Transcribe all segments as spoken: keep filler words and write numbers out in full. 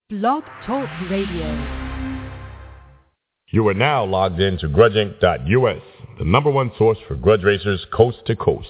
Blog Talk Radio. You are now logged in to grudge inc dot U S, the number one source for grudge racers coast to coast.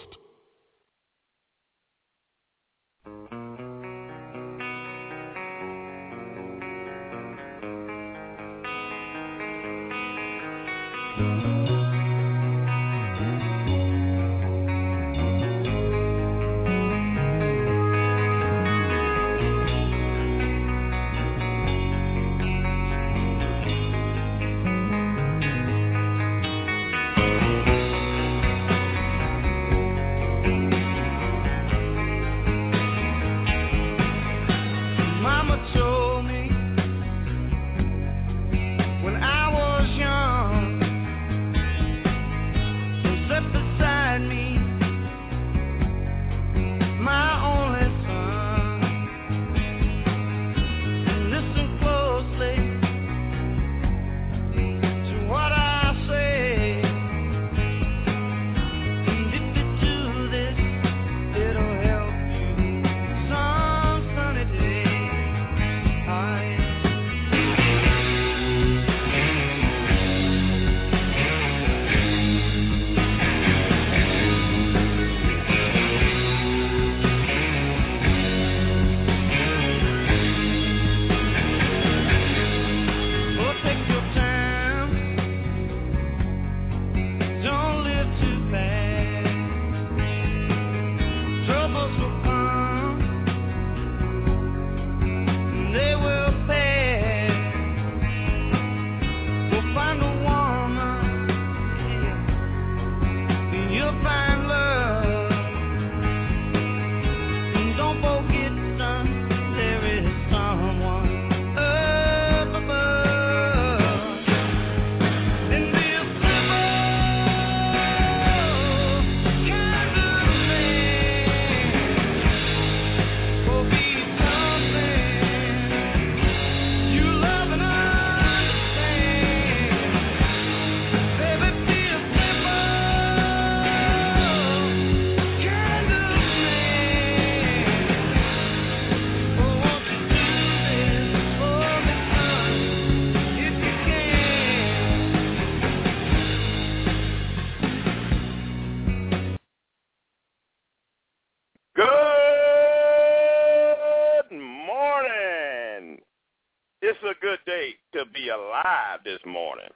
This morning.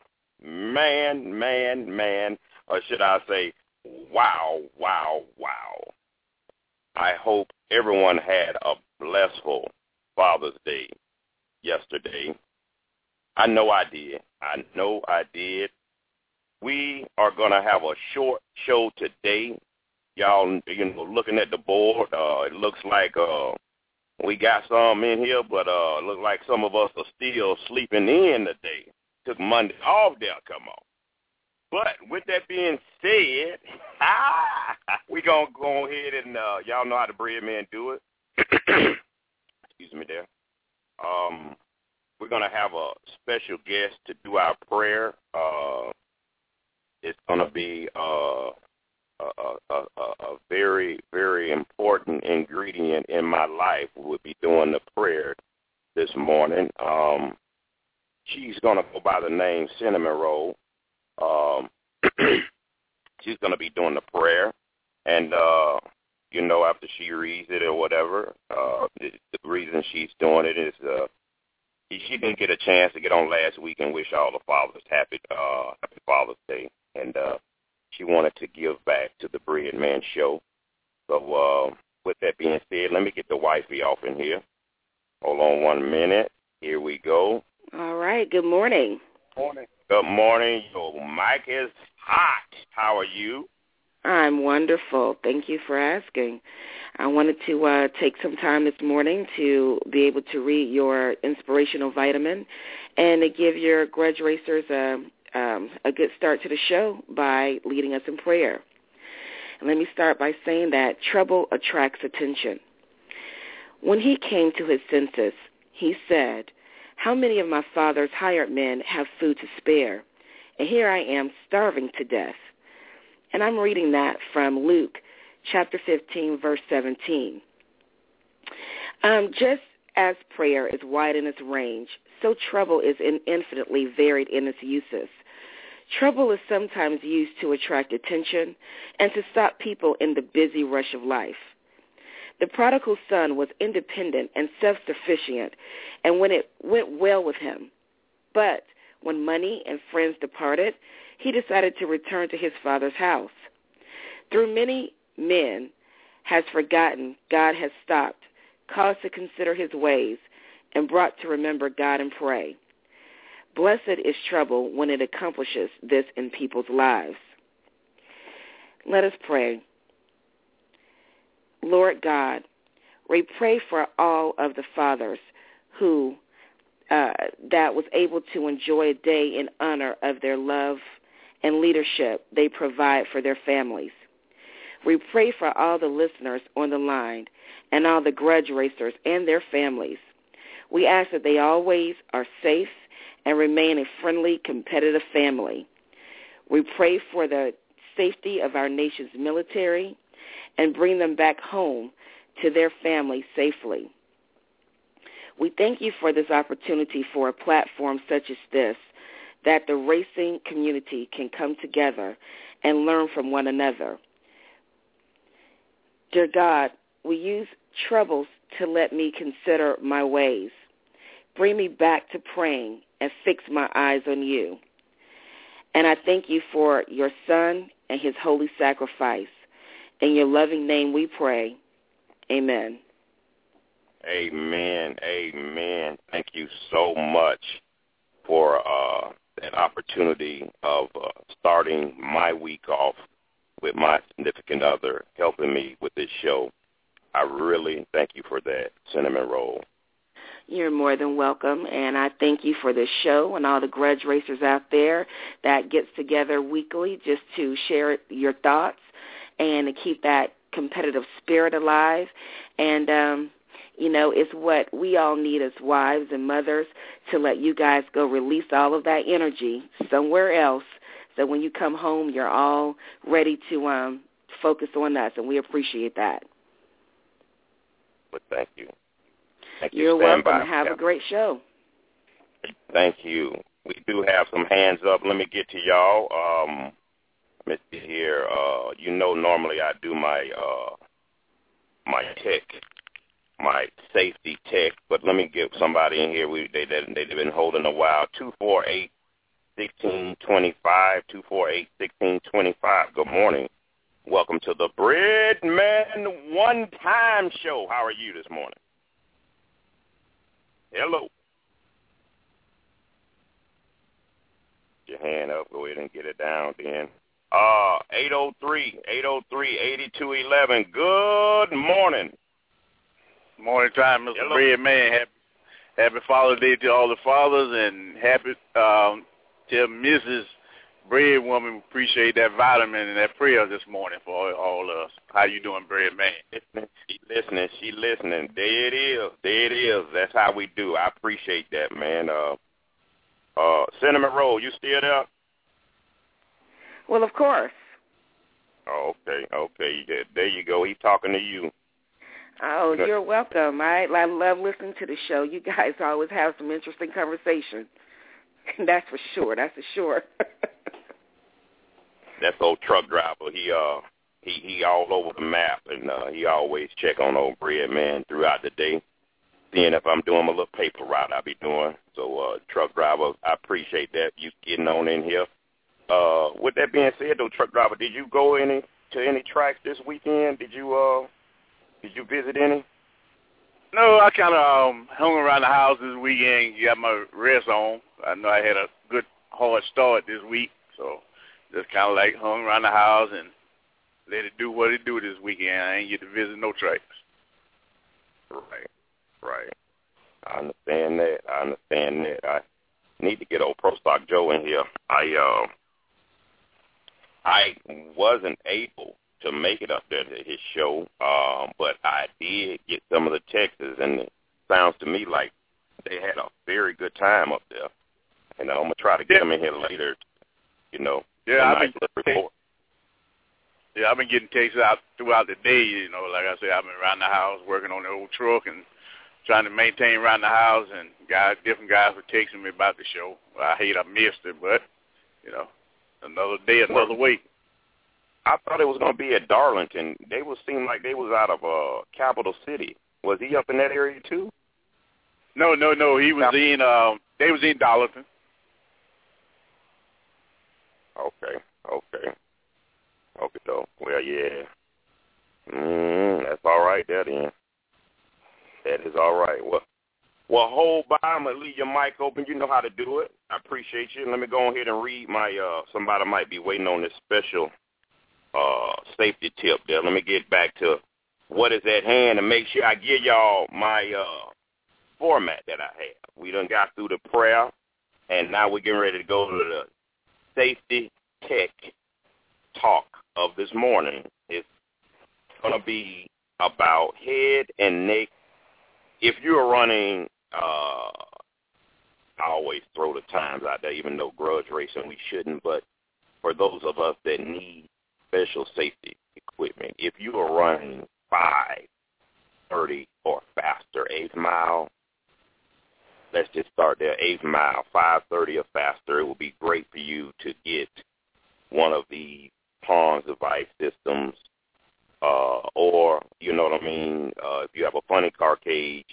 Man, man, man, or should I say, wow, wow, wow. I hope everyone had a blissful Father's Day yesterday. I know I did. I know I did. We are going to have a short show today. Y'all, you know, looking at the board, uh, it looks like uh, we got some in here, but uh, it looks like some of us are still sleeping in today. Took Monday off there, come on. But with that being said, we're going to go ahead and, uh, y'all know how the bread man do it. Excuse me there. Um, we're going to have a special guest to do our prayer. Uh, it's going to be uh, a, a, a, a very, very important ingredient in my life. We'll be doing the prayer this morning. Um She's going to go by the name Cinnamon Roll. Um, she's going to be doing the prayer. And, uh, you know, after she reads it or whatever, uh, the, the reason she's doing it is uh, she, she didn't get a chance to get on last week and wish all the fathers happy, uh, happy Father's Day. And uh, she wanted to give back to the Bread Man Show. So uh, with that being said, let me get the wifey off in here. Hold on one minute. Here we go. All right. Good morning. Morning. Good morning. Your mic is hot. How are you? I'm wonderful. Thank you for asking. I wanted to uh, take some time this morning to be able to read your inspirational vitamin and to give your grudge racers a, um, a good start to the show by leading us in prayer. And let me start by saying that trouble attracts attention. When he came to his senses, he said, "How many of my father's hired men have food to spare? And here I am starving to death." And I'm reading that from Luke chapter fifteen, verse seventeen. Um, just as prayer is wide in its range, so trouble is infinitely varied in its uses. Trouble is sometimes used to attract attention and to stop people in the busy rush of life. The prodigal son was independent and self-sufficient, and when it went well with him. But when money and friends departed, he decided to return to his father's house. Through many men has forgotten, God has stopped, caused to consider his ways, and brought to remember God and pray. Blessed is trouble when it accomplishes this in people's lives. Let us pray. Lord God, we pray for all of the fathers who uh, that was able to enjoy a day in honor of their love and leadership they provide for their families. We pray for all the listeners on the line and all the grudge racers and their families. We ask that they always are safe and remain a friendly, competitive family. We pray for the safety of our nation's military and bring them back home to their families safely. We thank you for this opportunity for a platform such as this, that the racing community can come together and learn from one another. Dear God, we use troubles to let me consider my ways. Bring me back to praying and fix my eyes on you. And I thank you for your Son and his holy sacrifice. In your loving name we pray. Amen. Amen. Amen. Thank you so much for uh, that opportunity of uh, starting my week off with my significant other helping me with this show. I really thank you for that, Cinnamon Roll. You're more than welcome, and I thank you for this show and all the grudge racers out there that gets together weekly just to share your thoughts and to keep that competitive spirit alive. And, um, you know, it's what we all need as wives and mothers, to let you guys go release all of that energy somewhere else, so when you come home, you're all ready to um, focus on us, and we appreciate that. But thank you. Thank You're you. Stand welcome. by. Have yeah. a great show. Thank you. We do have some hands up. Let me get to y'all. Um, let me see here. Uh, you know, normally I do my uh, my tech, my safety tech, but let me get somebody in here. We they they they've been holding a while. Two four eight sixteen twenty five. Two four eight sixteen twenty five. Good morning. Welcome to the Breadman One Time Show. How are you this morning? Hello. Get your hand up. Go ahead and get it down then. Uh, eight oh three, eight oh three, eighty-two eleven. Good morning. Morning time, Mister Hello. Breadman. Happy, happy Father's Day to all the fathers, and happy um, to Missus Breadwoman. Appreciate that vitamin and that prayer this morning for all, all of us. How you doing, Breadman? She listening. She listening. There it is. There it is. That's how we do. I appreciate that, man. Uh, uh, Cinnamon Roll, you still there? Well, of course. Oh, okay. Okay. There you go. He's talking to you. Oh, Good. You're welcome. I, I love listening to the show. You guys always have some interesting conversation. That's for sure. That's for sure. That's old truck driver. He uh he he all over the map, and uh, he always check on old Breadman throughout the day, seeing if I'm doing my little paper route I be doing. So uh, truck driver, I appreciate that you getting on in here. Uh, with that being said, though, truck driver, did you go any to any tracks this weekend? Did you uh did you visit any? No, I kind of um, hung around the house this weekend, got my rest on. I know I had a good hard start this week, so just kind of like hung around the house and let it do what it do this weekend. I ain't get to visit no tracks. Right, right. I understand that. I understand that. I need to get old Pro Stock Joe in here. I uh, I wasn't able to make it up there to his show, um, but I did get some of the texts, and it sounds to me like they had a very good time up there. And I'm gonna try to get them in here later. You know. Yeah, I've nice been. Yeah, I've been getting texts out throughout the day. You know, like I said, I've been around the house working on the old truck and trying to maintain around the house, and guys, different guys were texting me about the show. I hate I missed it, but, you know, another day, another week. I thought it was going to be at Darlington. They would seem like they was out of uh, Capital City. Was he up in that area too? No, no, no. He was Cap- in. Um, they was in Darlington. Okay, okay, okay. Though. Well, yeah. Mm, that's all right. There, then. That is all right. Well, well, hold by. I'm gonna leave your mic open. You know how to do it. I appreciate you. Let me go ahead and read my. Uh, somebody might be waiting on this special. Uh, safety tip there. Let me get back to what is at hand and make sure I give y'all my uh, format that I have. We done got through the prayer, and now we're getting ready to go to the safety tech talk of this morning. It's going to be about head and neck. If you're running, uh, I always throw the times out there, even though grudge racing we shouldn't, but for those of us that need special safety equipment. If you are running five, thirty, or faster, eighth mile, let's just start there, eighth mile, five, thirty, or faster, it will be great for you to get one of the Pond's device systems, uh, or, you know what I mean, uh, if you have a funny car cage,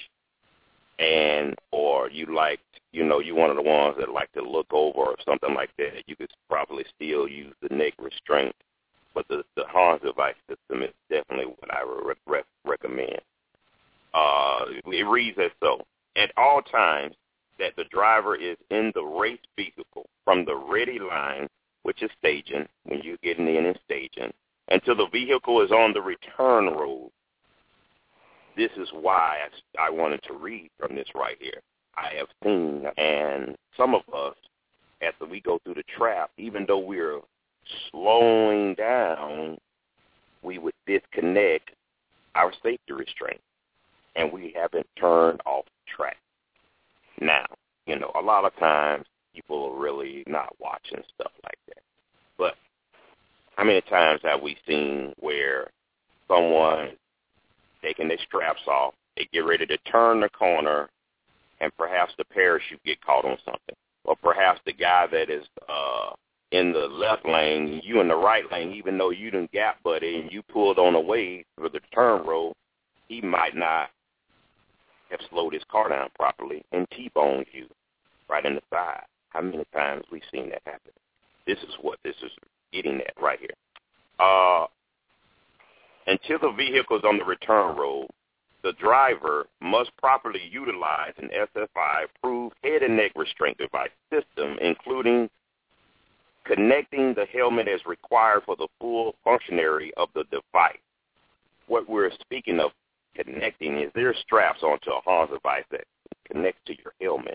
and or you like, you know, you one of the ones that like to look over or something like that, you could probably still use the neck restraint. But the, the Hans device system is definitely what I would re- re- recommend. Uh, it reads as so. At all times that the driver is in the race vehicle from the ready line, which is staging, when you're getting in and staging, until the vehicle is on the return road. This is why I, I wanted to read from this right here. I have seen, and some of us, after we go through the trap, even though we're slowing down, we would disconnect our safety restraint, and we haven't turned off track. Now, you know, a lot of times people are really not watching stuff like that. But how many times have we seen where someone taking their straps off, they get ready to turn the corner, and perhaps the parachute get caught on something, or perhaps the guy that is uh, in the left lane, you in the right lane, even though you done gap buddy and you pulled on away for the turn row, he might not have slowed his car down properly and T-boned you right in the side. How many times we've seen that happen? This is what this is getting at right here. Uh, until the vehicle is on the return road, the driver must properly utilize an S F I-approved head and neck restraint device system, including connecting the helmet as required for the full functionality of the device. What we're speaking of connecting is there straps onto a Hans device that connects to your helmet.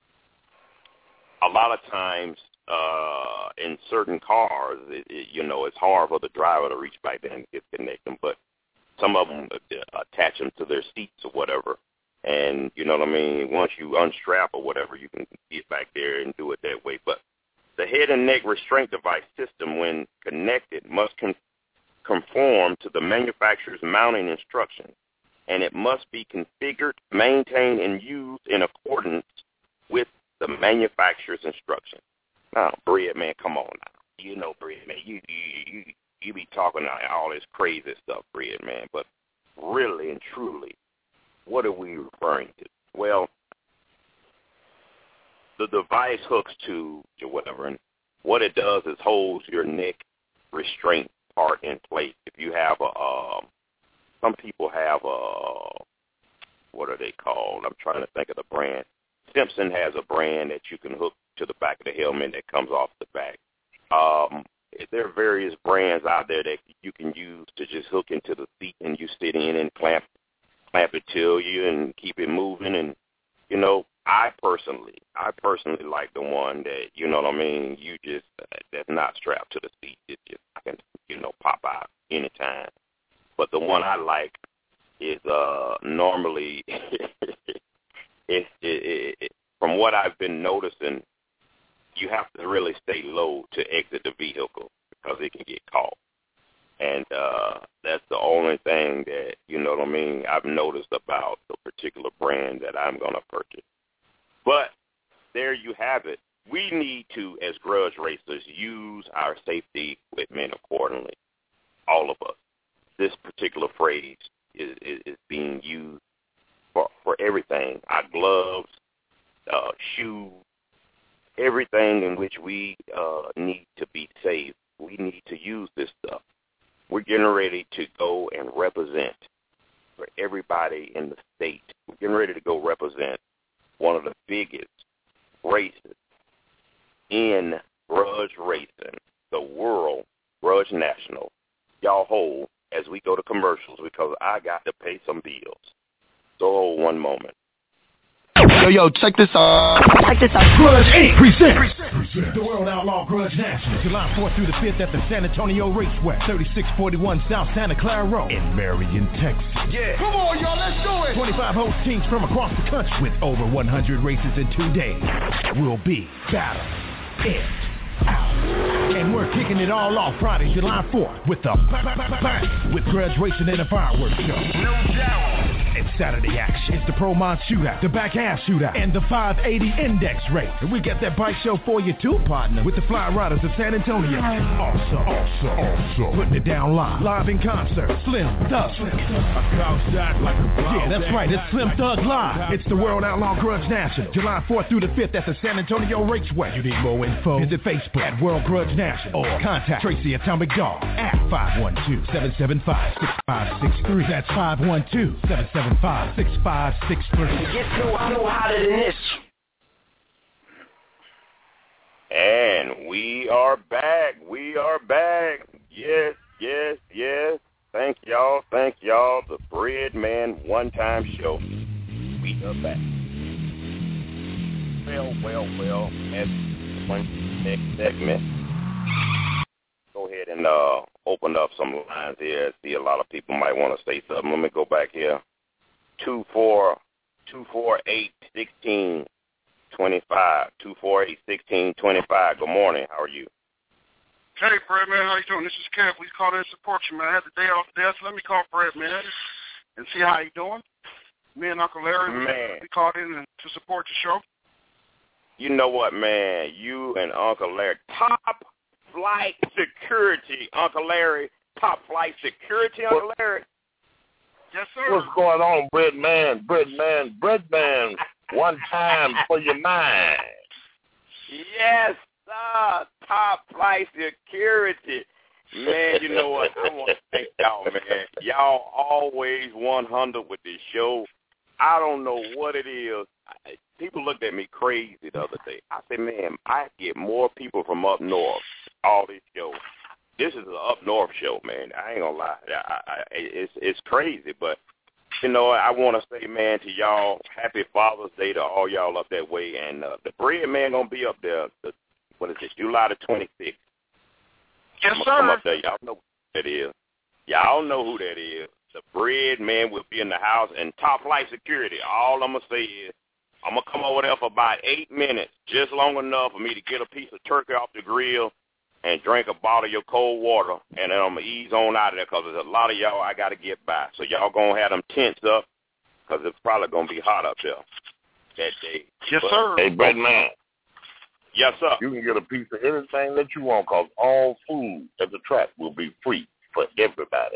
A lot of times uh, in certain cars, it, it, you know, it's hard for the driver to reach back there and disconnect them, but some of them uh, attach them to their seats or whatever. And, you know what I mean, once you unstrap or whatever, you can get back there and do it that way. But the head and neck restraint device system, when connected, must con- conform to the manufacturer's mounting instructions, and it must be configured, maintained, and used in accordance with the manufacturer's instructions. Now, Bread Man, come on now. You know, Bread Man, you you you, you be talking all this crazy stuff, Bread Man, but really and truly, what are we referring to? Well, the device hooks to whatever, and what it does is holds your neck restraint part in place. If you have a, uh, some people have a, what are they called? I'm trying to think of the brand. Simpson has a brand that you can hook to the back of the helmet that comes off the back. Um, there are various brands out there that you can use to just hook into the seat and you sit in and clamp, clamp it to you and keep it moving. And, you know, I personally, I personally like the one that, you know what I mean, you just, uh, that's not strapped to the seat. It just, I can, you know, pop out anytime. But the one I like is uh, normally, it, it, it, it, from what I've been noticing, you have to really stay low to exit the vehicle because it can get caught. And uh, that's the only thing that, you know what I mean, I've noticed about the particular brand that I'm going to purchase. But there you have it. We need to, as grudge racers, use our safety equipment accordingly, all of us. This particular phrase is, is, is being used for, for everything, our gloves, uh, shoes, everything in which we uh, need to be safe. We need to use this stuff. We're getting ready to go and represent for everybody in the state. We're getting ready to go represent one of the biggest races in grudge racing, the World Grudge National. Y'all hold as we go to commercials because I got to pay some bills. So hold one moment. Yo, yo, check this out. Check this out. Grudge Incorporated presents the World Outlaw Grudge National, July fourth through the fifth at the San Antonio Raceway, thirty-six forty-one South Santa Clara Road in Marion, Texas. Yeah. Come on, y'all, let's do it. twenty-five host teams from across the country with over one hundred races in two days. Will be battle it out. And we're kicking it all off Friday, July fourth with the bang with Grudge Racing and a Fireworks Show. No doubt. And Saturday action. It's the Pro Mod Shootout, the Back Half Shootout, and the five eighty Index Race. And we got that bike show for you too, partner, with the Fly Riders of San Antonio. Also, also, also, putting it down live. Live in concert. Slim Thug. Yeah, that's right. It's Slim Thug Live. It's the World Outlaw Grudge National, July fourth through the fifth at the San Antonio Raceway. You need more info? Visit Facebook at World Grudge National or contact Tracy Atomic Dog at five one two, seven seven five, six five six three. That's five one two, seven seven five, six five six three. It gets no, no hotter than this. And we are back. We are back. Yes, yes, yes. Thank y'all. Thank y'all. The Bread Man One Time Show. We are back. Well, well, well. As one next segment, go ahead and uh, open up some lines here. I see a lot of people might want to say something. Let me go back here. Two four two four eight sixteen twenty five. Two four eight sixteen twenty five. Good morning. How are you? Hey, Brad, man. How you doing? This is Kev. We called in to support you, man. I had the day off today, so let me call Brad, man, and see how you doing. Me and Uncle Larry, man. we called in to support the show. You know what, man? You and Uncle Larry, top flight security, Uncle Larry. Top flight security, Uncle Larry. Yes, sir. What's going on, Bread Man? Bread Man, Bread Man, one time for your mind. Yes, sir. Top flight security. Man, you know what? I want to thank y'all, man. Y'all always one hundred with this show. I don't know what it is. People looked at me crazy the other day. I said, man, I get more people from up north, all this show. This is an up north show, man. I ain't gonna lie. I, I, it's it's crazy, but you know, I want to say, man, to y'all, happy Father's Day to all y'all up that way, and uh, the Bread Man gonna be up there. The, what is it? July the twenty-sixth. Yes, I'm sir. come up there. Y'all know who that is. Y'all know who that is. The Bread Man will be in the house, and top flight security. All I'm gonna say is, I'm gonna come over there for about eight minutes, just long enough for me to get a piece of turkey off the grill and drink a bottle of your cold water, and then I'm going to ease on out of there because there's a lot of y'all I got to get by. So y'all going to have them tents up because it's probably going to be hot up there that day. Yes, but, sir. Hey, Bread Man. Yes, sir. You can get a piece of anything that you want because all food at the track will be free for everybody.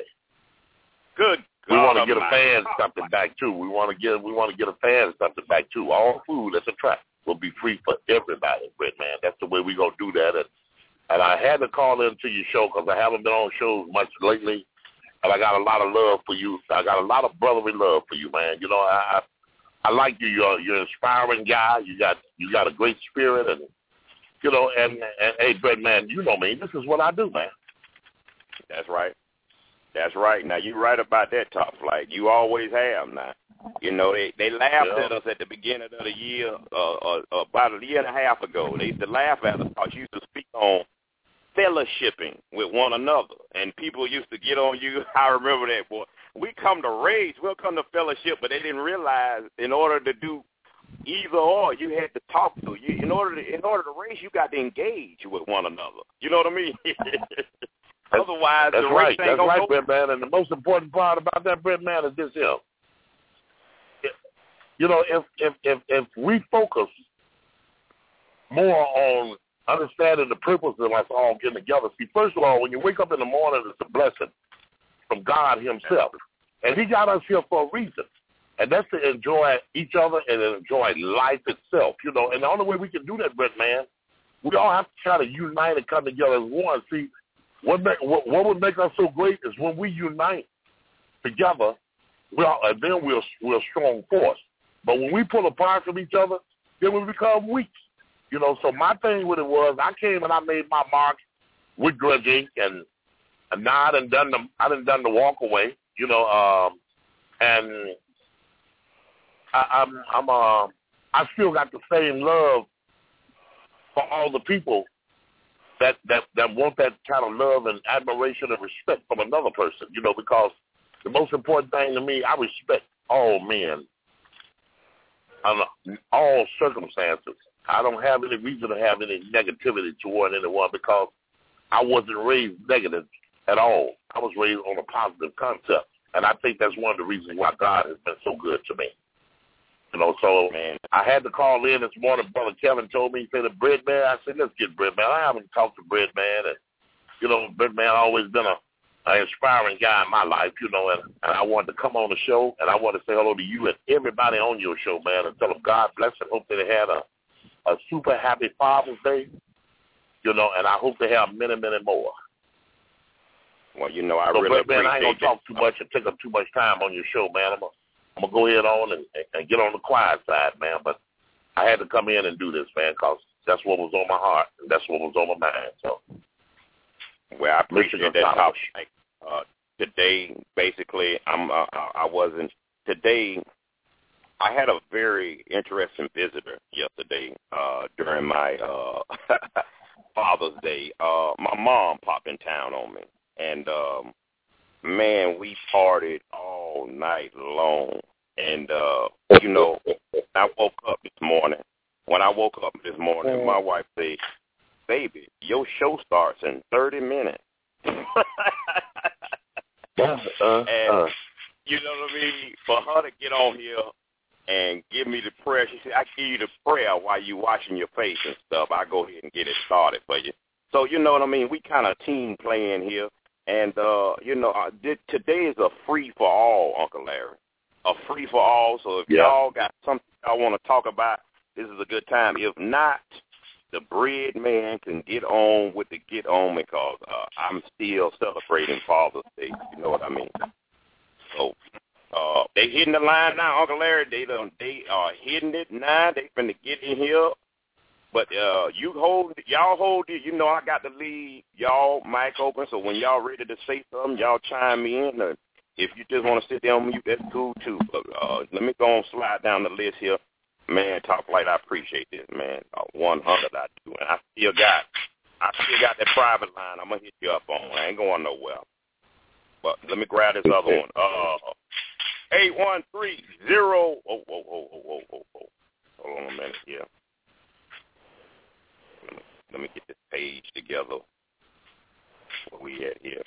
Good. We want to get a fan God. something back too. We want to get we want to get a fan something back too. All food at the track will be free for everybody, Bread Man. That's the way we're going to do that. And, And I had to call into your show because I haven't been on shows much lately, and I got a lot of love for you. I got a lot of brotherly love for you, man. You know, I I like you. You're you're an inspiring guy. You got you got a great spirit, and you know, and, and hey, Bread Man, you know me. This is what I do, man. That's right. That's right. Now you're right about that, top flight. You always have now. You know, they they laughed yeah. at us at the beginning of the year, uh, uh, about a year and a half ago. They used to laugh at us because you used to speak on fellowshipping with one another, and people used to get on you. I remember that, boy. We come to rage, we'll come to fellowship, but they didn't realize in order to do either or, you had to talk to you. In order to in order to race, you got to engage with one another. You know what I mean? That's, Otherwise, that's the right. race ain't That's gonna right, go. Brett, man. And the most important part about that, Brett, man, is this here. You know, if if if if we focus more on understanding the purpose of us all getting together. See, first of all, when you wake up in the morning, it's a blessing from God himself. And he got us here for a reason. And that's to enjoy each other and enjoy life itself, you know. And the only way we can do that, Brett, man, we all have to try to unite and come together as one. See, what, make, what, what would make us so great is when we unite together, we all, and then we're, we're a strong force. But when we pull apart from each other, then we become weak. You know, so my thing with it was I came and I made my mark with Grudge Incorporated. and and now I done done the I done done the walk away, you know, um, and I, I'm I'm uh I still got the same love for all the people that that that want that kind of love and admiration and respect from another person, you know, because the most important thing to me, I respect all men under all circumstances. I don't have any reason to have any negativity toward anyone because I wasn't raised negative at all. I was raised on a positive concept, and I think that's one of the reasons why God has been so good to me. You know, so man, I had to call in this morning. Brother Kevin told me, he said, Bread Man. I said, let's get Bread Man. I haven't talked to Bread Man, and, you know, Bread Man always been a an inspiring guy in my life, you know, and, and I wanted to come on the show, and I want to say hello to you and everybody on your show, man, and tell them God bless and hope that they had a a super happy Father's Day, you know, and I hope to have many, many more. Well, you know, I so, really but, man, appreciate I ain't going to talk too much and take up too much time on your show, man. I'm going I'm to go ahead on and, and get on the quiet side, man, but I had to come in and do this, man, because that's what was on my heart, and that's what was on my mind. So, well, I appreciate that topic. Uh, today, basically, I'm, uh, I wasn't, today, I had a very interesting visitor yesterday uh, during my uh, Father's Day. Uh, my mom popped in town on me, and, um, man, we partied all night long. And, uh, you know, I woke up this morning. When I woke up this morning, my wife said, baby, your show starts in thirty minutes. uh, and, uh. you know what I mean? For her to get on here and give me the prayer. She said, I give you the prayer while you washing your face and stuff. I go ahead and get it started for you. So, you know what I mean? We kind of team playing here. And, uh, you know, I did, today is a free-for-all, Uncle Larry. A free-for-all. So if yeah. y'all got something y'all want to talk about, this is a good time. If not, the Bread Man can get on with the get on because uh, I'm still celebrating Father's Day. You know what I mean? So, Uh, they hitting the line now, Uncle Larry. They done, they are hitting it now. They finna get in here. But uh, you hold, y'all hold it. You know I got to leave y'all mic open. So when y'all ready to say something, y'all chime in. Or if you just want to sit there on mute, that's cool too. But uh, let me go and slide down the list here. Man, Top Flight, I appreciate this, man. Uh, one hundred I do. And I still got, I still got that private line. I'm gonna hit you up on. I ain't going nowhere. But let me grab this other one. Uh. Eight one three zero. Oh, oh, oh, oh, oh, oh, oh. Hold on a minute here. Let me, let me get this page together. Where we at here?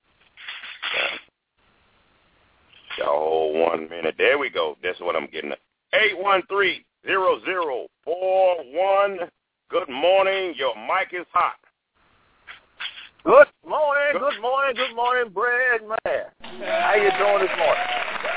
Y'all hold one minute. There we go. That's what I'm getting at. Eight one three zero zero four one. Good morning. Your mic is hot. Good morning. Good, good morning. Good morning, Bread Man. How you doing this morning?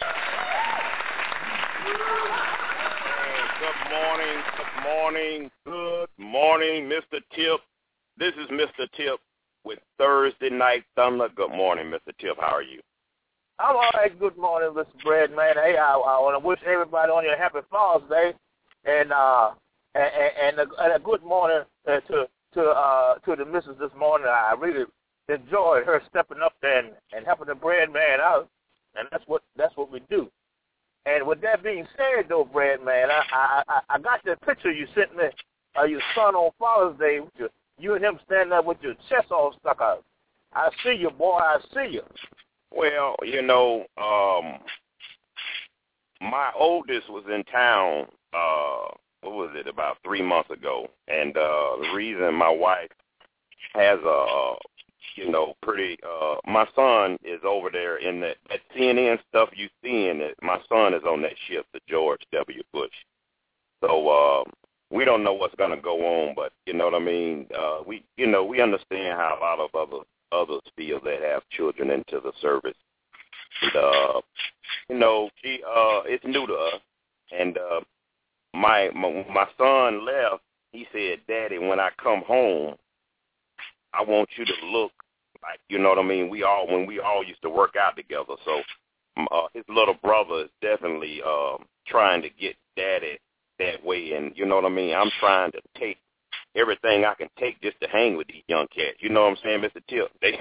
Good morning, good morning, good morning, Mister Tip. This is Mister Tip with Thursday Night Thunder. Good morning, Mister Tip. How are you? I'm all right. Good morning, Mister Bread Man. Hey, I, I want to wish everybody on your happy Father's Day, and uh, and, and, a, and a good morning uh, to to uh, to the missus this morning. I really enjoyed her stepping up there and, and helping the Bread Man out, and that's what that's what we do. And with that being said, though, Bread Man, I I, I, I got that picture you sent me of your son on Father's Day, with your, you and him standing there with your chest all stuck out. I see you, boy. I see you. Well, you know, um, my oldest was in town, uh, what was it, about three months ago. And uh, the reason my wife has a you know, pretty, uh, my son is over there in that, that C N N stuff you seeing it. My son is on that ship, the George W. Bush. So, uh, we don't know what's going to go on, but you know what I mean? Uh, we, you know, we understand how a lot of other, others feel that have children into the service. And, uh, you know, she, uh, it's new to us. And, uh, my, my, my son left. He said, Daddy, when I come home, I want you to look like, you know what I mean? We all, when we all used to work out together. So uh, his little brother is definitely uh, trying to get Daddy that way. And you know what I mean? I'm trying to take everything I can take just to hang with these young cats. You know what I'm saying, Mister Tip? They,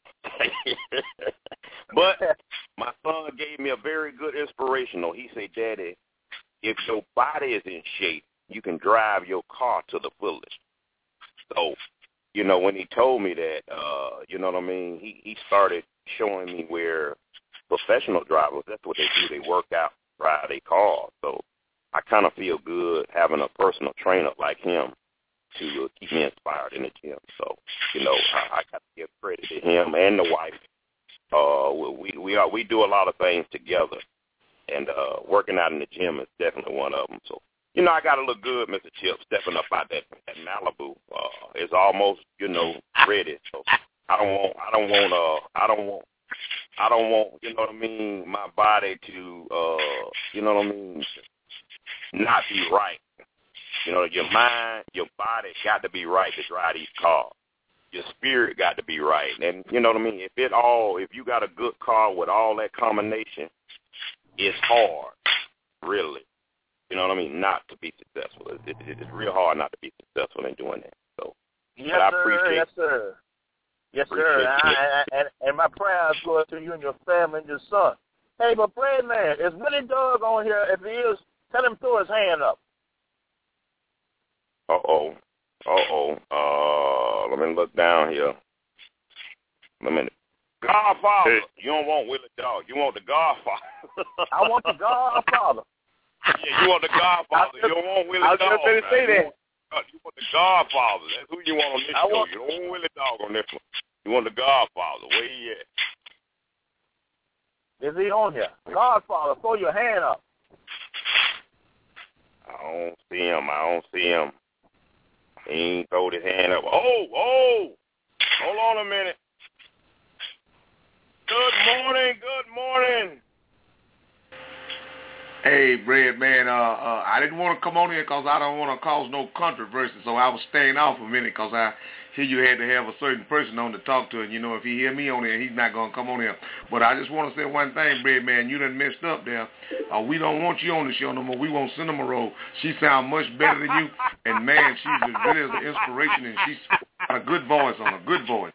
but my son gave me a very good inspirational. He said, Daddy, if your body is in shape, you can drive your car to the fullest. So, you know, when he told me that, uh, you know what I mean, he, he started showing me where professional drivers, that's what they do. They work out, drive their car. So I kind of feel good having a personal trainer like him to uh, keep me inspired in the gym. So, you know, I, I got to give credit to him and the wife. Uh, we we are, we do a lot of things together, and uh, working out in the gym is definitely one of them. So, you know, I got to look good, Mister Chip, stepping up out that, that Malibu. Uh, it's almost, you know, ready. So I don't want, I don't want, uh, I don't want, I don't want, you know what I mean, my body to, uh, you know what I mean, not be right. You know, your mind, your body got to be right to drive these cars. Your spirit got to be right. And, you know what I mean, if it all, if you got a good car with all that combination, it's hard, really. You know what I mean? Not to be successful. It, it, it's real hard not to be successful in doing that. So, yes, but I sir. appreciate Yes, sir. Yes, sir. I, I, and, and my prayers go to you and your family and your son. Hey, but Fred, man, is Willie Doug on here? If he is, tell him to throw his hand up. Uh-oh. Uh-oh. Uh, let me look down here. Wait a minute. Godfather. Hey. You don't want Willie Dog. You want the Godfather. I want the Godfather. Yeah, you want the Godfather. Just, you don't want Willie I Dog. I was just say that. You want, you want the Godfather. That's who you want on this I show. Want, you don't want Willie Dog on this one. You want the Godfather. Where he at? Is he on here? Godfather, throw your hand up. I don't see him. I don't see him. He ain't throwed his hand up. Oh, oh! Hold on a minute. Good morning. Good morning. Hey, Brad, man, uh, uh, I didn't want to come on here because I don't want to cause no controversy, so I was staying off a minute because I hear you had to have a certain person on to talk to, and, you know, if he hear me on here, he's not going to come on here. But I just want to say one thing, Brad, man, you done messed up there. Uh, we don't want you on the show no more. We want Cinema Roll. She sounds much better than you, and, man, she's as really as an inspiration, and she's got a good voice on her, good voice.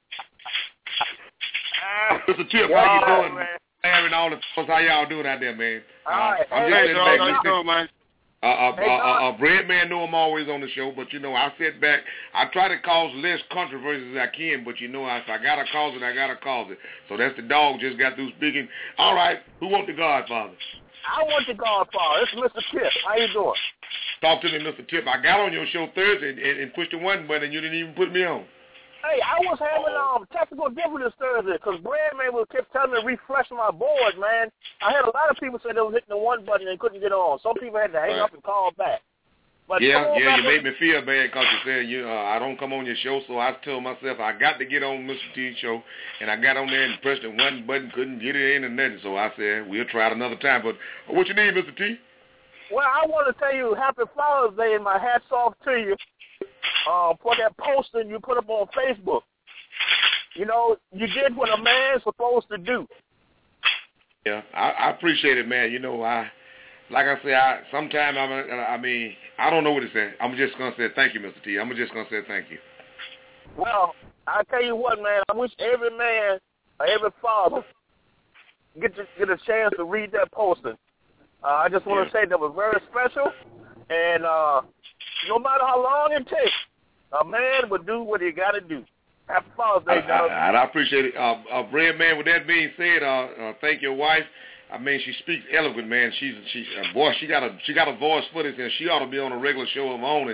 Mister Tip, how you doing, man? And all the folks, how y'all doing out there, man? Uh, right. I'm hey, just hey, sitting dog, back listening. man. Uh, uh, hey, uh, uh, uh, Bread Man know I'm always on the show, but, you know, I sit back. I try to cause less controversy as I can, but, you know, if I got to cause it, I got to cause it. So that's the dog just got through speaking. All right, who wants the Godfather? I want the Godfather. It's Mister Tip. How you doing? Talk to me, Mister Tip. I got on your show Thursday and, and, and pushed the one button, and you didn't even put me on. Hey, I was having um technical difficulties Thursday because Bradman was kept telling me to refresh my board, man. I had a lot of people say they was hitting the one button and couldn't get on. Some people had to hang right. up and call back. But yeah, yeah, you made me feel bad because you said you uh, I don't come on your show, so I told myself I got to get on Mister T's show, and I got on there and pressed the one button, couldn't get it in and nothing. So I said we'll try it another time. But what you need, Mister T? Well, I want to tell you Happy Father's Day, and my hat's off to you. Um, for that posting you put up on Facebook. You know, you did what a man's supposed to do. Yeah, I, I appreciate it, man. You know, I, like I say, I sometimes I'm, I mean, I don't know what to say. I'm just gonna say thank you, Mister T. I'm just gonna say thank you. Well, I tell you what, man. I wish every man, or every father, get to, get a chance to read that posting. Uh, I just want to yeah. say that was very special, and uh, no matter how long it takes, a man will do what he got to do. Happy Father's Day, I, I, I appreciate it. Uh, uh, Brad, man, with that being said, uh, uh, thank your wife. I mean, she speaks eloquent, man. She's she, uh, boy, she got a she got a voice for this, and she ought to be on a regular show of her own. And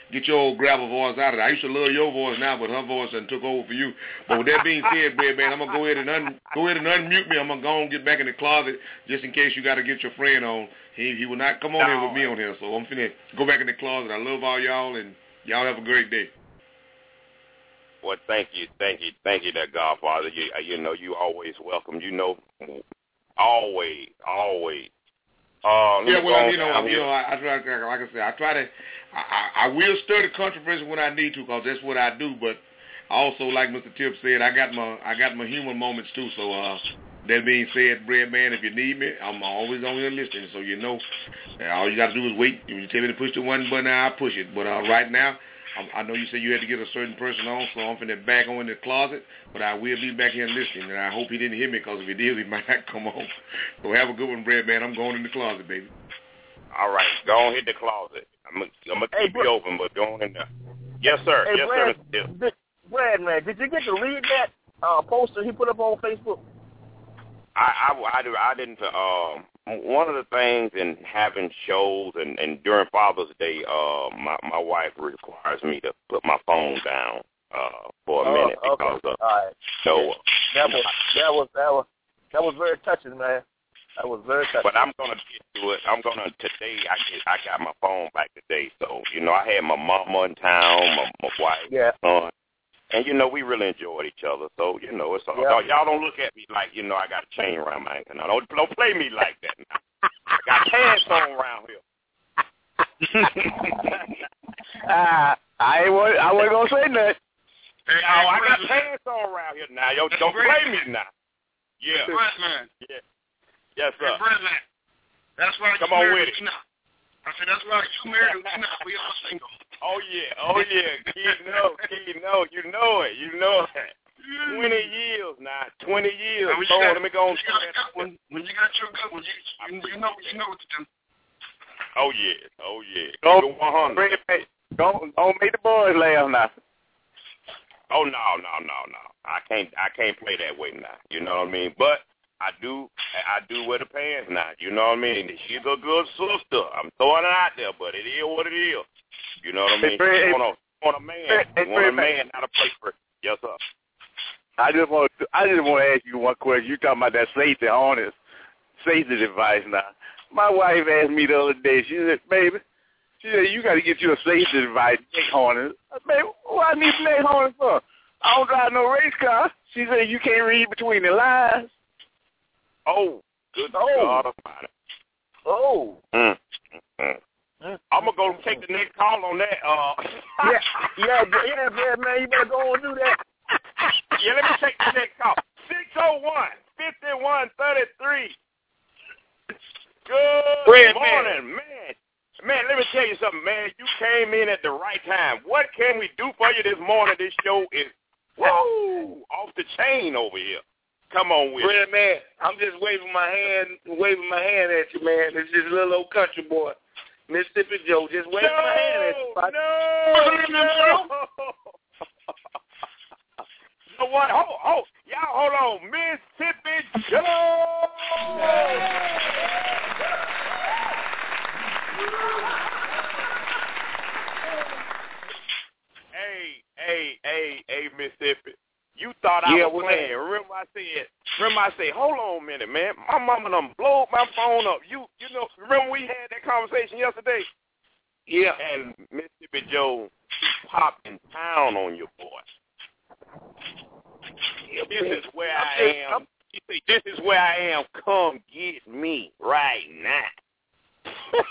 get your old gravel voice out of there. I used to love your voice now, but her voice done took over for you. But with that being said, Bread Man, I'm going to go ahead and un- go ahead and unmute me. I'm going to go and get back in the closet just in case you got to get your friend on. He he will not come on here with me on here, so I'm finna go back in the closet. I love all y'all, and y'all have a great day. Well, thank you, thank you, thank you, that Godfather. You, you know, you always welcome. You know, always, always. Uh, yeah, well, you know, you know, I, I try, like I said, I try to, I, I will stir the controversy when I need to, because that's what I do. But also, like Mister Tip said, I got my, I got my human moments too. So, uh, that being said, Bread Man, if you need me, I'm always on here listening. So you know, all you got to do is wait. If you tell me to push the one button, I'll push it. But uh, right now, I know you said you had to get a certain person on, so I'm finna back on in the closet, but I will be back here listening, and I hope he didn't hear me, because if he did, he might not come on. So have a good one, Bread Man. I'm going in the closet, baby. All right, go on, hit the closet. I'm going to keep hey, you open, but go on in there. Yes, sir. Hey, yes, Brad, sir. Did, Brad, man, did you get to read that uh, poster he put up on Facebook? I, I, I, I didn't. Um, one of the things in having shows and, and during Father's Day, uh, my my wife requires me to put my phone down uh, for a oh, minute okay. because of All right. so. That was that was that was that was very touching, man. That was very touching. But I'm gonna get to it. I'm gonna today. I get. I got my phone back today, so you know I had my mama in town, my, my wife, yeah. my son. And, you know, we really enjoyed each other. So, you know, it's all, yeah. y'all don't look at me like, you know, I got a chain around my ankle. Now, don't, don't play me like that now. I got pants on around here. uh, I ain't want, I wasn't going to say nothing. Hey, no, I got pants on around here now. Yo, don't play me now. Yeah. Breadman. Yeah. Yes, sir. Hey, Breadman. That's why Come you on married with it. Now. I said, that's why you married me now. We all single. Oh, yeah. Oh, yeah. Keith, know. Keith, know. You know it. You know it. twenty years now. twenty years. Now, so got, let me go on. When you got, good one, when you got your good one, you, you, you, know, you know what to do. Oh, yeah. Oh, yeah. Go, one hundred. Don't, don't make the boys laugh now. Oh, no, no, no, no. I can't I can't play that way now. You know what I mean? But I do I do wear the pants now. You know what I mean? She's a good sister. I'm throwing it out there, but it is what it is. You know what I mean? Hey, you want a, want a man. Hey, you want hey, a man, not a place for. Yes, sir. I just want to, I just want to ask you one question. You talking about that safety honest safety device now. My wife asked me the other day, she said, baby, she said, you got to get you a safety device, neck harness. I said, baby, what I need a neck harness for? I don't drive no race car. She said, you can't read between the lines. Oh, good oh. God Almighty. Oh. Mm. Mm. Mm. I'm going to go take the next call on that. Uh. yeah, yeah, yeah, yeah, man, you better go and do that. Yeah, let me take the next call. six oh one, fifty-one thirty-three. Good Red morning, man. man. Man, let me tell you something, man. You came in at the right time. What can we do for you this morning? This show is, whoa, off the chain over here. Come on with Red it. man, I'm just waving my hand, waving my hand at you, man. It's just a little old country boy, Mississippi Joe, just waving no, my hand at you. No, no. You know what? Hold, hold, y'all hold on. Mississippi Joe. Hey, hey, hey, hey, Mississippi. You thought I yeah, was playing. That? Remember I said, remember I said, hold on a minute, man. My mama done blowed my phone up. You you know, remember we had that conversation yesterday? Yeah. And Mississippi Joe, he popped in town on your boy. Yeah, this man. is where I'm I just, am. I'm, you see, this is where I am. Come get me right now.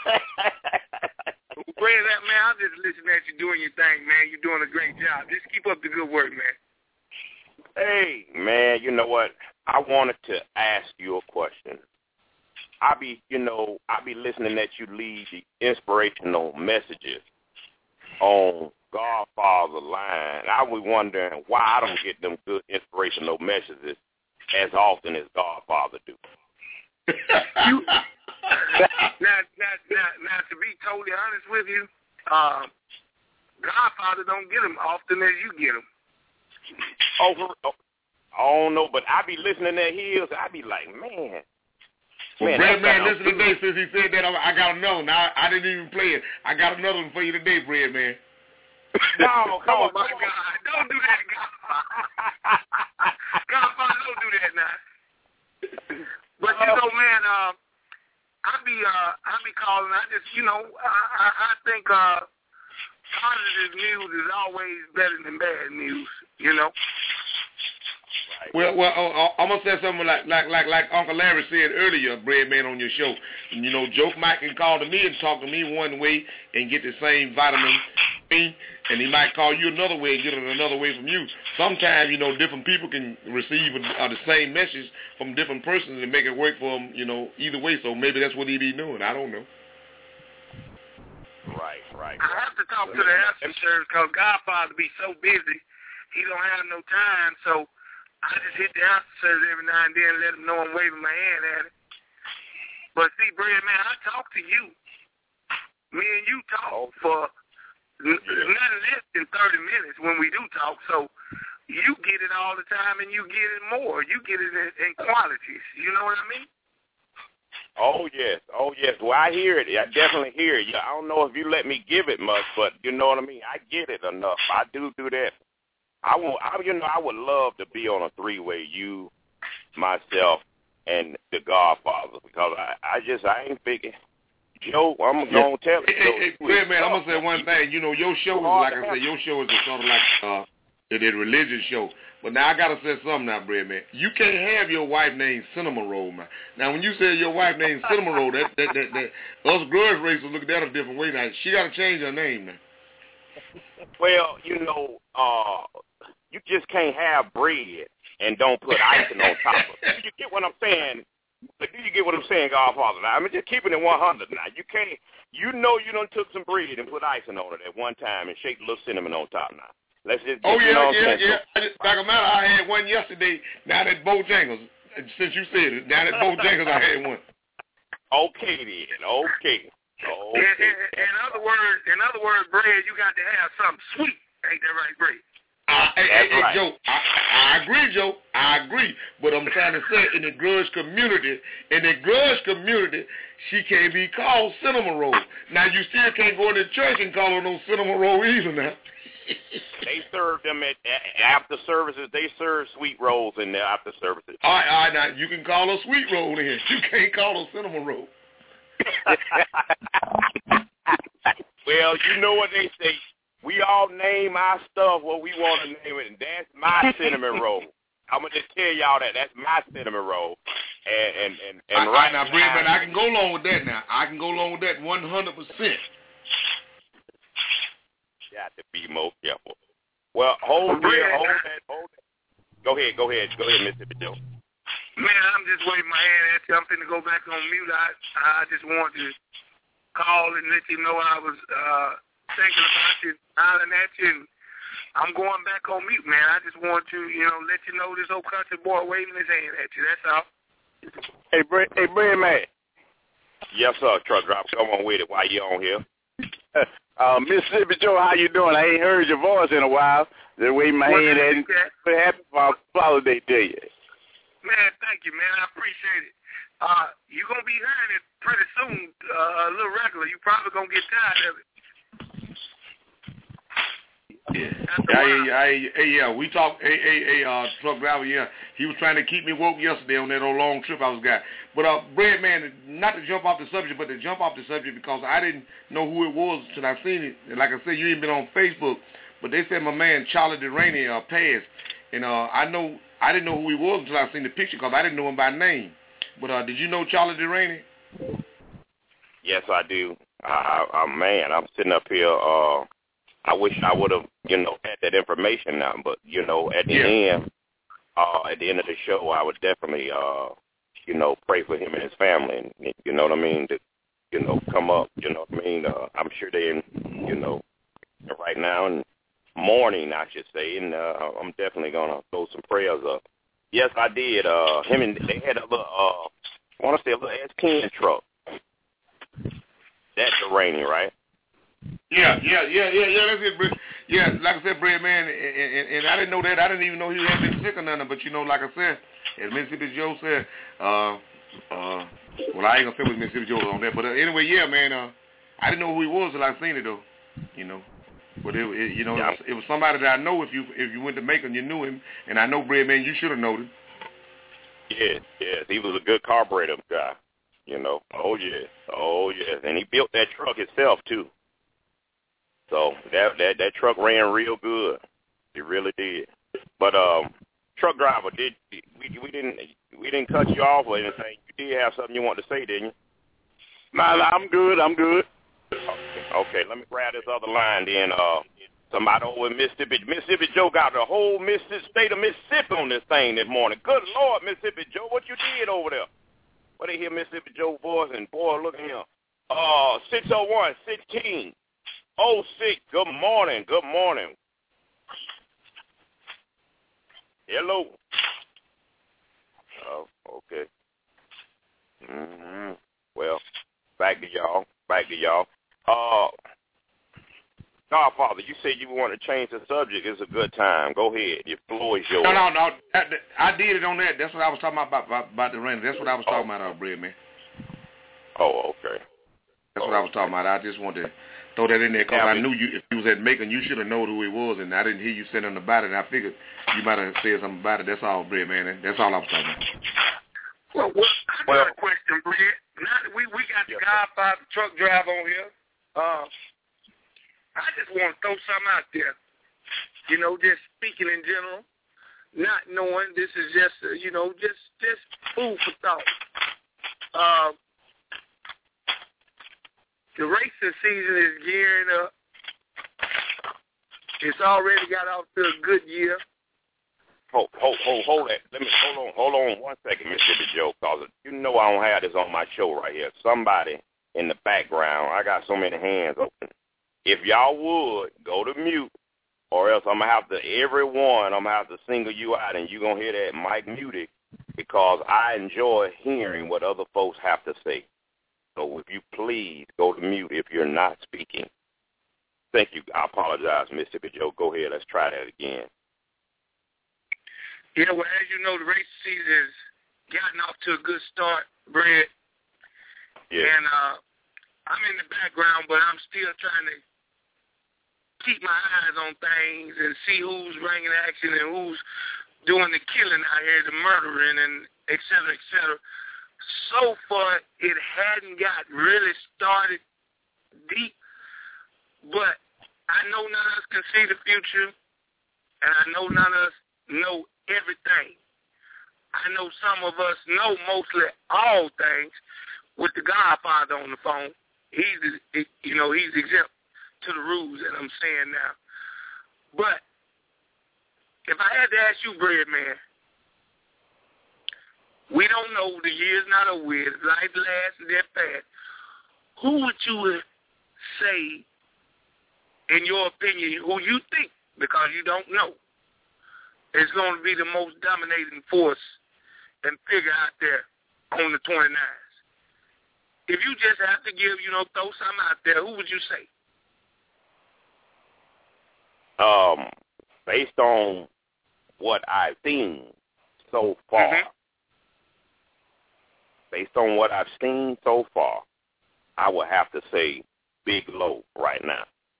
Brad, that man, I'm just listening at you doing your thing, man. You're doing a great job. Just keep up the good work, man. Hey, man, you know what? I wanted to ask you a question. I be, you know, I be listening that you leave the inspirational messages on Godfather line. I was wondering why I don't get them good inspirational messages as often as Godfather do. you, now, now, now, now, to be totally honest with you, um, Godfather don't get them often as you get them. Over, oh, I don't know, but I be listening to his. I be like, man. Well, Bread Man, listen today. Since he said that, I got another one. I, I didn't even play it. I got another one for you today, Bread Man. No, come on, my God. Don't do that, God. Godfather, don't do that now. But, you know, man, uh, I be uh, I be calling. I just, you know, I, I, I think uh, positive news is always better than bad news, you know. Well, well, uh, I'm gonna say something like, like, like, like Uncle Larry said earlier, Bread Man, on your show. You know, Joke Mike can call to me and talk to me one way and get the same vitamin B, and he might call you another way and get it another way from you. Sometimes, you know, different people can receive uh, the same message from different persons and make it work for them, you know, either way. So maybe that's what he be doing. I don't know. Right, right. I have to talk to the answer service because Godfather be so busy, he don't have no time. So I just hit the answer service every now and then and let him know I'm waving my hand at it. But see, Bread Man, I talk to you. Me and you talk for nothing less than thirty minutes when we do talk. So you get it all the time and you get it more. You get it in, in quantities. You know what I mean? Oh, yes. Oh, yes. Well, I hear it. I definitely hear it. I don't know if you let me give it much, but you know what I mean? I get it enough. I do do that. I will, I, you know, I would love to be on a three-way, you, myself, and the Godfather, because I, I just, I ain't thinking. Joe, I'm going to tell it. Hey, hey, hey, man, I'm going to say one thing. You know, your show is, like I said, your show is a sort of like uh, a religious show. But now I got to say something now, Bread Man. You can't have your wife named Cinema Roll, man. Now, when you say your wife named Cinema Roll, that, that, that, that, us grudge racers look at that a different way now. She got to change her name now. Well, you know, uh, you just can't have bread and don't put icing on top of it. You get what I'm saying? But do you get what I'm saying, Godfather? Now, I mean, just keeping it one hundred now. You can't, you know you done took some bread and put icing on it at one time and shake a little cinnamon on top now. Let's just get, oh, yeah, you know yeah, yeah. So, Like a matter, I had one yesterday down at Bojangles. Since you said it, down at Bojangles I had one. Okay, then. Okay. Okay. In, in, in other words, in other words, Bread, you got to have something sweet. Ain't that right, Bread? Uh, hey, hey, hey, right. Joe, I, I agree, Joe. I agree. But I'm trying to say, in the grudge community, in the grudge community, she can't be called Cinema Roll. Now, you still can't go into church and call her no Cinema Roll either now. They serve them at, at after services. They serve sweet rolls in their after services. All right, all right, now, you can call her Sweet Roll then. You can't call her Cinema Roll. Well, you know what they say. We all name our stuff what we want to name it, and that's my cinnamon roll. I'm gonna just tell y'all that that's my cinnamon roll. And and and, and I, right now, now, Bread Man, I can go along with that. Now, I can go along with that one hundred percent. Got to be more careful. Well, hold there, hold that, hold that. Go ahead, go ahead, go ahead, Mississippi Joe. Man, I'm just waving my hand at you. I'm finna go back on mute. I I just wanted to call and let you know I was uh, thinking about you, smiling at you. I'm going back on mute, man. I just want to, you know, let you know this old country boy waving his hand at you. That's all. Hey, Bread, hey, Bread Man. Yes, sir, truck driver. Come on with it while you on here. Uh, Mississippi Joe, how you doing? I ain't heard your voice in a while. Just waving my well, hand at you. Happy Father's Day to you. Man, thank you, man. I appreciate it. Uh, you're going to be hearing it pretty soon, uh, a little regular. You probably going to get tired of it. Yeah, yeah, yeah, yeah. We talked. Hey, hey, hey, uh, truck driver. Yeah, he was trying to keep me woke yesterday on that old long trip I was got. But uh, Bread Man, not to jump off the subject, but to jump off the subject because I didn't know who it was until I seen it. And like I said, you ain't been on Facebook, but they said my man Charlie Delaney uh, passed, and uh, I know I didn't know who he was until I seen the picture because I didn't know him by name. But uh, did you know Charlie Delaney? Yes, I do. I, I, man, I'm sitting up here. Uh, I wish I would have, you know, had that information now. But you know, at the yeah. end, uh, at the end of the show, I would definitely, uh, you know, pray for him and his family, and you know what I mean, to, you know, come up. You know what I mean. Uh, I'm sure they're in, you know, right now in mourning, I should say, and uh, I'm definitely gonna throw some prayers up. Yes, I did. Uh, him and they had a little, uh, I want to say a little S ten truck. That's the rainy, right? Yeah, yeah, yeah, yeah, yeah. That's it, Bread. Yeah, like I said, Bread Man, and, and, and I didn't know that. I didn't even know he had been sick or nothing. But you know, like I said, as Mississippi Joe said, uh, uh, well, I ain't gonna say what Mississippi Joe on that. But uh, anyway, yeah, man, uh, I didn't know who he was till I seen it though. You know. But it, it you know, yeah. it, was, it was somebody that I know. If you if you went to Macon, you knew him, and I know Bread Man, you should have known him. Yes, yes, he was a good carburetor guy. You know, oh yes, oh yes, and he built that truck himself too. So that that that truck ran real good. It really did. But um, truck driver, did we we didn't we didn't cut you off or anything? You did have something you wanted to say, didn't you? Nah, nah, I'm good. I'm good. Okay, okay, let me grab this other line then. Uh, somebody over in Mississippi, Mississippi Joe got the whole Mississippi state of Mississippi on this thing this morning. Good Lord, Mississippi Joe, what you did over there? Well, they hear Mississippi Joe voice, and boy, look at him. Uh, six oh one, sixteen oh six, good morning, good morning. Hello. Oh, okay. Mm-hmm. Well, back to y'all, back to y'all. Uh, Godfather, you said you want to change the subject. It's a good time. Go ahead. Your floor is yours. No, no, no. I, I did it on that. That's what I was talking about, about, about the rain. That's what I was talking oh. about, uh, Bread Man. Oh, okay. That's oh, what I was talking about. I just wanted to throw that in there because yeah, I knew you. If you was at Macon, you should have known who he was, and I didn't hear you say nothing about it, and I figured you might have said something about it. That's all, Bread Man. That's all I was talking about. Well, well I got well, a question, Bread. Now that we, we got the yeah. Godfather truck driver on here, uh, I just want to throw something out there. You know, just speaking in general, not knowing this is just, uh, you know, just just food for thought. Uh, the racing season is gearing up. It's already got off to a good year. Hold, hold, hold, hold that. Let me hold on, hold on one second, Mississippi Joe, because you know I don't have this on my show right here. Somebody in the background, I got so many hands open. If y'all would, go to mute, or else I'm going to have to, everyone, I'm going to have to single you out, and you're going to hear that mic muted, because I enjoy hearing what other folks have to say. So if you please go to mute if you're not speaking. Thank you. I apologize, Mississippi Joe. Go ahead. Let's try that again. Yeah, well, as you know, the race season has gotten off to a good start, Brad. Yeah. And uh, I'm in the background, but I'm still trying to keep my eyes on things and see who's bringing action and who's doing the killing out here, the murdering, and et cetera, et cetera. So far, it hadn't got really started deep, but I know none of us can see the future, and I know none of us know everything. I know some of us know mostly all things with the Godfather on the phone. He's, you know, he's exempt to the rules that I'm saying now. But if I had to ask you, Bread Man, we don't know. The year's not over with. Life lasts and death fast. Who would you say, in your opinion, who you think, because you don't know, is going to be the most dominating force and figure out there on the twenty-nines? If you just have to give, you know, throw something out there, who would you say? Um, based on what I've seen so far, mm-hmm. based on what I've seen so far, I would have to say Big Low right now.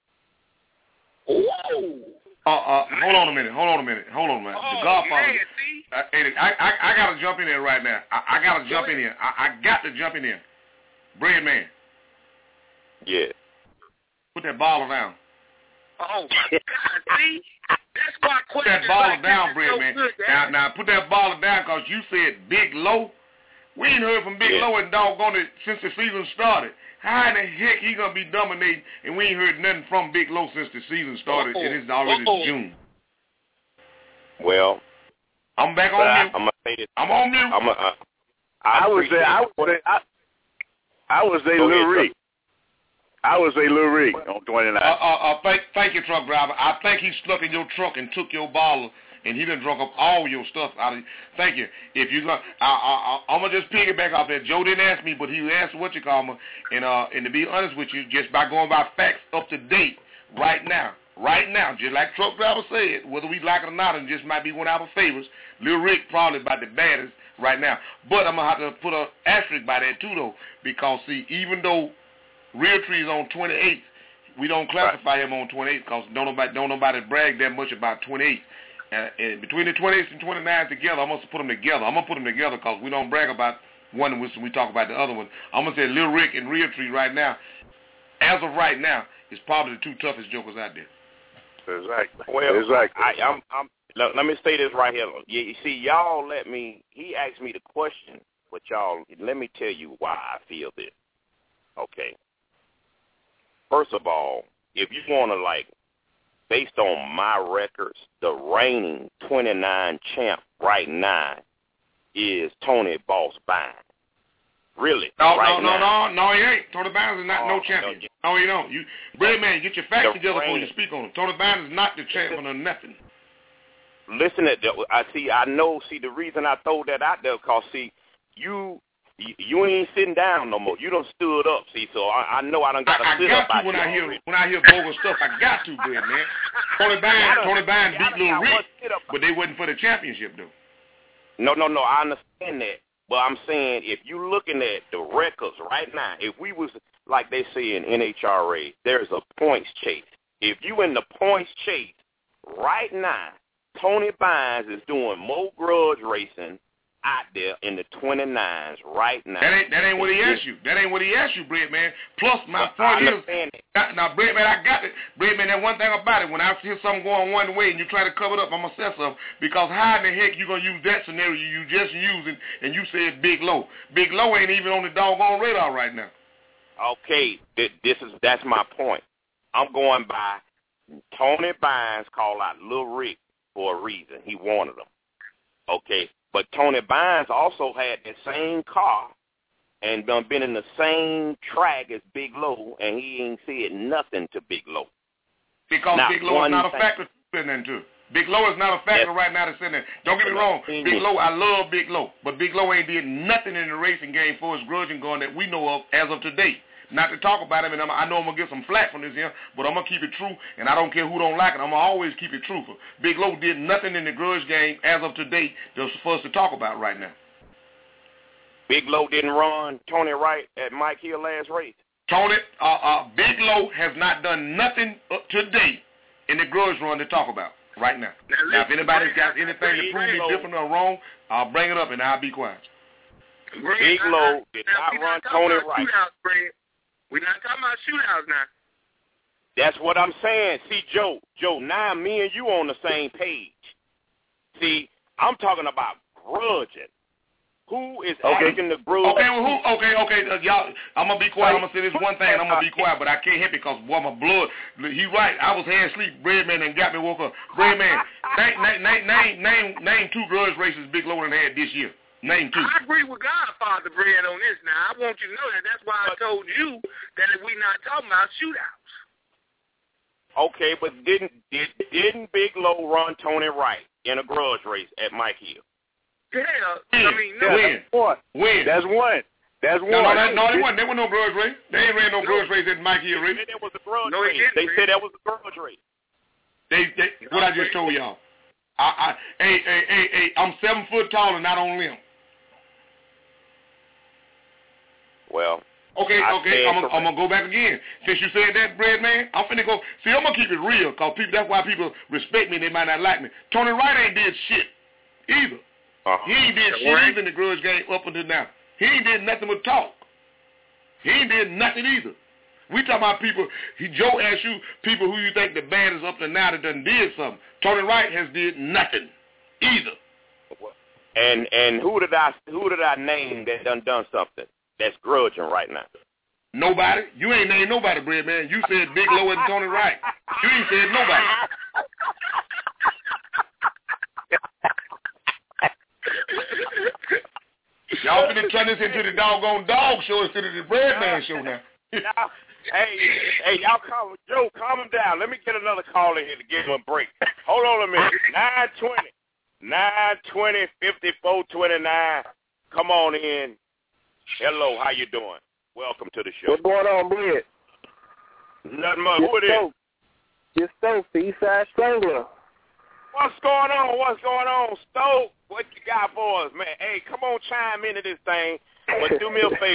Whoa! Uh, uh, hold on a minute. Hold on a minute. Hold on a minute. Oh, the Godfather. Man, see? Uh, I, I, I got to jump in there right now. I, I got to jump in here. I, I got to jump in here. Bread Man. Yeah. Put that ball down. Oh, my God, see? That's my question. Put that ball like down, Bread so Man. Good, now, now, put that ball down because you said Big Low. We ain't heard from Big yeah. Low and doggone it since the season started. How in the heck he going to be dominating and we ain't heard nothing from Big Low since the season started Uh-oh. and it's already Uh-oh. June? Well, I'm back on I, mute. I'm, say this. I'm on mute. I'm a, uh, I, I would say, I would say, I, I would say Lil Rick. I would say Lil Rick on twenty-nine. Uh, uh, uh, thank, thank you, truck driver. I think he stuck in your truck and took your bottle, and he done drunk up all your stuff out of. Thank you. If you, I, I, I, I'm gonna just piggyback off that. Joe didn't ask me, but he asked what you call me, and uh, and to be honest with you, just by going by facts up to date right now, right now, just like truck driver said, whether we like it or not, and just might be one of our favorites. Lil Rick probably about the baddest right now, but I'm gonna have to put an asterisk by that too, though, because see, even though Realtree is on twenty-eight, we don't classify him on twenty-eight because don't nobody don't nobody brag that much about twenty-eight. Uh, and between the twenty-eights and twenty-nines together, I'm gonna put them together. I'm gonna put them together because we don't brag about one when we talk about the other one. I'm gonna say Lil Rick and Realtree right now, as of right now, is probably the two toughest jokers out there. Exactly. Well, exactly. I, I'm, I'm, let, let me say this right here. You, you see, y'all let me, he asked me the question, but y'all, let me tell you why I feel this. Okay. First of all, if you want to, like, based on my records, the reigning twenty-nine champ right now is Tony Boss Bynes. Really? No, right no, now. no, no, no, he ain't. Tony Bynes is not oh, no champion. No, no, he don't. You, Bread Man, get your facts the together reigning. before you speak on him. Tony Bynes is not the champion or nothing. Listen to that. I see. I know. See, the reason I throw that out there, cause see, you you ain't sitting down no more. You done stood up. See, so I, I know I done got to I, sit I up. got to when I hear already. when I hear bogus stuff. I got to, Bread Man. Tony Bynes, Tony Bynes beat Lil Rick, but they wasn't for the championship though. No, no, no. I understand that. But I'm saying if you're looking at the records right now, if we was, like they say in N H R A, there's a points chase. If you in the points chase right now, Tony Bynes is doing more grudge racing out there in the twenty-nines right now. That ain't that ain't what he asked you. That ain't what he asked you, Bread Man. Plus, my well, point is, now, now, Bread Man, I got it. Bread Man, that one thing about it, when I hear something going one way and you try to cover it up, I'm going to say something. Because how in the heck you going to use that scenario you just using and you said Big Low? Big Low ain't even on the doggone radar right now. Okay, th- this is that's my point. I'm going by Tony Bynes called out Lil Rick for a reason. He wanted him. Okay. But Tony Bynes also had the same car and done been in the same track as Big Low, and he ain't said nothing to Big Low. Because not Big Low is not thing. a factor in there, too. Big Low is not a factor yes. right now that's in there. Don't get me wrong. Big Low, I love Big Low. But Big Low ain't did nothing in the racing game for his grudging going that we know of as of today. Not to talk about him, and I'm, I know I'm going to get some flack from this here, but I'm going to keep it true, and I don't care who don't like it. I'm going to always keep it truthful. Big Low did nothing in the grudge game as of today that's for us to talk about right now. Big Low didn't run Tony Wright at Mike Hill last race? Tony, uh, uh, Big Low has not done nothing up to date in the grudge run to talk about right now. Now, now if anybody's got anything to prove me different or wrong, I'll bring it up, and I'll be quiet. Big Low did not run Tony Wright. We're not talking about shootouts now. That's what I'm saying. See, Joe, Joe, now me and you on the same page. See, I'm talking about grudging. Who is okay. asking the grudge? Okay, well, who? Okay, okay, uh, y'all. I'm gonna be quiet. I'm gonna say this one thing. And I'm gonna be quiet, but I can't help it because boy, my blood. He right. I was half asleep. Bread Man and got me woke up. Bread Man, name, name, name, name, name, name two grudge races Big Low done had this year. Name two. I agree with Godfather Bread on this now. I want you to know that. That's why I told you that if we're not talking about shootouts. Okay, but didn't did, didn't Big Low run Tony Wright in a grudge race at Mike Hill? Yeah, I mean, no. When? What? When? That's one. That's one. No, no, that, no, they wasn't. There was no grudge race. They ain't ran no, no. grudge race at Mike Hill race. They said that was a grudge no, race. They said that was a grudge race. They, they what I just told y'all. I, I, hey, hey, hey, hey, I'm seven foot tall and not on limb. Well, okay, I okay, I'm gonna go back again. Since you said that, Bread Man, I'm finna go. See, I'm gonna keep it real, cause people. That's why people respect me. They might not like me. Tony Wright ain't did shit either. Uh-huh. He ain't did shit either in the grudge game up until now. He ain't did nothing but talk. He ain't did nothing either. We talking about people. He, Joe asked you people who you think the band is up to now that done did something. Tony Wright has did nothing either. And and who did I who did I name that done done something that's grudging right now? Nobody. You ain't named nobody, Bread Man. You said Big Low and Tony Wright. You ain't said nobody. Y'all finna turn this into the doggone dog show instead of the Bread Man show now. Now, hey, hey, y'all calm, Joe, calm him down. Let me get another call in here to give him a break. Hold on a minute. nine twenty, nine twenty, fifty-four twenty-nine. Come on in. Hello, how you doing? Welcome to the show. What's going on, Bread? Nothing much. Who it is? Just Stoke, the Eastside Strangler. What's going on? What's going on, Stoke? What you got for us, man? Hey, come on, chime into this thing. But do me a favor.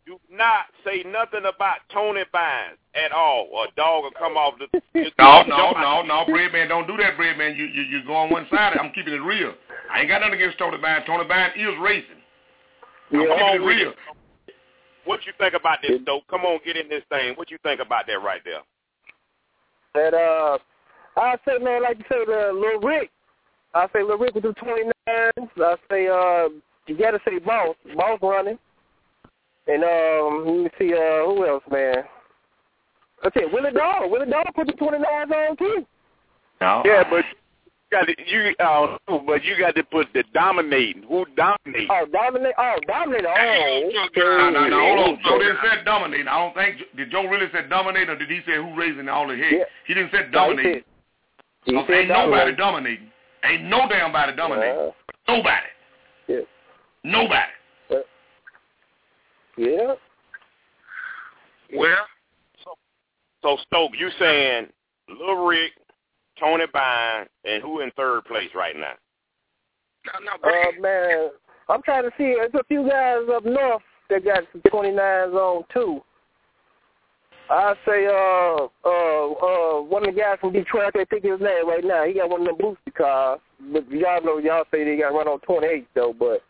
do not say nothing about Tony Bynes at all, or a dog will come off the... no, no, no, no, Breadman, don't do that, Breadman. You, you, you go on one side. I'm keeping it real. I ain't got nothing against Tony Bynes. Tony Bynes is racing. I'm yeah, keeping it real. What you think about this, Stoke? Come on, get in this thing. What you think about that right there? That, uh, I say, man, like you say, the Lil Rick. I say Lil Rick with the twenty-nines. I say, uh, you got to say Boss. Boss running. And, um, let me see, uh, who else, man? I say Willie Dog. Willie Dog put the twenty-nines on, too. No. Yeah, but you got to, you, uh, but you got to put the dominating. Who dominates? Oh, dominate. Oh, dominate. Oh, no, no, no, hold on. Joe didn't say dominate. I don't think, did Joe really say dominate, or did he say who raising all the head? Yeah. He didn't say dominate. No, he said, he ain't dominate. Nobody dominating. Ain't no damn body dominating. Uh, nobody. Yeah. Nobody. Uh, yeah. Well. So, so Stoke, you saying Lil Rick, Tony Bynes, and who in third place right now? No, no, uh, man, I'm trying to see. There's a few guys up north that got some twenty-nines on, too. I say uh, uh, uh, one of the guys from Detroit, I can't think of his name right now. He got one of them booster cars. But y'all know, y'all say they got run on twenty-eight, though, but...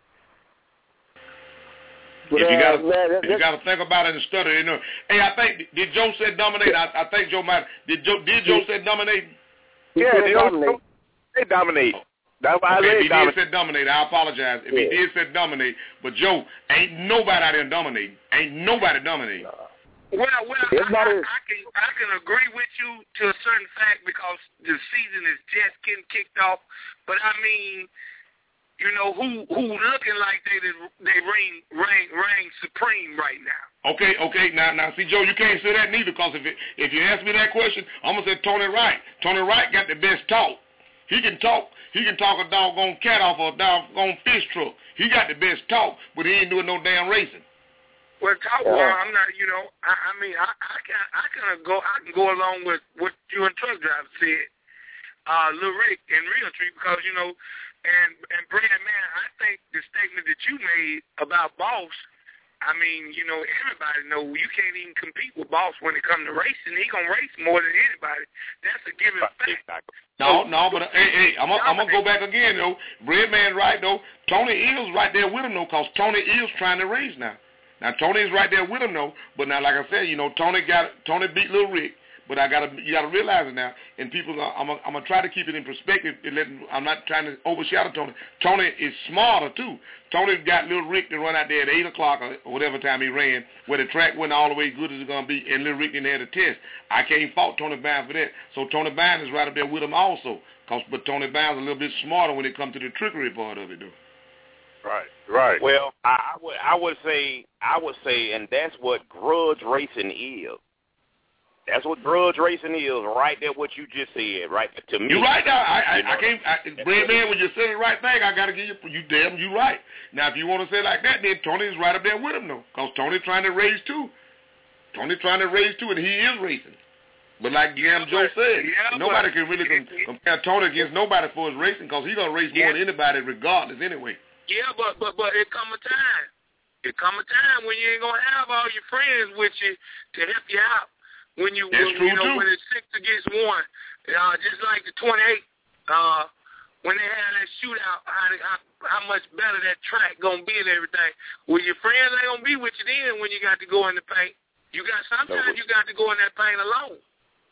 But, if you uh, got man, you got to think about it and study. You know, hey, I think did Joe say dominate? I, I think Joe might. Did Joe did Joe say dominate? Yeah, they dominate. They dominate. That's why okay, I if he dominate. did say dominate, I apologize. If yeah. he did say dominate, but Joe, ain't nobody out there dominating. Ain't nobody dominating. Well, well, I, I, I can I can agree with you to a certain fact because the season is just getting kicked off. But I mean, you know, who who looking like they they reign reign reign supreme right now? Okay, okay. Now, now, see, Joe, you can't say that neither because if it, if you ask me that question, I'm gonna say Tony Wright. Tony Wright got the best talk. He can talk. He can talk a doggone cat off a doggone fish truck. He got the best talk, but he ain't doing no damn racing. Well, talk. Yeah. Well, I'm not. You know, I, I mean, I, I can I can go I can go along with what you and truck driver said, uh, Lil Rick and Realtree, because you know, and and Brad, man, I think the statement that you made about Boss. I mean, you know, everybody know you can't even compete with Boss when it comes to racing. He gonna race more than anybody. That's a given fact. No, so, no, but uh, hey, hey, I'm gonna go back again though. Breadman right though. Tony is right there with him though, cause Tony is trying to race now. Now Tony is right there with him though, but now like I said, you know, Tony got Tony beat Lil Rick. But I gotta, you gotta realize it now. And people, I'm gonna, I'm gonna try to keep it in perspective. And let, I'm not trying to overshadow Tony. Tony is smarter too. Tony got Lil Rick to run out there at eight o'clock or whatever time he ran, where the track wasn't all the way good as it's gonna be, and Lil Rick didn't have a test. I can't fault Tony Bynes for that. So Tony Bynes is right up there with him also. Cause, but Tony Bynes is a little bit smarter when it comes to the trickery part of it, though. Right, right. Well, I, I would, I would say, I would say, and that's what grudge racing is. That's what grudge racing is, right there. What you just said, right to me. You're right now. I, I, you know, I can't. I, Breadman, when you say the right thing, I gotta give you. You damn, you right. Now, if you want to say it like that, then Tony's right up there with him, though, because Tony's trying to raise too. Tony's trying to raise too, and he is racing. But like Gam Joe said, yeah, nobody can really com- compare Tony against nobody for his racing, because he's gonna race more yeah. than anybody, regardless, anyway. Yeah, but but but it come a time. It come a time when you ain't gonna have all your friends with you to help you out. When you, That's when, true you know, too. when it's six against one, uh, just like the twenty-eight, uh, when they had that shootout, how, how, how much better that track gonna be and everything. Well, your friends ain't gonna be with you then when you got to go in the paint. You got sometimes you got to go in that paint alone.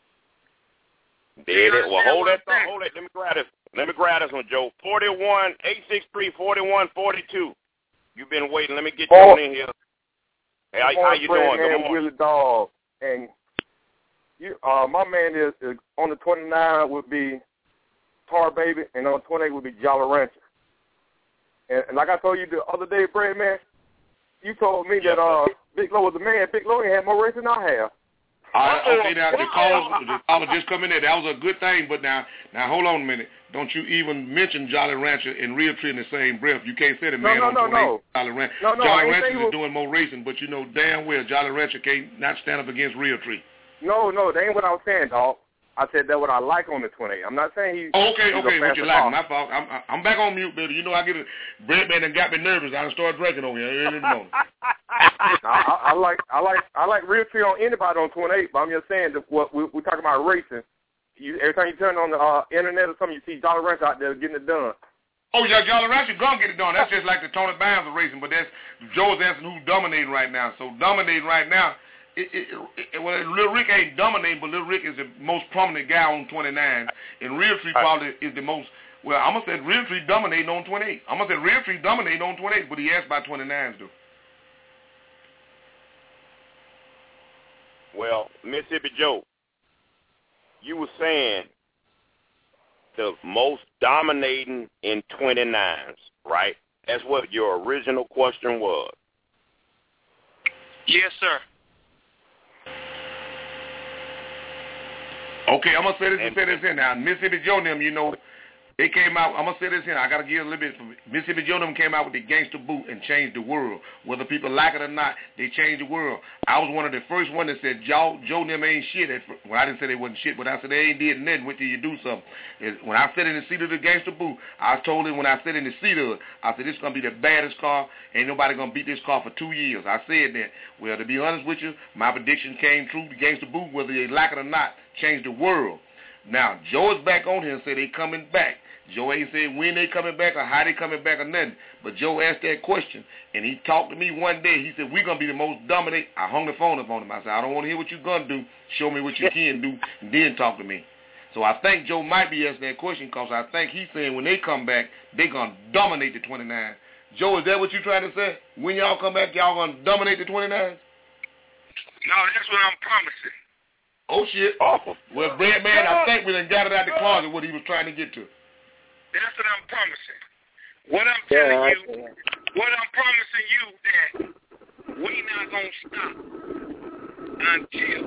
Did it? Well, hold that thought. Hold it. Let me grab this. Let me grab this one, Joe. Forty-one eight six three forty-one forty-two. You've been waiting. Let me get you on in here. Hey, how, how you doing? Good morning. Willie Dog and. You, uh, my man is, is on the twenty-nine would be Tar Baby, and on the twenty-eight would be Jolly Rancher. And, and like I told you the other day, Brad, man, you told me that uh, Big Low was a man. Big Low had more race than I have. Uh, okay, now the caller, the caller just come in there. That was a good thing, but now, now hold on a minute. Don't you even mention Jolly Rancher and Realtree in the same breath. You can't say the man no, no, on no, no. Jolly Rancher. No, no, Jolly Rancher is doing more racing, but you know damn well Jolly Rancher can't not stand up against Realtree. No, no, that ain't what I was saying, dog. I said that's what I like on the twenty-eight. I'm not saying he. Oh, okay, he's okay, what you like? car. My fault. I'm, I'm back on mute, baby. You know I get a Breadman and got me nervous. I done started drinking on you early in the morning. I, I like I like I like Realtree on anybody on twenty-eight, but I'm just saying that what we, we're talking about racing. You, every time you turn on the uh, internet or something, you see Jolly Rancher out there getting it done. Oh yeah, Jolly Rancher gonna get it done. That's just like the Tony Barnes of racing, but that's Joe's asking who's dominating right now. So dominating right now, it, it, it, well, Lil Rick ain't dominating, but Lil Rick is the most prominent guy on twenty-nine, and Realtree probably is the most. Well, I'm gonna say Realtree dominating on twenty-eight. I'm gonna say Realtree dominating on twenty-eight, but he asked about twenty-nines though. Well, Mississippi Joe, you were saying the most dominating in twenty-nines, right? That's what your original question was. Yes, sir. Okay, I'm going to say this and, and say this in now. Mississippi Joe and them, you know, they came out, I'm going to say this in, I got to give a little bit, Mississippi Joe and them came out with the gangster boot and changed the world. Whether people like it or not, they changed the world. I was one of the first one that said, Joe, Joe and them ain't shit. Well, I didn't say they wasn't shit, but I said they ain't did nothing. Wait till you do something. When I said in the seat of the gangster boot, I told him when I said in the seat of it, I said, this is going to be the baddest car. Ain't nobody going to beat this car for two years. I said that. Well, to be honest with you, my prediction came true. The gangster boot, whether they like it or not, changed the world. Now, Joe is back on here and said they coming back. Joe ain't said when they coming back or how they coming back or nothing. But Joe asked that question, and he talked to me one day. He said, we're going to be the most dominant. I hung the phone up on him. I said, I don't want to hear what you're going to do. Show me what you can do, and then talk to me. So I think Joe might be asking that question because I think he's saying when they come back, they're going to dominate the twenty-nine. Joe, is that what you're trying to say? When y'all come back, y'all going to dominate the twenty-nines? No, that's what I'm promising. Oh, shit. Oh. Well, Brad, man, I think we done got it out the closet what he was trying to get to. That's what I'm promising. What I'm telling yeah, you, what I'm promising you that we not going to stop until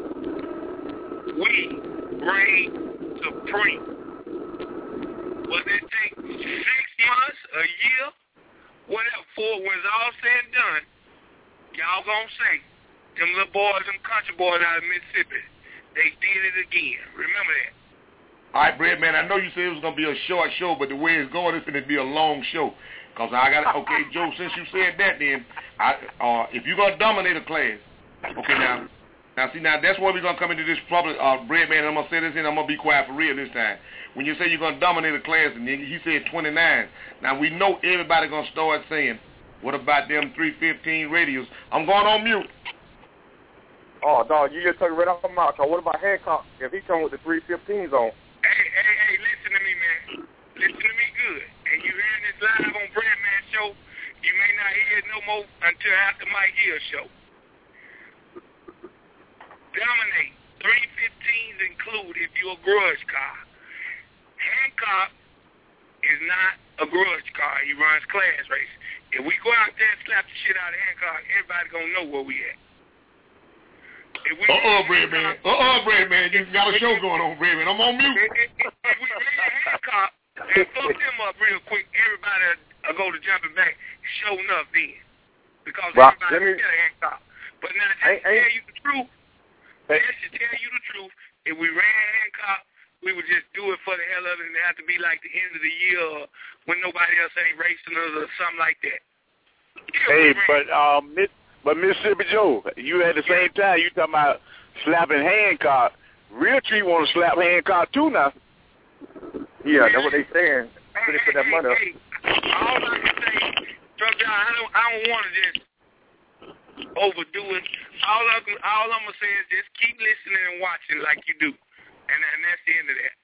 we reign supreme. Whether it take six months, a year, whatever, for when it's all said and done, y'all going to say, them little boys, them country boys out of Mississippi, they did it again. Remember that. All right, Brad, man, I know you said it was going to be a short show, but the way it's going, it's going to be a long show. Because I got to, okay, Joe, since you said that then, I, uh, if you're going to dominate a class, okay, now, now see, now that's where we're going to come into this public, uh, Brad, man, and I'm going to say this in, I'm going to be quiet for real this time. When you say you're going to dominate a class, and then he said twenty-nine, now we know everybody going to start saying, what about them three fifteen radios? I'm going on mute. Oh, dog, you just took it right off my mouth. What about Hancock if he come with the three fifteens on? Hey, hey, hey, listen to me, man. Listen to me good. And you hearing this live on Brad Man Show, you may not hear it no more until after Mike Hill Show. Dominate. three fifteens include if you're a grudge car. Hancock is not a grudge car. He runs class race. If we go out there and slap the shit out of Hancock, everybody gonna know where we at. Uh-oh, Brad Man. Uh-oh, Brad Man. You got a show going on, Brad Man. I'm on mute. If, if, if we ran Hancock and fuck them up real quick, everybody will go to jumping back, show enough then. Because well, everybody's scared of Hancock. But now, just to tell you the truth, just to tell you the truth, if we ran Hancock, we would just do it for the hell of it, and it have to be like the end of the year or when nobody else ain't racing us or something like that. Yeah, hey, but um, it, But Mississippi Joe, you at the same time, you talking about slapping Hancock. Realtree want to slap Hancock too now. Yeah, that's what they saying. Hey, they put that hey, money hey, hey. All I can say, Truck John, I don't, I don't want to just overdo it. All, I can, all I'm going to say is just keep listening and watching like you do. And, and that's the end of that.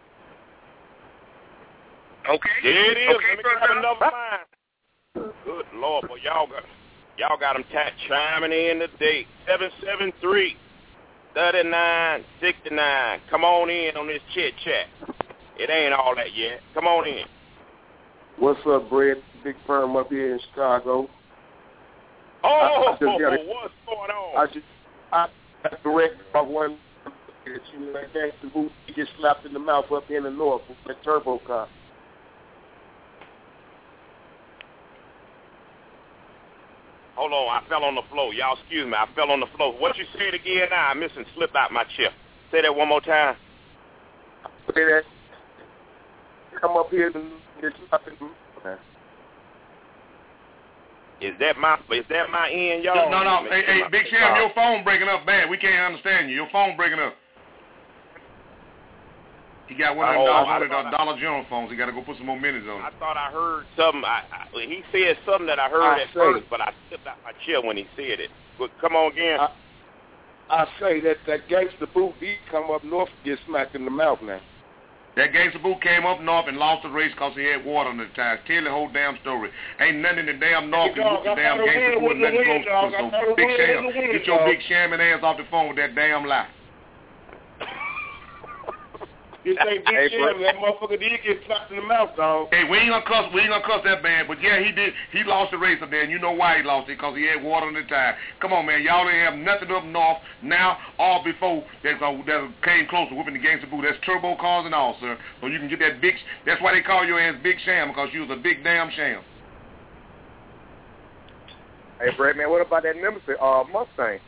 Okay? Yeah, it is. Okay, Let me grab another line. Good Lord, boy, y'all got... Y'all got them tat chiming in today. seven seven three, three nine six nine. Come on in on this chit-chat. It ain't all that yet. Come on in. What's up, Brad? Big firm up here in Chicago. Oh, I, I just oh gotta, what's going on? I just, I correct about one that you like that the boot you get slapped in the mouth up in the north with that turbo car. Hold on, I fell on the floor. Y'all excuse me, I fell on the floor. What you said again now? I'm missing slip out my chip. Say that one more time. Say that. Come up here and get slapped in the mouth. Is that my is that my end, y'all? No, no. Hey, hey, Big Sham, your phone breaking up bad. We can't understand you. Your phone breaking up. He got one of them oh, Dollar, Dollar, Dollar General phones. He got to go put some more minutes on it. I thought I heard something. I, I, he said something that I heard I at say, first, but I slipped out my chair when he said it. But come on again. I, I say that that gangster boot, he come up north and get smacked in the mouth now. That gangster boot came up north and lost the race because he had water on the tires. Tell the whole damn story. Ain't nothing in the damn north can whoop the damn gangster boot and nothing close to it. So, Big Sham, get your big shamming ass off the phone with that damn lie. You say Big hey, Sham, that motherfucker did get slapped in the mouth, dog. Hey, we ain't gonna cuss, we ain't gonna cuss that bad, but yeah, he did. He lost the race up there, and you know why he lost it, because he had water on the tire. Come on, man, y'all ain't have nothing up north now or before that, uh, that came close to whipping the gangster boot. That's turbo cars and all, sir. So you can get that big. That's why they call your ass Big Sham, because you was a big damn sham. Hey, Brad, man, what about that Nemesis uh, Mustang?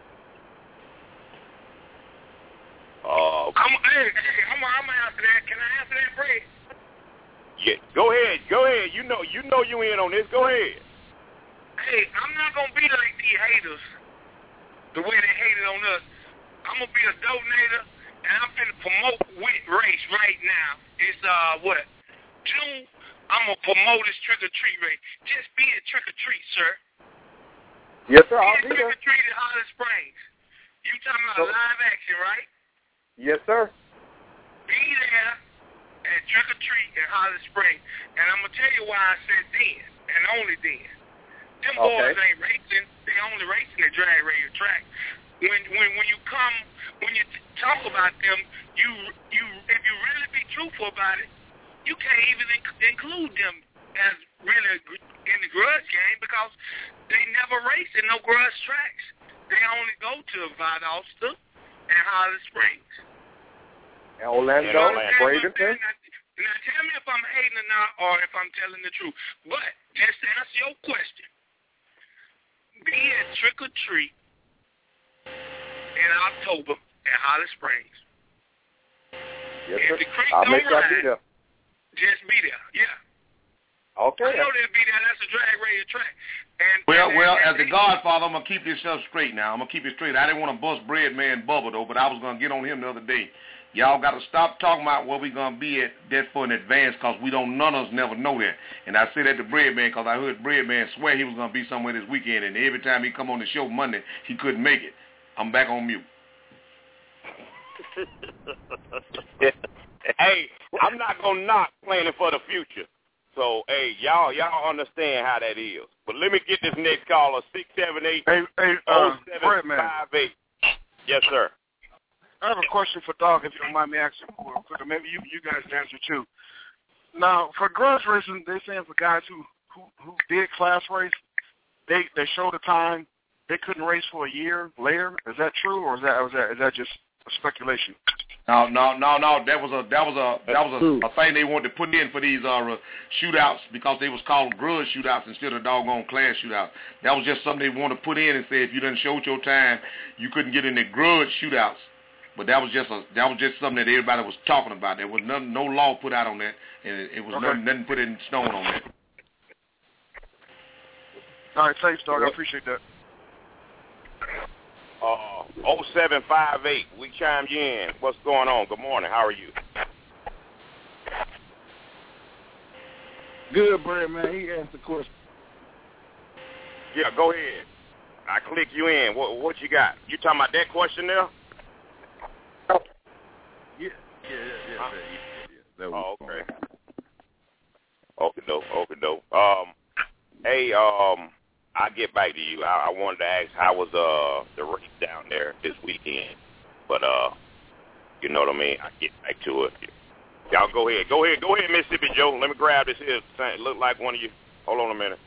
Uh, I'm, hey, hey, I'm, I'm gonna answer that. Can I answer that, Brad? Yeah, go ahead, go ahead. You know, you know you in on this. Go ahead. Hey, I'm not gonna be like these haters, the way they hated on us. I'm gonna be a donator, and I'm finna promote with race right now. It's uh what June. I'm gonna promote this trick or treat race. Just be a trick or treat, sir. Yes, sir. I'll be be trick there. or treat at Hollis Springs. You talking about so, live action, right? Yes, sir. Be there at Trick or Treat in Hollis Springs. And I'm going to tell you why I said then, and only then. Them okay. boys ain't racing. They only racing at drag radio track. When when when you come, when you t- talk about them, you you if you really be truthful about it, you can't even inc- include them as really in the grudge game because they never race in no grudge tracks. They only go to Valdosta and Hollis Springs. And Orlando, you know Bradenton. Now, now tell me if I'm hating or not, or if I'm telling the truth. But just to answer your question, be at Trick or Treat in October at Hollis Springs. Yes, if sir. the creek I'll don't make sure ride, I be there. just be there. Yeah. Okay. I know they'll be there. That's a drag radio track. And well, and, well, and, as the Godfather, I'm gonna keep this stuff straight now. I'm gonna keep it straight. I didn't want to bust Bread Man Bubba though, but I was gonna get on him the other day. Y'all got to stop talking about where we gonna be at that for in advance, cause we don't. None of us never know that. And I said that to Bread Man, cause I heard Bread Man swear he was gonna be somewhere this weekend, and every time he come on the show Monday, he couldn't make it. I'm back on mute. Hey, I'm not gonna knock planning for the future. So, hey, y'all, y'all understand how that is. But let me get this next caller, six seven eight, hey, hey, uh, Brad Man. five eight. Yes, sir. I have a question for Doc, if you don't mind me asking real quick, or maybe you you guys answer too. Now, for grudge racing, they're saying for guys who who who did class race, they they show the time they couldn't race for a year later. Is that true, or is that or is that is that just a speculation? No, no, no, no. That was a that was a that was a, a thing they wanted to put in for these uh, shootouts because they was called grudge shootouts instead of doggone class shootouts. That was just something they wanted to put in and say if you didn't show your time, you couldn't get in the grudge shootouts. But that was just a that was just something that everybody was talking about. There was none, no law put out on that, and it, it was okay. nothing, nothing put in stone on that. All right, thanks, Doc. I appreciate that. Uh, oh seven five eight, we chimed you in. What's going on? Good morning. How are you? Good, Brad, man. He asked the question. Yeah, go ahead. I click you in. What what you got? You talking about that question there? Yeah, yeah, yeah, yeah. Huh? yeah, yeah. That was oh, okay. Okay, dope. Okay, dope. Um, hey, um, I'll get back to you. I, I wanted to ask how was uh the race down there this weekend, but uh, you know what I mean. I get back to it. Y'all go ahead. Go ahead. Go ahead, Mississippi Joe. Let me grab this here. It look like one of you. Hold on a minute.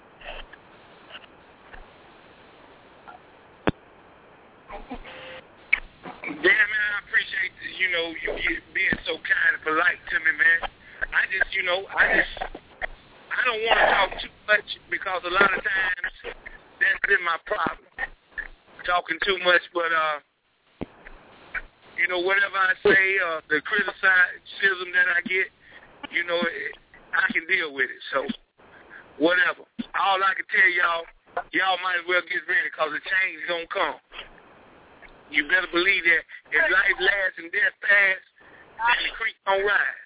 Yeah, man, I appreciate, you know, you being so kind and polite to me, man. I just, you know, I just, I don't want to talk too much because a lot of times that's been my problem, talking too much. But, uh, you know, whatever I say, uh, the criticism that I get, you know, I can deal with it. So whatever. All I can tell y'all, y'all might as well get ready because the change is going to come. You better believe that if life lasts and death pass, then the creek don't rise.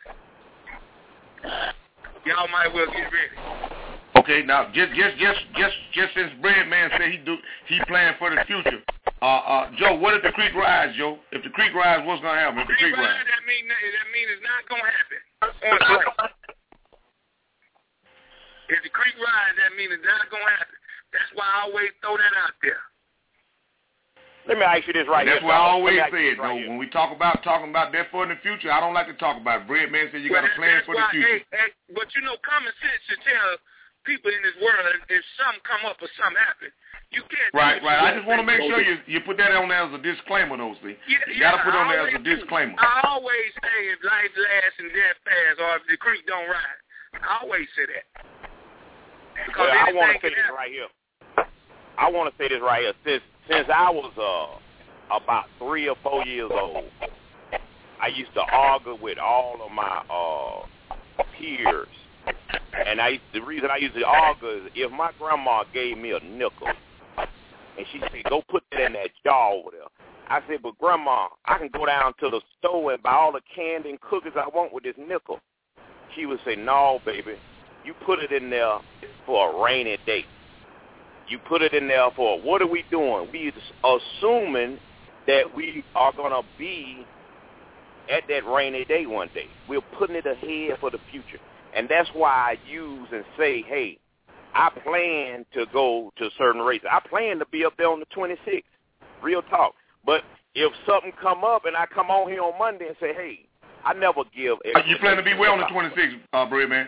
Y'all might as well get ready. Okay, now just just just just just since Breadman said he do he planned for the future, uh uh Joe, what if the creek rise, Joe? If the creek rise, what's gonna happen? If the creek rise, that mean that mean it's not gonna happen. If the creek rise, that means it's not gonna happen. That's why I always throw that out there. Let me ask you this right That's here. That's what I always say. Right no, when we talk about talking about that for in the future, I don't like to talk about it. Breadman said you well, got to plan for why, the future. Hey, hey, but you know, common sense should tell people in this world if something come up or something happen, you can't. Right, right. I just want to make sure you you put that on there as a disclaimer, though. See, yeah, you got to yeah, put on there as a do. disclaimer. I always say if life lasts and death pass, or if the creek don't rise. I always say that. Well, I want to say this right here. I want to say this right here. Since since I was uh. about three or four years old, I used to argue with all of my uh, peers. And I the reason I used to argue is if my grandma gave me a nickel, and she said, go put that in that jar over there. I said, but Grandma, I can go down to the store and buy all the candy and cookies I want with this nickel. She would say, no, baby, you put it in there for a rainy day. You put it in there for, what are we doing? We assuming that we are going to be at that rainy day one day. We're putting it ahead for the future. And that's why I use and say, hey, I plan to go to certain races. I plan to be up there on the twenty-sixth. Real talk. But if something come up and I come on here on Monday and say, hey, I never give. You plan to be where on the twenty-sixth, uh, Breadman?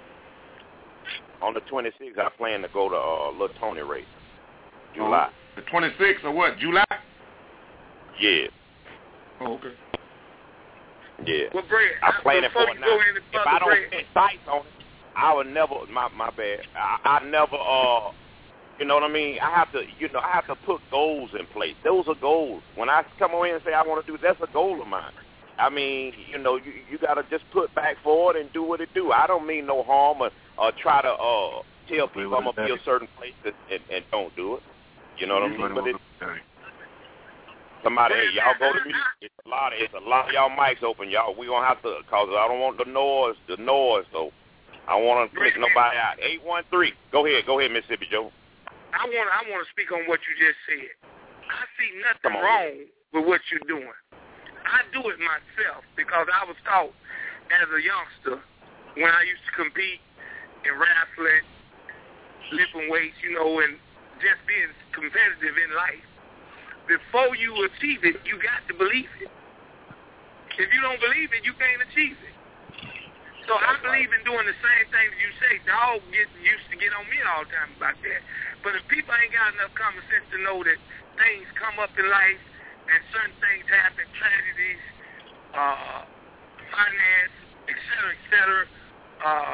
On the twenty-sixth, I plan to go to uh, Little Tony race, July. Oh, the twenty-sixth or what, July? Yeah. Oh, okay. Yeah. Well, Brad, I'm planning for it now. If I don't Brad. set sights on it, I would never, my my bad, I, I never, uh, you know what I mean? I have to, you know, I have to put goals in place. Those are goals. When I come on in and say I want to do, that's a goal of mine. I mean, you know, you you got to just put back forward and do what it do. I don't mean no harm or, or try to uh, tell people I'm going to be a certain place and, and, and don't do it. You know what I mean? But it, somebody, hey, y'all go to me. It's a lot of, it's a lot of y'all mics open, y'all. We going to have to, because I don't want the noise, the noise, so I don't want to pick nobody out. eight one three. Go ahead. Go ahead, Mississippi Joe. I want I want to speak on what you just said. I see nothing wrong with what you're doing. I do it myself because I was taught as a youngster when I used to compete in wrestling, lifting weights, you know, and just being competitive in life. Before you achieve it, you got to believe it. If you don't believe it, you can't achieve it. So I believe in doing the same thing that you say. Dog get used to get on me all the time about that. But if people ain't got enough common sense to know that things come up in life and certain things happen, tragedies, uh, finance, et cetera, et cetera, uh,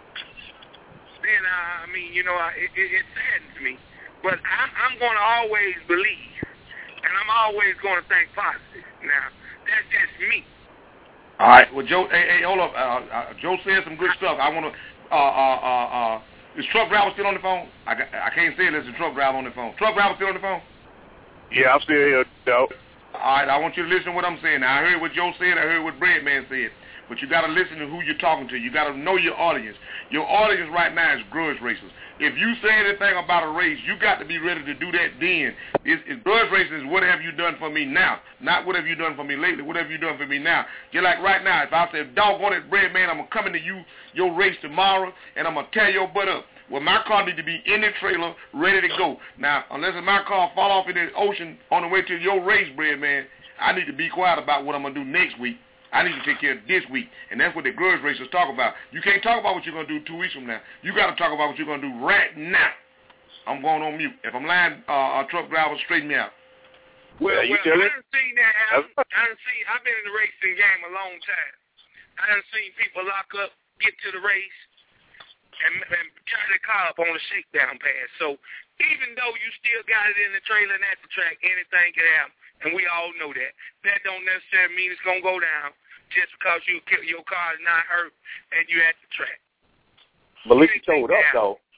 then, uh, I mean, you know, it, it, it saddens me. But I'm, I'm going to always believe, and I'm always going to think positive. Now, that's just me. All right. Well, Joe, hey, hey hold up. Uh, uh, Joe said some good stuff. I want to, uh, uh, uh, uh, is truck driver still on the phone? I, I can't say it unless the truck driver on the phone. Truck driver still on the phone? Yeah, I'm still here, Joe. All right, I want you to listen to what I'm saying. Now, I heard what Joe said. I heard what Breadman said. But you got to listen to who you're talking to. You got to know your audience. Your audience right now is grudge racers. If you say anything about a race, you got to be ready to do that then. It's, it's grudge racing is what have you done for me now, not what have you done for me lately. What have you done for me now? Just like right now, if I say, doggone it, Breadman, I'm going to come into you, your race tomorrow, and I'm going to tear your butt up. Well, my car need to be in the trailer, ready to go. Now, unless my car fall off in the ocean on the way to your race, Breadman, I need to be quiet about what I'm going to do next week. I need to take care of this week. And that's what the grudge racers talk about. You can't talk about what you're going to do two weeks from now. You got to talk about what you're going to do right now. I'm going on mute. If I'm lying, uh, a truck driver, straighten me out. Well, well I done seen that happen. I done seen, I've been in the racing game a long time. I done seen people lock up, get to the race, and, and turn their car up on the shakedown pass. So even though you still got it in the trailer and at the track, anything can happen. And we all know that. That don't necessarily mean it's going to go down just because you your car is not hurt and you at the track. But at least you showed up, though.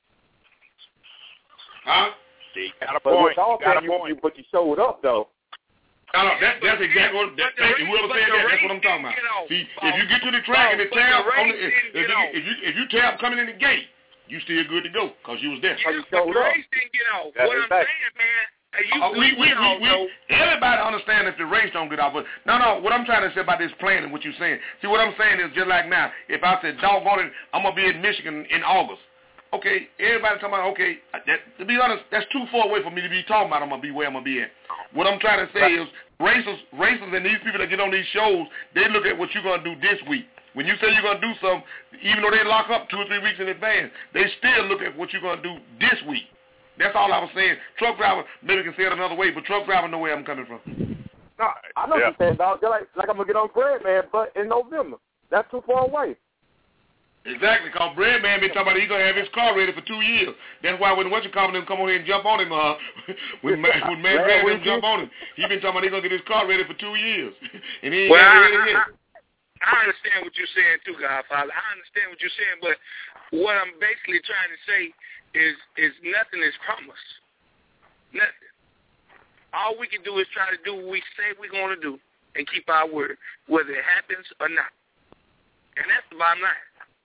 Huh? See, got a But point. with all You got that, a you, point. you, but you showed up though. No, no, that, that's exactly what, that, that, whoever said that, that's what I'm talking about. See, if you get to the track and the tab, on the, if, if, you, if you if you tab coming in the gate, you still good to go because you was there. Yeah, but the race didn't get off. What I'm saying, man, you uh, we, we, we, we, everybody understand if the race don't get off, but no, no, what I'm trying to say about this planning, what you're saying. See, what I'm saying is just like now, if I said, doggone it, I'm going to be in Michigan in August. Okay, everybody talking about, okay, that, to be honest, that's too far away for me to be talking about I'm going to be where I'm going to be at. What I'm trying to say is racers, racers and these people that get on these shows, they look at what you're going to do this week. When you say you're going to do something, even though they lock up two or three weeks in advance, they still look at what you're going to do this week. That's all I was saying. Truck driver, maybe can say it another way, but truck driver know where I'm coming from. No, I know Yeah. what you're saying, dog. They're like, like I'm going to get on Bread Man, but in November. That's too far away. Exactly, because Bread Man been talking about he's going to have his car ready for two years. That's why when what you call them come on here and jump on him, uh, when, man, when Man Bread Man jump on him, he been talking about he's going to get his car ready for two years. And he ain't well, got it I, ready yet. I, I understand what you're saying too, Godfather. I understand what you're saying, but what I'm basically trying to say is is nothing is promised. Nothing. All we can do is try to do what we say we're going to do and keep our word, whether it happens or not. And that's the bottom line.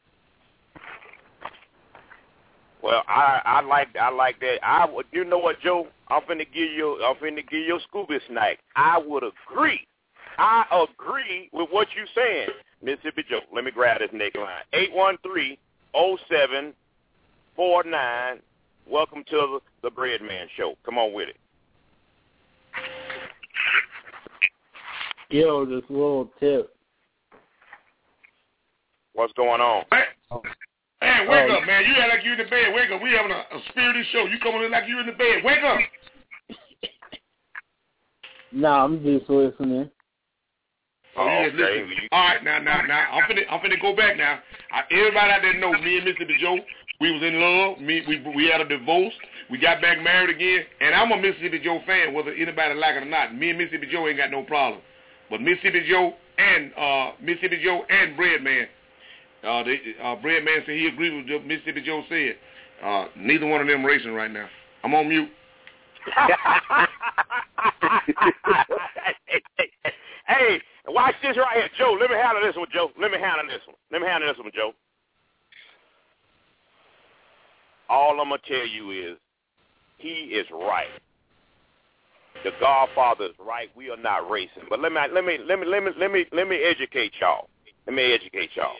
Well, I I like I like that. I would, you know what, Joe? I'm finna give you I'm finna give you a Scooby snack. I would agree. I agree with what you saying, Mississippi Joe. Let me grab this next line. eight one three, oh seven, four nine. Welcome to the, the Bread Man Show. Come on with it. Yo, this little tip. What's going on? Hey, hey wake oh. up, man. You act like you in the bed. Wake up. We having a, a spirited show. You coming in like you in the bed. Wake up. Nah, I'm just listening. Oh, you just okay. listen. All right, now, now, now. I'm finna, I'm finna go back now. I, everybody out there know me and Mississippi Joe, we was in love. Me, we we had a divorce. We got back married again. And I'm a Mississippi Joe fan, whether anybody like it or not. Me and Mississippi Joe ain't got no problem. But Mississippi Joe and uh, Mississippi Joe and Bread Man, uh, they, uh, Bread Man said he agreed with what Mississippi Joe said. Uh, neither one of them racing right now. I'm on mute. Hey, watch this right here, Joe. Let me handle this one, Joe. Let me handle this one. Let me handle this one, Joe. All I'm gonna tell you is, he is right. The Godfather is right. We are not racing. But let me, let me, let me, let me, let me, let me educate y'all. Let me educate y'all.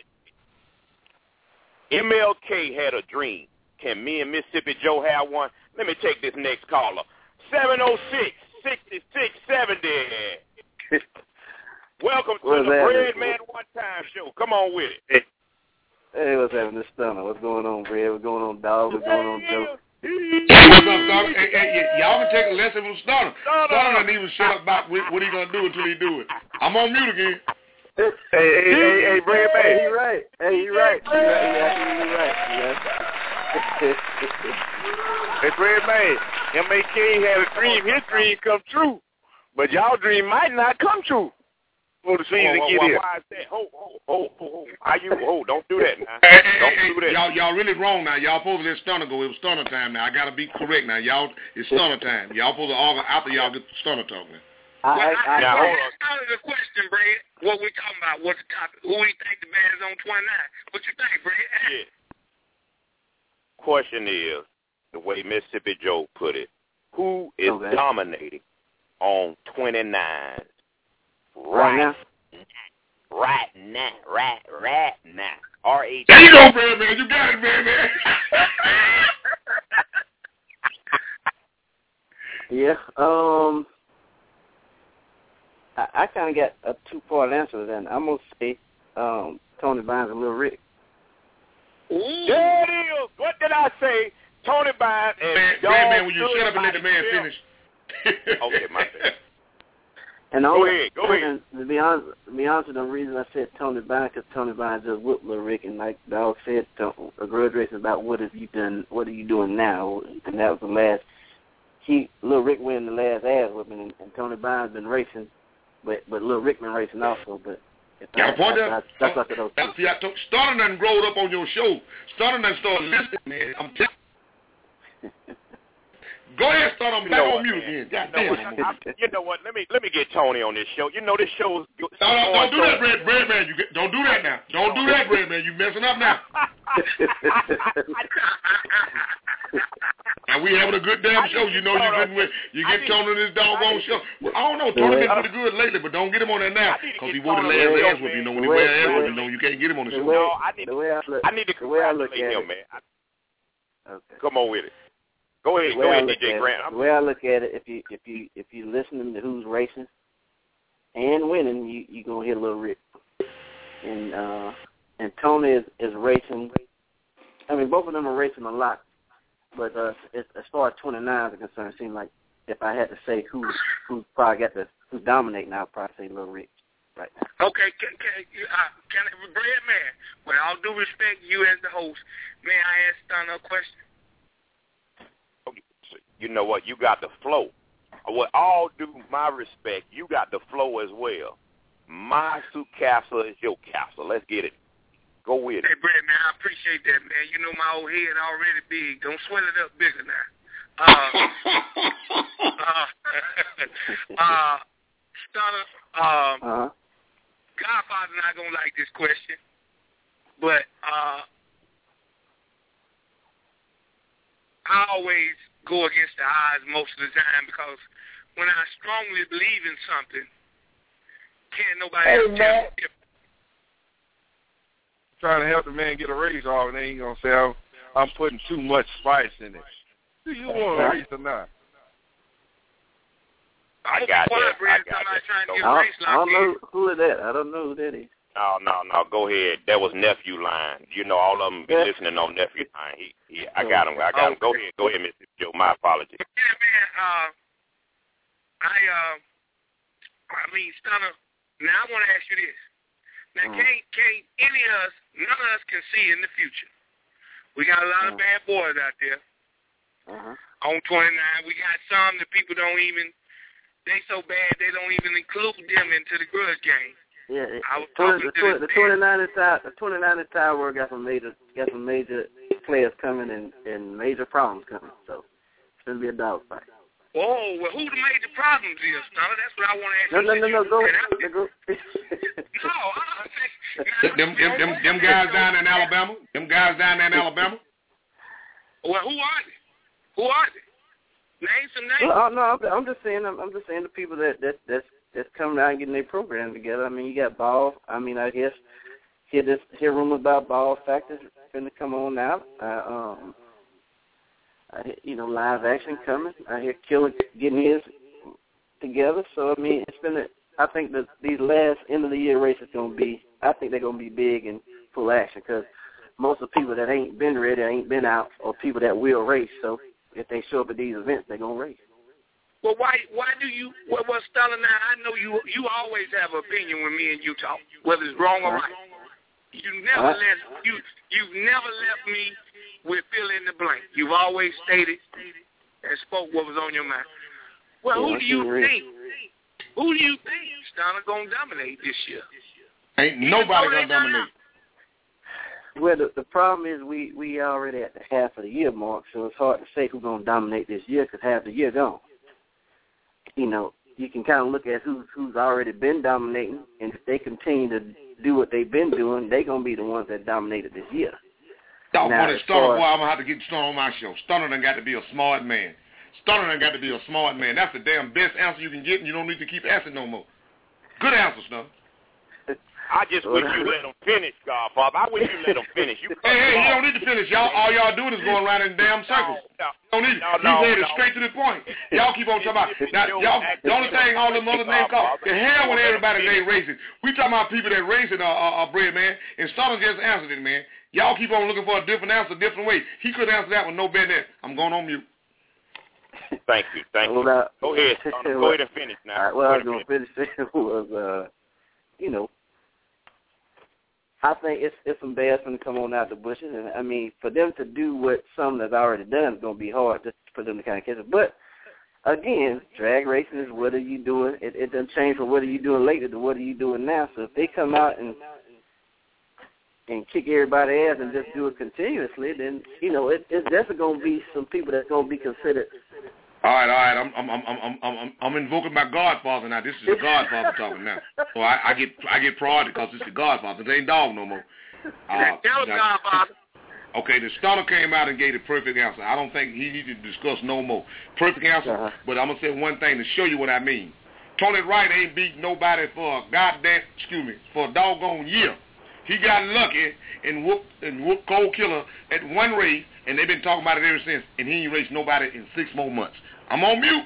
M L K had a dream. Can me and Mississippi Joe have one? Let me take this next caller. seven oh six, sixty-six seventy. Welcome to what's the happening? Bread Man One Time Show. Come on with it. Hey, what's happening, this Stunner? What's going on, Bread? What's going on, dog? What's going on, Joe? What's up, Stunner? Hey, hey, y'all can take a lesson from Stunner. Stunner doesn't even shut up about what he gonna do until he do it. I'm on mute again. Hey, hey, hey, hey, Bread Man. Hey, he right. Hey, he right. He right. He absolutely right. Yes. Hey, Bread Man, M A K had a dream. His dream come true, but y'all dream might not come true. For the season oh, get why, here. why is that? Hold, hold, hold, hold. How you? Hold, don't do that now. Hey, hey, don't hey, do that. Y'all, y'all really wrong now. Y'all supposed to let Stunner go. It was Stunner time now. I gotta be correct now. Y'all, it's Stunner time. Y'all supposed to argue after y'all get Stunner talking. Well, I, I, now, I, hold on. out of the question, Brad, what we talking about? What's the topic? Who do you think the man is on twenty-nine? What you think, Brad? Yeah. Question is, the way Mississippi Joe put it, who is okay. dominating on twenty-nine Right, right now? Right now, right, right now. R H. There you go, Bread Man. You got it, Bread Man. Yeah. Um. I, I kind of got a two-part answer to that. I'm gonna say um, Tony Bynes and Lil Rick. There it is. What did I say? Tony Bynes and Man, Bread Man, will you shut up and let the man finish? Okay, my bad. And Go only, ahead, go ahead. To be honest, to be honest, the reason I said Tony Bynes because Tony Bynes just whipped Lil Rick, and like Dog said, a grudge race about what have you done, what are you doing now, and that was the last. He Lil Rick winning the last ass whipping, and, and Tony Bynes been racing, but but Lil Rick been racing also, but. Got a point there? That's what those two. See, I told Stunner done growed up on your show. Stunner done started listening, man. I'm telling Go ahead, start on You back know on what, mute man? again. God You know, damn. what, I, you know what? Let me let me get Tony on this show. You know this show's. No, no, don't do that, bread, bread man. You get, don't do that now. Don't do that, bread man. You messing up now. Now we having a good damn show. You know you couldn't win. You get Tony on this doggone show. Well, I don't know. Tony been pretty good lately, but don't get him on there now because he wore the last ass whip. You know when he wear ass whip, you know you can't get him on the show. No, I need. The way I look, I need to the way I look congratulate at him, it, man. I, okay. Come on with it. Go ahead, The way go I ahead, look D J at Grant. it, the way I look at it, if you if you if you listening to who's racing and winning, you you gonna hit a little Rick. And uh, and Tony is, is racing. I mean, both of them are racing a lot. But uh, as, as far as twenty-nines are concerned, it seems like if I had to say who who's probably got the who's dominating, I'd probably say Lil Rick right now. Okay, can, can, uh, can Bread Man, with all due respect, you as the host, may I ask Stunner a question? You know what? You got the flow. With all due my respect, you got the flow as well. My suit castle is your castle. Let's get it. Go with it. Hey, Brett, man, I appreciate that, man. You know my old head already big. Don't swell it up bigger now. Uh, uh, uh, Stunner, um, uh-huh. Godfather not going to like this question, but uh, I always go against the odds most of the time because when I strongly believe in something, can't nobody hey, else tell me different. Trying to help the man get a raise off, and they ain't gonna say I'm, I'm putting too much spice in it. Do you want a raise or not? I got that. I got that. I don't, I don't know who is that. I don't know who that is. No, no, no. Go ahead. That was Nephew Line. You know, all of them be listening on Nephew Line. He, he, I got him. I got him. Go ahead. Go ahead, Mister Joe. My apologies. Yeah, man. Uh, I, uh, I mean, Stunner. Now I want to ask you this. Now, mm-hmm. can't can't any of us, none of us can see in the future. We got a lot mm-hmm. of bad boys out there. Uh-huh. On twenty-nine, we got some that people don't even. They so bad they don't even include them into the grudge game. Yeah, I was twenty, talking the, to the twenty-nine tower, the twenty-nine tower got some major, got some major players coming and, and major problems coming. So it's gonna be a dog fight. Oh, well, who the major problems is, Stunner? That's what I want to ask no, you. No, no, no, no, go. go. no, I them, them, them, them guys down in Alabama. Them guys down there in Alabama. Well, who are they? Who are they? Name some names. Well, no, I'm, I'm just saying. I'm, I'm just saying the people that that that's that's coming out and getting their program together. I mean, you got Ball. I mean, I guess hear this hear rumors about Ball Factors finna come on out. Uh, um. I hear, you know, live action coming. I hear Killer getting his together. So I mean, it's been. A, I think that these last end of the year races gonna be. I think they're gonna be big and full action because most of the people that ain't been ready, ain't been out, or people that will race. So if they show up at these events, they're gonna race. Well, why why do you? Well, well Stunner, now I know you. You always have an opinion when me and you talk, whether it's wrong or right. You never right. let you. You've never left me with fill in the blank. You've always stated and spoke what was on your mind. Well, yeah, who do you think? Who do you think Stunner gonna dominate this year? Ain't nobody gonna dominate. Well, the, the problem is we we already at the half of the year mark, so it's hard to say who's gonna dominate this year because half the year gone. You know, you can kind of look at who's who's already been dominating, and if they continue to do what they've been doing, they're gonna be the ones that dominated this year. Dog, now, boy, Stunner, boy, I'm going to have to get Stunner on my show. Stunner done got to be a smart man. Stunner done got to be a smart man. That's the damn best answer you can get, and you don't need to keep asking no more. Good answer, Stunner. I just wish you let them finish, Godfather. I wish you let them finish. You hey, hey, you don't need to finish. Y'all, all y'all doing is going around in damn circles. No, no, don't need no, it. no, He's headed no. straight to the point. Y'all keep on talking about, now, y'all, the only thing all them other names call, the hell with everybody that ain't racing. We talking about people that racing, uh, uh, uh, Bread, man, and Stunner just answered it, man. Y'all keep on looking for a different answer, a different way. He couldn't answer that with no bad net. I'm going on mute. Thank you, thank you. Well, uh, Go ahead, Stunner. Go ahead and finish now. All right, well, I was going to finish it was, uh, you know, I think it's it's some bears going to come on out the bushes, and I mean, for them to do what some that's already done is going to be hard just for them to kind of catch it. But again, drag racing is what are you doing? It, it doesn't change from what are you doing later to what are you doing now. So if they come out and and kick everybody's ass and just do it continuously, then you know it, it's definitely going to be some people that's going to be considered All right, all right. I'm I'm I'm I'm I'm I'm invoking my Godfather now. This is the Godfather talking now. So I, I get I get priority because it's the Godfather. It ain't dog no more. Uh, Tell now, Godfather. Okay, the stunner came out and gave the perfect answer. I don't think he needed to discuss no more. Perfect answer, uh-huh. But I'm going to say one thing to show you what I mean. Tony Wright ain't beat nobody for a goddamn, excuse me, for a doggone year. He got lucky and whooped, and whooped Cole Killer at one race, and they've been talking about it ever since, and he ain't raced nobody in six more months. I'm on mute.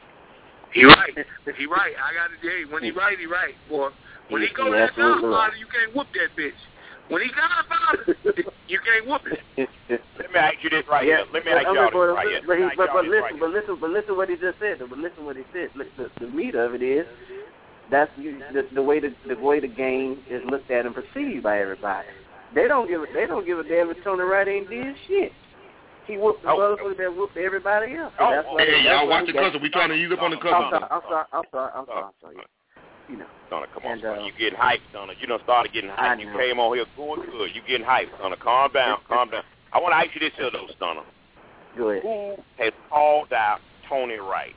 He right. He right. I got to say, when he right, he right. Boy, when he go to that Godfather, you can't whoop that bitch. When he Godfather, you can't whoop it. Let me ask you this right here. Let me ask y'all this right here. But, he, but, but listen, but listen, but listen what he just said. But listen what he said. The, the meat of it is that's the, the way the, the way the game is looked at and perceived by everybody. They don't give a, they don't give a damn if Tony Wright ain't did shit. He whooped the oh. motherfucker that whooped everybody else. So oh, that's hey, hey y'all watch the cousin. We trying to ease up on the cousin. I'm sorry. I'm sorry. I'm sorry. I'm sorry. I'm sorry. You know. Donna, come on, and, uh, you getting hyped, Donna. You done started getting hyped. You came on here going good. You getting hyped, Donna. Calm down, calm down. I want to ask you this here, though, Donna. Go ahead. Who has called out Tony Wright?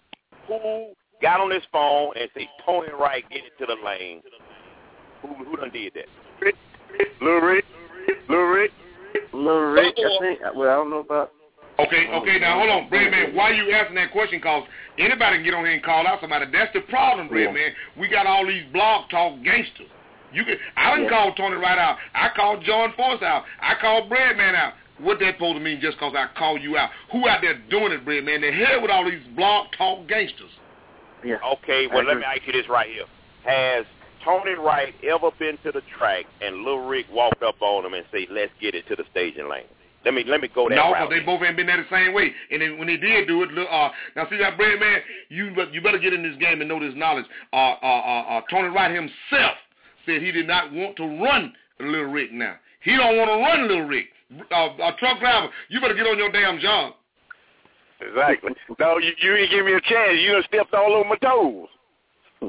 Who got on this phone and said, Tony Wright, get it to the lane? Who, who done did that? Lil Rick. Lil Rick. Lil Rick, I think. Well, I don't know about... Okay, okay, now hold on, Brad Man. Why you asking that question? Because anybody can get on here and call out somebody. That's the problem, Brad Man. We got all these blog talk gangsters. You can, I didn't yeah. call Tony Wright out. I called John Force out. I called Brad Man out. What that supposed to mean just because I call you out? Who out there doing it, Brad Man? They're here with all these blog talk gangsters. Yeah. Okay, well, let me ask you this right here. Has Tony Wright ever been to the track and Lil Rick walked up on him and say, let's get it to the staging lane? Let me let me go that no, route. No, because they both ain't been there the same way. And then when they did do it, uh, now see that Brad Man, you you better get in this game and know this knowledge. Uh, uh, uh, uh, Tony Wright himself said he did not want to run Lil Rick now. He don't want to run Lil Rick. Uh, a truck driver, you better get on your damn job. Exactly. No, you, you didn't give me a chance. You done stepped all over my toes.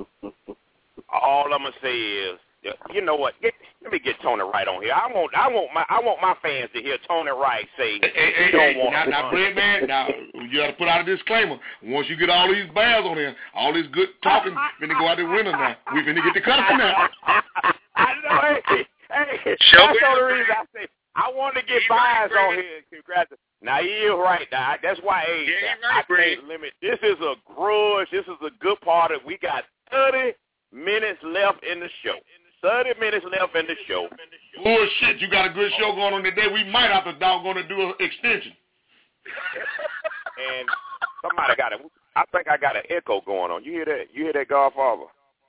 All I'm gonna say is, you know what? Get, let me get Tony Wright on here. I want, I want my, I want my fans to hear Tony Wright say, hey, hey, he don't hey, want now, to now, Brad Man, now you got to put out a disclaimer. Once you get all these bears on here, all this good talking, finna go out the winner now. We finna get the cussing now. I know. Hey, hey, that's the reason I say I want to get bias on here. Congrats. Now he is right. Now that's why. Hey, yeah, I right, can't limit. This is a grudge. This is a good part of. We got thirty minutes left in the show. thirty minutes left in the show. Bullshit, you got a good show going on today. We might have to doggone to do an extension. And somebody got a, I think I got an echo going on. You hear that? You hear that, Godfather?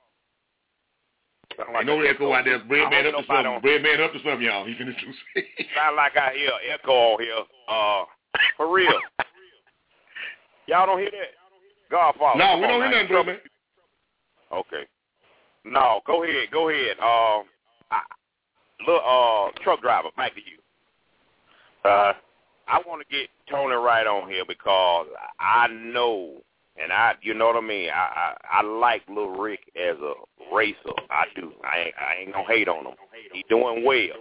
Like no echo out there. Bread Man up to something. On. Bread Man up to something, y'all. He finna do. Sound like I hear echo on here. Uh, for real. Y'all don't hear that? Godfather. No, we don't hear nothing, Bread Man. Okay. No, go ahead, go ahead. Uh, I, look, uh, truck driver, back to you. Uh, I want to get Tony Wright on here because I know, and I, you know what I mean. I, I, I like Lil Rick as a racer. I do. I ain't, I ain't gonna hate on him. He doing well.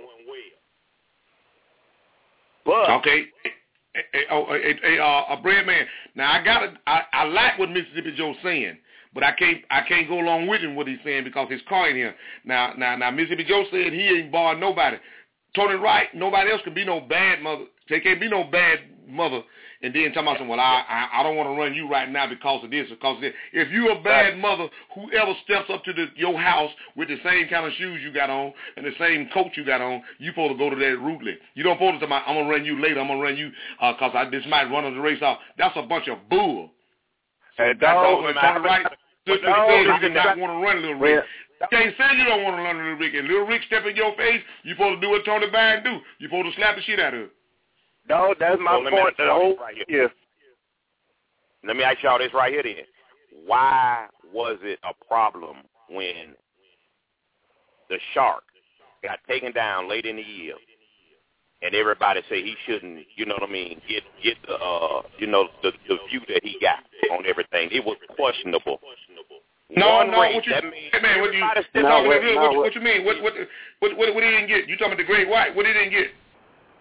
But okay. Hey, hey, oh, hey, hey, uh, uh, Bread Man. Now I got I, I like what Mississippi Joe's saying. But I can't I can't go along with him what he's saying because his car in here. Now now now Mississippi Joe said he ain't barred nobody. Tony Wright, nobody else can be no bad mother. They can't be no bad mother. And then talking about, well, I, I I don't want to run you right now because of this, because of this. If you're a bad mother, whoever steps up to the, your house with the same kind of shoes you got on and the same coat you got on, you supposed to go to that route. You don't supposed to say, I'm going to run you later, I'm going to run you because uh, I this might run the race off. That's a bunch of bull. So and that's all when Tony Wright just no, said you did not want to run Lil Rick. You can't say you don't want to run Lil Rick. And Lil Rick step in your face, you supposed to do what Tony Band do. You supposed to slap the shit out of him. No, that's my so point. The whole, right here. Yeah. Let me ask y'all this right here then. Why was it a problem when the Shark got taken down late in the year and everybody say he shouldn't, you know what I mean, get get the, uh, you know, the, the view that he got on everything? It was questionable. No, One no, race, what you, that means hey man, what you, no, no, what, what, what, what you mean? What, what, what, what, what he didn't get? You talking about the Great White? What he didn't get?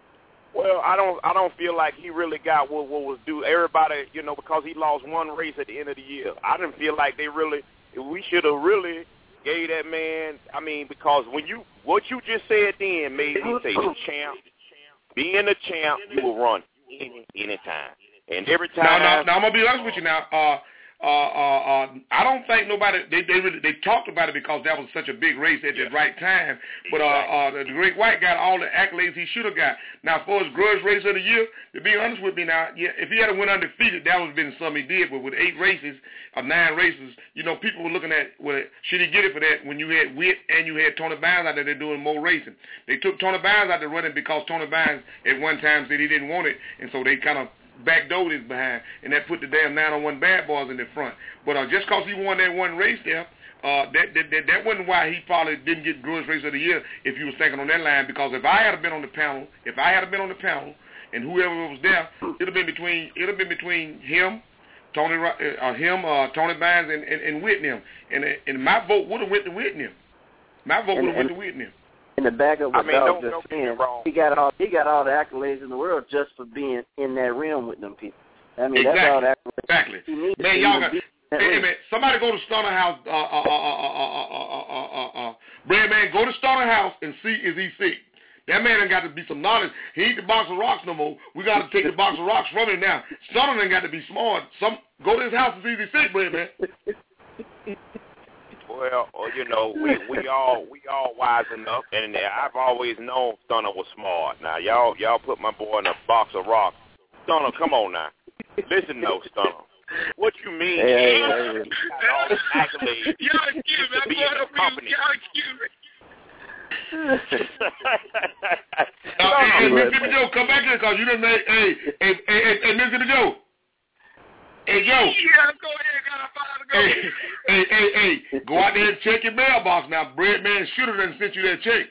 Well, I don't I don't feel like he really got what, what was due. Everybody, you know, because he lost one race at the end of the year. I didn't feel like they really, we should have really gave that man, I mean, because when you, what you just said then made me say the champ, being a champ, you will run any, any time. And every time. Now, now, now I'm going to be honest with you now. Uh, Uh, uh, uh, I don't think nobody, they they really, they talked about it because that was such a big race at yeah. the right time. But uh, uh, the Great White got all the accolades he should have got. Now, as far as grudge race of the year, to be honest with me now, yeah, if he had went undefeated, that would have been something he did. But with eight races, or nine races, you know, people were looking at, well, should he get it for that when you had Witt and you had Tony Bynes out there, they're doing more racing. They took Tony Bynes out there running because Tony Bynes at one time said he didn't want it, and so they kind of backdoored his behind, and that put the damn nine oh one bad boys in the front. But uh, just because he won that one race there, uh, that, that that that wasn't why he probably didn't get grudge race of the year if he was thinking on that line, because if I had been on the panel, if I had been on the panel, and whoever was there, it'd have been between it'd have been between him, Tony, uh, him, uh, Tony Bynes, and and, and Whitney, and and my vote would have went to Whitney. My vote would have went to Whitney. In the back of what I mean, Dog don't, just don't saying, he got all he got all the accolades in the world just for being in that realm with them people. I mean, exactly. that's all the accolades. Exactly. He needs man, to y'all got, be hey, hey, man, somebody go to Stunner House, uh, uh, uh, uh, uh, uh, uh, uh, uh, Brad, man, go to Stunner House and see is he sick. That man ain't got to be some knowledge. He ain't the box of rocks no more. We got to take the box of rocks from him now. Stunner ain't got to be smart. Some go to his house and see is he sick, Brad, man. Well, you know, we we all we all wise enough, and I've always known Stunner was smart. Now, y'all y'all put my boy in a box of rocks. Stunner, come on now. Listen, no, Stunner. What you mean? Hey, hey, hey. All the accolades. Y'all excuse me. I'm going up for you. Y'all excuse me. uh, hey, hey, Mississippi Joe, come back here, because you done made, hey, hey, hey, hey, hey, Mississippi Joe. Hey, Joe. Yeah, go ahead, Godfather, go hey, hey, hey, hey, go out there and check your mailbox now. Bread Man should have done sent you that check.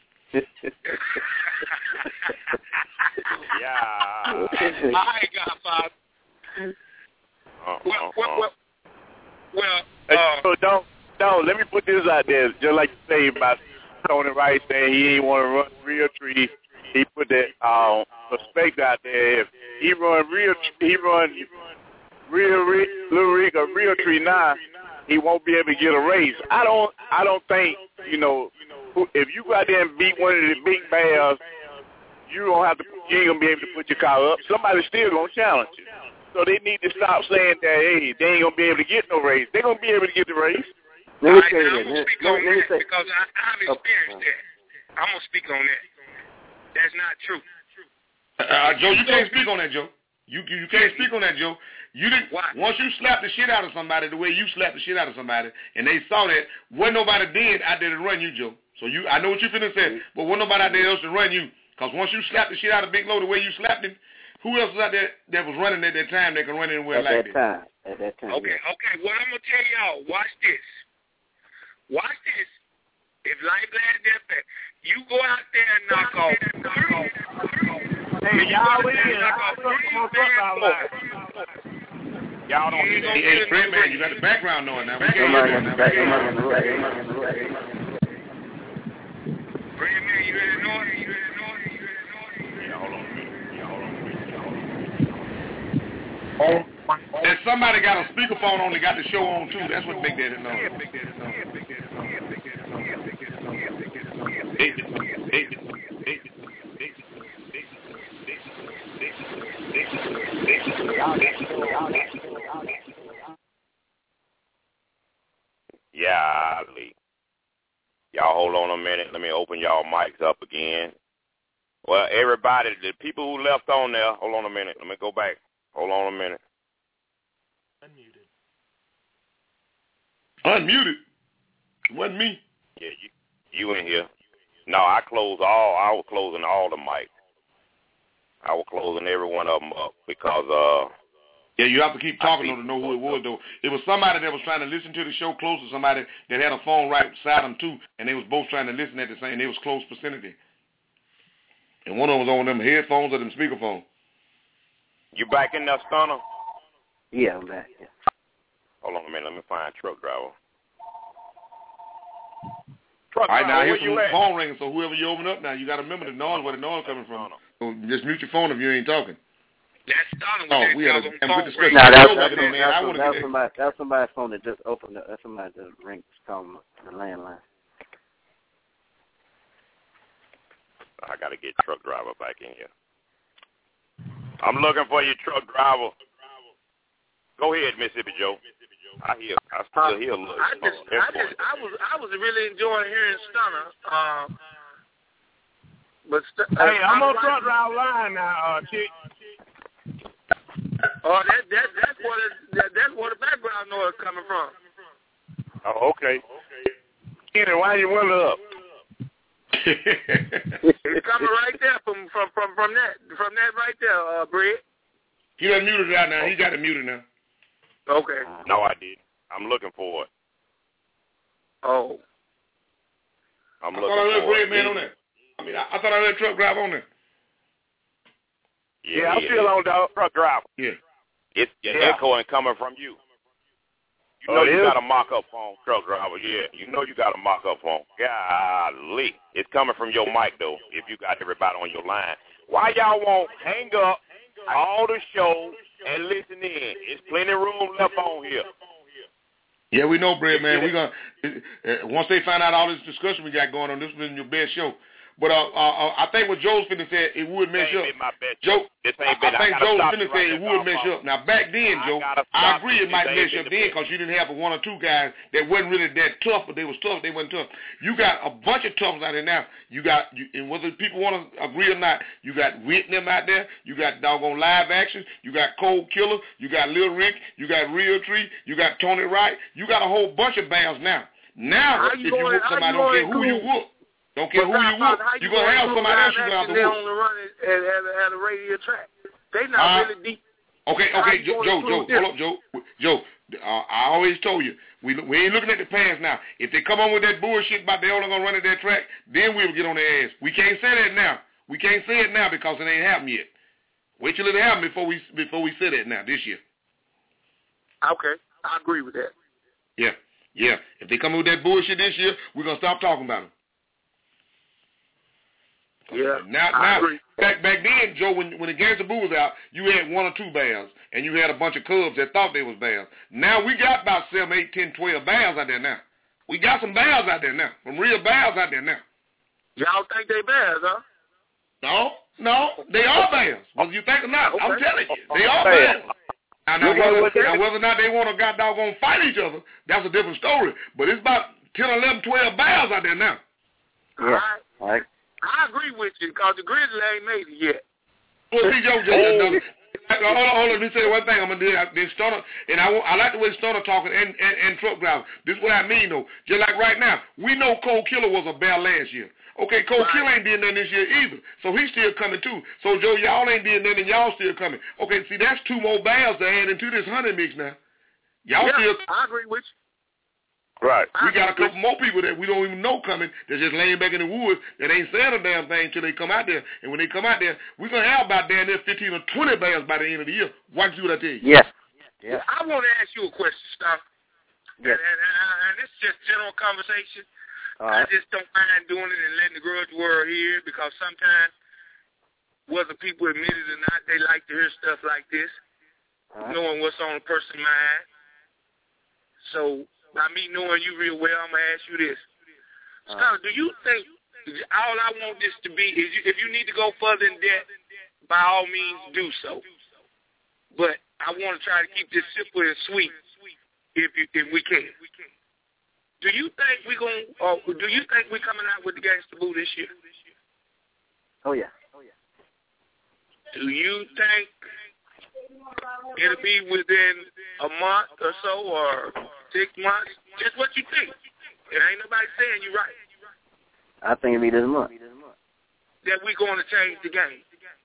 Yeah. All right, Godfather. Uh, well, uh, well, well, well, uh, uh, so don't, don't, let me put this out there, just like you say about Tony Rice saying he ain't want to run real tree. He put that um, perspective out there. If he run real, he run real, real, little rig or real tree now, he won't be able to get a raise. I don't, I don't think, you know, if you go out there and beat one of the big bears, you don't have to, you ain't gonna be able to put your car up. Somebody's still gonna challenge you. So they need to stop saying that, hey, they ain't gonna be able to get no raise. They're gonna be able to get the raise. Let me right, say I'm that. gonna speak Let, on let me that say, because I, I've experienced that. I'm gonna speak on that. That's not true. Uh, Joe, you can't speak on that, Joe. You you can't speak on that, Joe. You didn't. Why? Once you slapped the shit out of somebody the way you slapped the shit out of somebody, and they saw that, wasn't nobody did out there to run you, Joe. So you, I know what you finna say, but wasn't nobody out there else to run you. Because once you slapped the shit out of Big Low the way you slapped him, who else was out there that was running at that time that can run anywhere at like that that? time. At that time. Okay, yeah. okay. What I'm gonna tell y'all, watch this. Watch this. If life lasts that fast, you go out there and knock off three. Hey, y'all in. Knock off three bad boys. Y'all don't hear that. Hey, hey, Fred, man, you got the background noise now. We can't Somebody hear on the that back. now. Somebody on the right. Somebody on the right. Fred, man, you ready to know it? You ready to know it? You ready to know it? Yeah, hold on a minute. Yeah, hold on a minute. Yeah, hold on a minute. Oh, and somebody got a speakerphone on. They got the show on too. That's what Big Daddy knows. Yeah, Lee. Y'all hold on a minute. Let me open y'all mics up again. Well, everybody, the people who left on there, hold on a minute. Let me go back. Hold on a minute. Unmuted. Unmuted? It wasn't me. Yeah, you, you in here. No, I closed all, I was closing all the mics. I was closing every one of them up because, uh, yeah, you have to keep talking though to know who it was, though. It was somebody that was trying to listen to the show close to somebody that had a phone right beside them, too, and they was both trying to listen at the same, they was close vicinity. And one of them was on them headphones or them speakerphone. You back in there, Stunner? Yeah, I'm back. Yeah. Hold on a minute. Let me find truck driver. Truck All right, now driver, here's some phone ringing, so whoever you open up now, you got to remember the noise, where the noise coming from. So just mute your phone if you ain't talking. That's Donna. Oh, we had a, a good discussion. No, that's, that's, that's, that's, that's, I that's, that's somebody. That's somebody's phone that just opened up. That's somebody that rings calling the landline. I got to get truck driver back in here. I'm looking for your truck driver. Go ahead, Mississippi Joe. I hear. I still hear a little. I just, I just, I was, I was really enjoying hearing Stunner. Uh, but st- hey, uh, I'm on right. truck drive line now, uh, chick. Oh, that, that, that's where the, that, that's where the background noise coming from. Oh, okay. Kenny, why you window up? It's coming right there from from from from that from that right there, uh, Brett. He done muted it out now. He got it muted now. Okay. No, I did. I'm looking for it. Oh. I'm I looking thought I heard for Red it. Man on there. I mean, I, I thought I heard truck drive on there. Yeah, yeah I'm yeah, still yeah. on dog. Truck driver. Yeah. It's Yeah. echoing coming from you. You Oh, know it you is? got a mock-up phone, truck driver. Yeah, you know you got a mock-up phone. Golly. It's coming from your mic, though, if you got everybody on your line. Why y'all won't hang up all the show and listen in? There's plenty of room left on here. Yeah, we know, Brad, man. We're gonna uh, once they find out all this discussion we got going on, this has been your best show. But uh, uh, I think what Joe's finna say, it would mess up. Joe, this I, ain't been, I think I Joe's stop finna right say it would mess you up. Now back then, Joe, I, I agree it might mess you up then because you didn't have one or two guys that wasn't really that tough, but they was tough. They wasn't tough. You got a bunch of toughs out there now. You got, you, and whether people want to agree or not, you got Whitney out there. You got doggone Live Action. You got Cold Killer. You got Lil Rick. You got Real Tree. You got Tony Wright. You got a whole bunch of bands now. Now, if you whoop somebody, don't care who you whoop. Don't care who you whoop. You're going to have somebody else you're going to have to They whoop. only run it at, at, a, at a radio track. They not Uh, really deep. Okay, okay, Joe, Joe, Joe, hold up, Joe. Joe, uh, I always told you, we we ain't looking at the past now. If they come on with that bullshit about they only going to run at that track, then we'll get on their ass. We can't say that now. We can't say it now because it ain't happened yet. Wait till it happens before we before we say that now, this year. Okay, I agree with that. Yeah, yeah. If they come in with that bullshit this year, we're going to stop talking about them. Yeah, now, I now, agree. back back then, Joe, when when the Gangsta Boo was out, you had one or two bands, and you had a bunch of clubs that thought they was bands. Now we got about seven, eight, ten, twelve bands out there now. We got some bands out there now, some real bands out there now. Y'all think they bands, huh? No, no, they are bands. Whether you think or not, Okay. I'm telling you, they are bands. Now, now, whether, now whether or not they want to god doggone fight each other, that's a different story. But it's about ten, eleven, twelve bands out there now. Yeah. All right. I agree with you because the Grizzlies ain't made it yet. Well, see, Joe, Joe, oh. hold on, hold on. Let me say one thing. I'm gonna do that. Then Stoner, and I, I like the way Stoner talking and, and, and truck driver. This is what I mean, though. Just like right now, we know Cold Killer was a bear last year. Okay, Cold Right. Killer ain't did nothing this year either, so he's still coming too. So Joe, y'all ain't did nothing, y'all still coming. Okay, see, that's two more bands to add into this honey mix now. Y'all yeah, still. I agree with you. Right. We got a couple more people that we don't even know coming. They're just laying back in the woods that ain't saying a damn thing till they come out there. And when they come out there, we're going to have about damn near fifteen or twenty bands by the end of the year. Watch what I tell you. Yeah. Yeah. I want to ask you a question, Stuff. Yes. And, and, and, and it's just general conversation. All I right. just don't mind doing it and letting the grudge world hear it because sometimes, whether people admit it or not, they like to hear stuff like this, All right. knowing what's on a person's mind. So, by me knowing you real well, I'm going to ask you this. All Scott, do you think, all I want this to be is you, if you need to go further in depth, by all means do so. But I want to try to keep this simple and sweet if you, if we can. Do you think we going or do you think we coming out with the Gangsta Boo this year? Oh yeah. Oh yeah. Do you think it'll be within a month or so or six months? Just what you think. It ain't nobody saying you right. I think it'll be this month. That we going to change the game.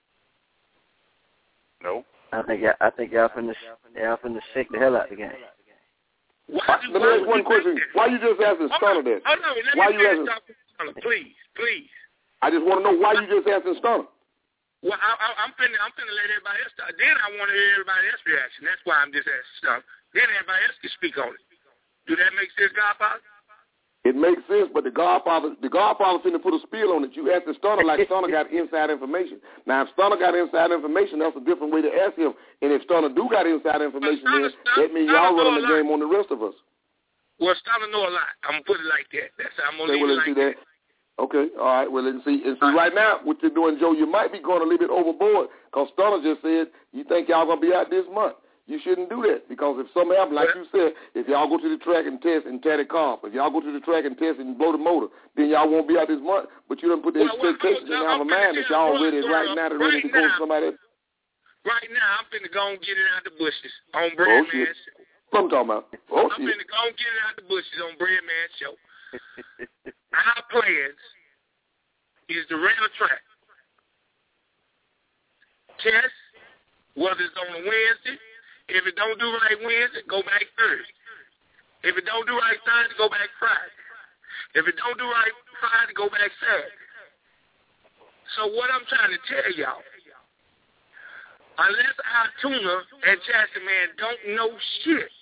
No. I think y'all, I think y'all finna y'all finna shake the hell out the game. Why, Let me ask one question. Why you just asking Stunner that? Hold on, let Why me you asking? Stunner, please, please. I just want to know why you just asking Stunner. Well, I, I, I'm finna, I'm finna let everybody else talk. Then I want to hear everybody else's reaction. That's why I'm just asking stuff. Then everybody else can speak on it. Do that make sense, Godfather? It makes sense, but the Godfather, the Godfather finna put a spill on it. You asked the Stunner like Stunner got inside information. Now, if Stunner got inside information, that's a different way to ask him. And if Stunner do got inside information, then that means y'all running the game on the rest of us. Well, Stunner know a lot. I'm gonna put it like that. That's how I'm gonna okay, leave well, it like see that. that. Okay, all right. Well, let's see. And see, right now, what you're doing, Joe, you might be going a little bit overboard because Stunner just said you think y'all gonna be out this month. You shouldn't do that because if something happens, like you said, if y'all go to the track and test and tear the car, if y'all go to the track and test and blow the motor, then y'all won't be out this month. But you don't put the well, expectations well, and have a mind that y'all ready right now to ready to go to somebody else. Right now, I'm finna go and get it out the bushes on Bread oh, Man Show. What I'm talking about? Oh, I'm shit. finna go and get it out the bushes on Bread Man Show. Our plans is to rent a track. Test, whether it's on a Wednesday. If it don't do right Wednesday, go back Thursday. If it don't do right Thursday, go back Friday. If it don't do right Friday, go back Saturday. So what I'm trying to tell y'all, unless our tuner and chassis man don't know shit,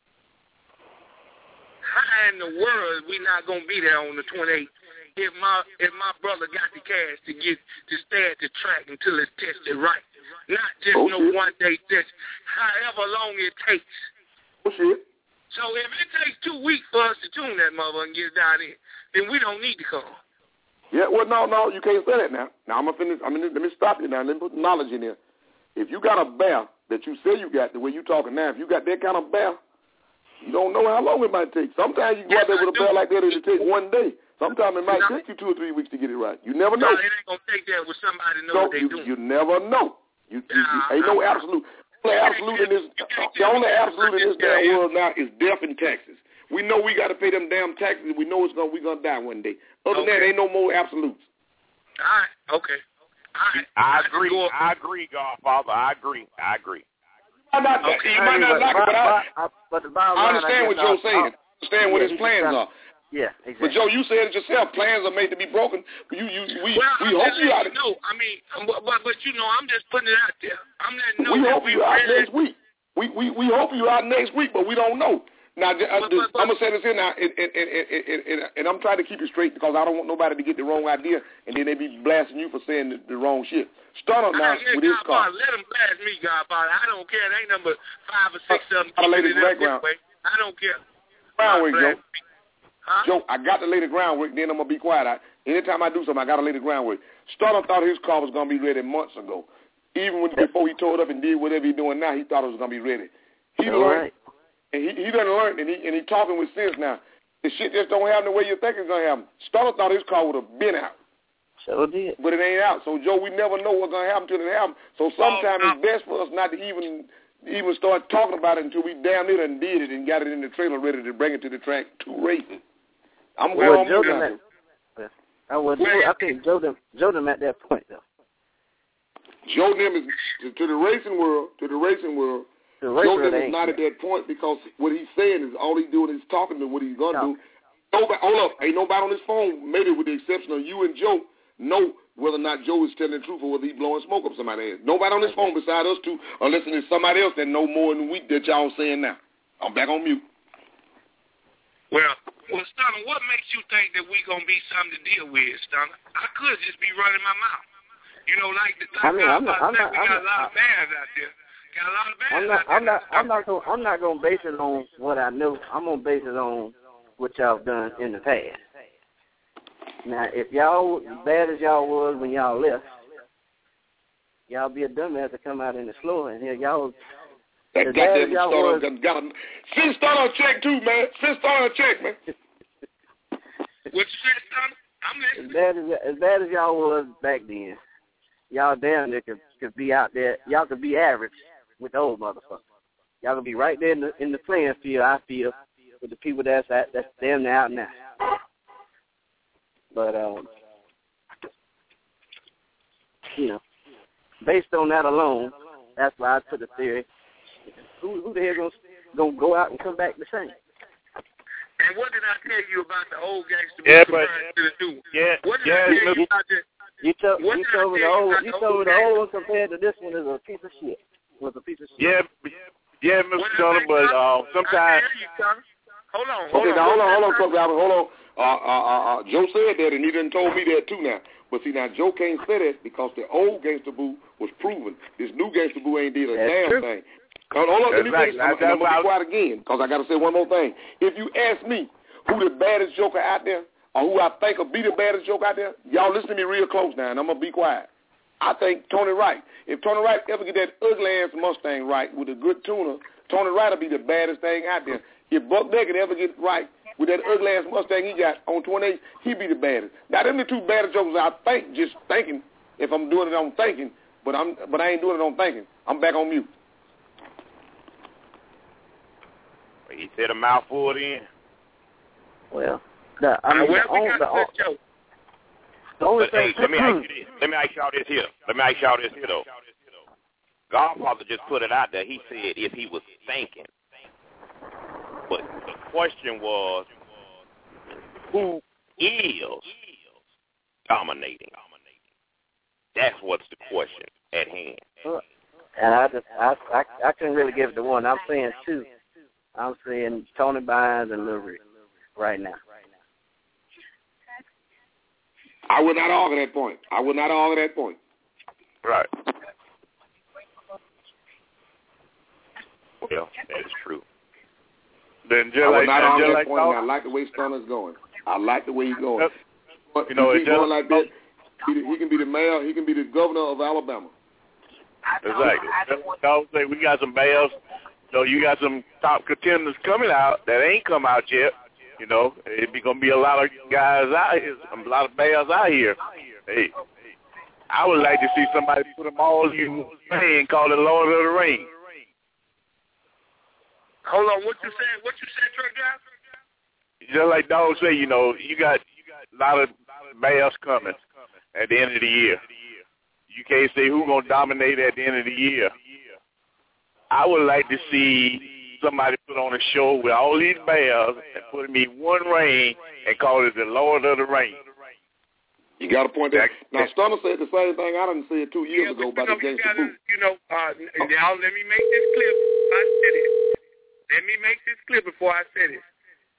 how in the world we not gonna be there on the twenty-eighth if my if my brother got the cash to get to stay at the track until it's tested right? Not just oh, no shit. one day test, however long it takes. Oh, shit. So if it takes two weeks for us to tune that mother and get it down in, then we don't need to come. Yeah, well, no, no, you can't say that now. Now, I'm going to finish. I mean, let me stop you now. Let me put knowledge in there. If you got a bear that you say you got, the way you talking now, if you got that kind of bear, you don't know how long it might take. Sometimes you go yes, out there with I a do. bear like that and it takes one day. Sometimes it might no. take you two or three weeks to get it right. You never know. No, it ain't going to take that with somebody know so what they you, doing. You never know. You, you, you ain't no absolute. The only absolute in this, the only absolute in this damn world now is death and taxes. We know we got to pay them damn taxes. We know it's gonna we gonna die one day. Other okay. than that, ain't no more absolutes. All right. Okay. All right. I agree. I agree, Godfather. I agree. I agree. You might not, okay. you might not like it, but I, I, but the bottom I understand line, what Joe's saying. I understand what yeah, his plans are. Yeah, exactly. But Joe, you said it yourself. Plans are made to be broken. You, you, we, well, we I'm hope you out. No, I mean, but, but but you know, I'm just putting it out there. I'm letting know we that hope we you out really... next week. We, we, we hope you out next week, but we don't know. Now, but, I, but, but, I'm gonna say this in now, and, and, and, and, and, and I'm trying to keep it straight because I don't want nobody to get the wrong idea, and then they be blasting you for saying the, the wrong shit. Start on now yeah, with this car. Let them blast me, Godfather. I don't care. There ain't number five or six of them. I got to lay the background. I don't care. Groundwork, Joe. Huh? Joe, I got to lay the groundwork, then I'm going to be quiet. I, anytime I do something, I got to lay the groundwork. Starter thought his car was going to be ready months ago. Even when, before he tore it up and did whatever he's doing now, he thought it was going to be ready. He All learned, right. and he, he done learned, and he and he talking with sense now. The shit just don't happen the way you think it's going to happen. Starter thought his car would have been out. Sure did. But it ain't out. So, Joe, we never know what's going to happen until it happens. So sometimes it's best for us not to even even start talking about it until we damn near done did it and got it in the trailer ready to bring it to the track to race it. I'm well, going Joe on. At, I, would, I think Joe them, Joe them at that point, though. Joe them is to, to the racing world, to the racing world, the Joe them is not at that point because what he's saying is all he's doing is talking to what he's going to do. Nobody, hold up, ain't nobody on his phone, maybe with the exception of you and Joe, know whether or not Joe is telling the truth or whether he's blowing smoke up somebody's ass. Nobody on his phone beside us two, unless there's somebody else that know more than we that y'all saying now. I'm back on mute. Well, well, Stunner, what makes you think that we gonna be something to deal with, Stunner? I could just be running my mouth. You know, like the like I mean, I'm not, I'm said, not, we I'm got not, a lot of bands out there. Got a lot of bands I'm not, out there. I'm not, I'm not gonna, I'm not gonna base it on what I know. I'm gonna base it on what y'all done in the past. Now, if y'all as bad as y'all was when y'all left, y'all be a dumbass to come out in the floor and here y'all. That goddamn starter got, got a send starter a check too, man. Send starter a check, man. What you said, Stunner? I'm listening. As bad as as bad as y'all was back then, y'all damn near could, could be out there. Y'all could be average with the old motherfuckers. Y'all could be right there in the in the playing field. I feel with the people that's at, that's damn near out now. But um, you know, based on that alone, that's why I put the theory. Who, who the hell gonna gonna go out and come back the same? And what did I tell you about the old gangster yeah, compared but, to the new? Yeah, what did yeah, I tell you you, about the? You told what you did told me I the tell old you you about told me the the old one compared to this one is a piece of shit. Was a piece of shit. Yeah, yeah, Mister Stunner, but uh, sometimes. I hear you, Stunner. Hold on, hold okay, on. now hold on, hold on, hold on, hold on. uh, uh, uh, Joe said that, and he done told me that too now. But see, now Joe can't say that because the old Gangsta Boo was proven. This new Gangsta Boo ain't did a That's damn true. thing. Hold on, let me That's finish. right. I'm, I'm going to be quiet again because I got to say one more thing. If you ask me who the baddest joker out there or who I think will be the baddest joker out there, y'all listen to me real close now, and I'm going to be quiet. I think Tony Wright. If Tony Wright ever get that ugly-ass Mustang right with a good tuner, Tony Wright will be the baddest thing out there. If Buck Naked ever get right with that ugly-ass Mustang he got on twenty-eight, he be the baddest. Now, them the two baddest jokers I think, just thinking, if I'm doing it on thinking, but I'm but I ain't doing it on thinking. I'm back on mute. He said a mouthful then. Well, the, I mean, well, the, we only, got the, a good joke. the only But, thing... hey, let me ask you this. Let me ask y'all this here. Let me ask y'all this here, though. Godfather just put it out there. He said if he was thinking. But the question was, who is dominating? That's what's the question at hand. And I just, I, I, I couldn't really give it to one. I'm saying two. I'm saying Tony Bynes and Lil Rick right now. I would not argue that point. I would not argue that point. Right. Well, that is true. Then just I would like, not argue just that like point. talk, And I like the way Stunner's going. I like the way he's going. But you know, he it keep going just, like that, he, he can be the mayor. He can be the governor of Alabama. Exactly. I would say we got some bears. You know, you got some top contenders coming out that ain't come out yet. You know, it be gonna be a lot of guys out here, a lot of bears out here. Hey, I would like to see somebody put them all in one thing and call it Lord of the Rings. Hold on, what you said? What you said, truck driver? Just like Dog say, you know, you got a lot of bears coming at the end of the year. You can't say who's gonna dominate at the end of the year. I would like to see somebody put on a show with all these bears and put them in one ring and call it the Lord of the Rings. You got to point that. Now, Stunner said the same thing I done said two years yeah, ago about you know, the Gangsta gotta, Boo. You know, uh, now let me make this clear before I said it. Let me make this clear before I said it.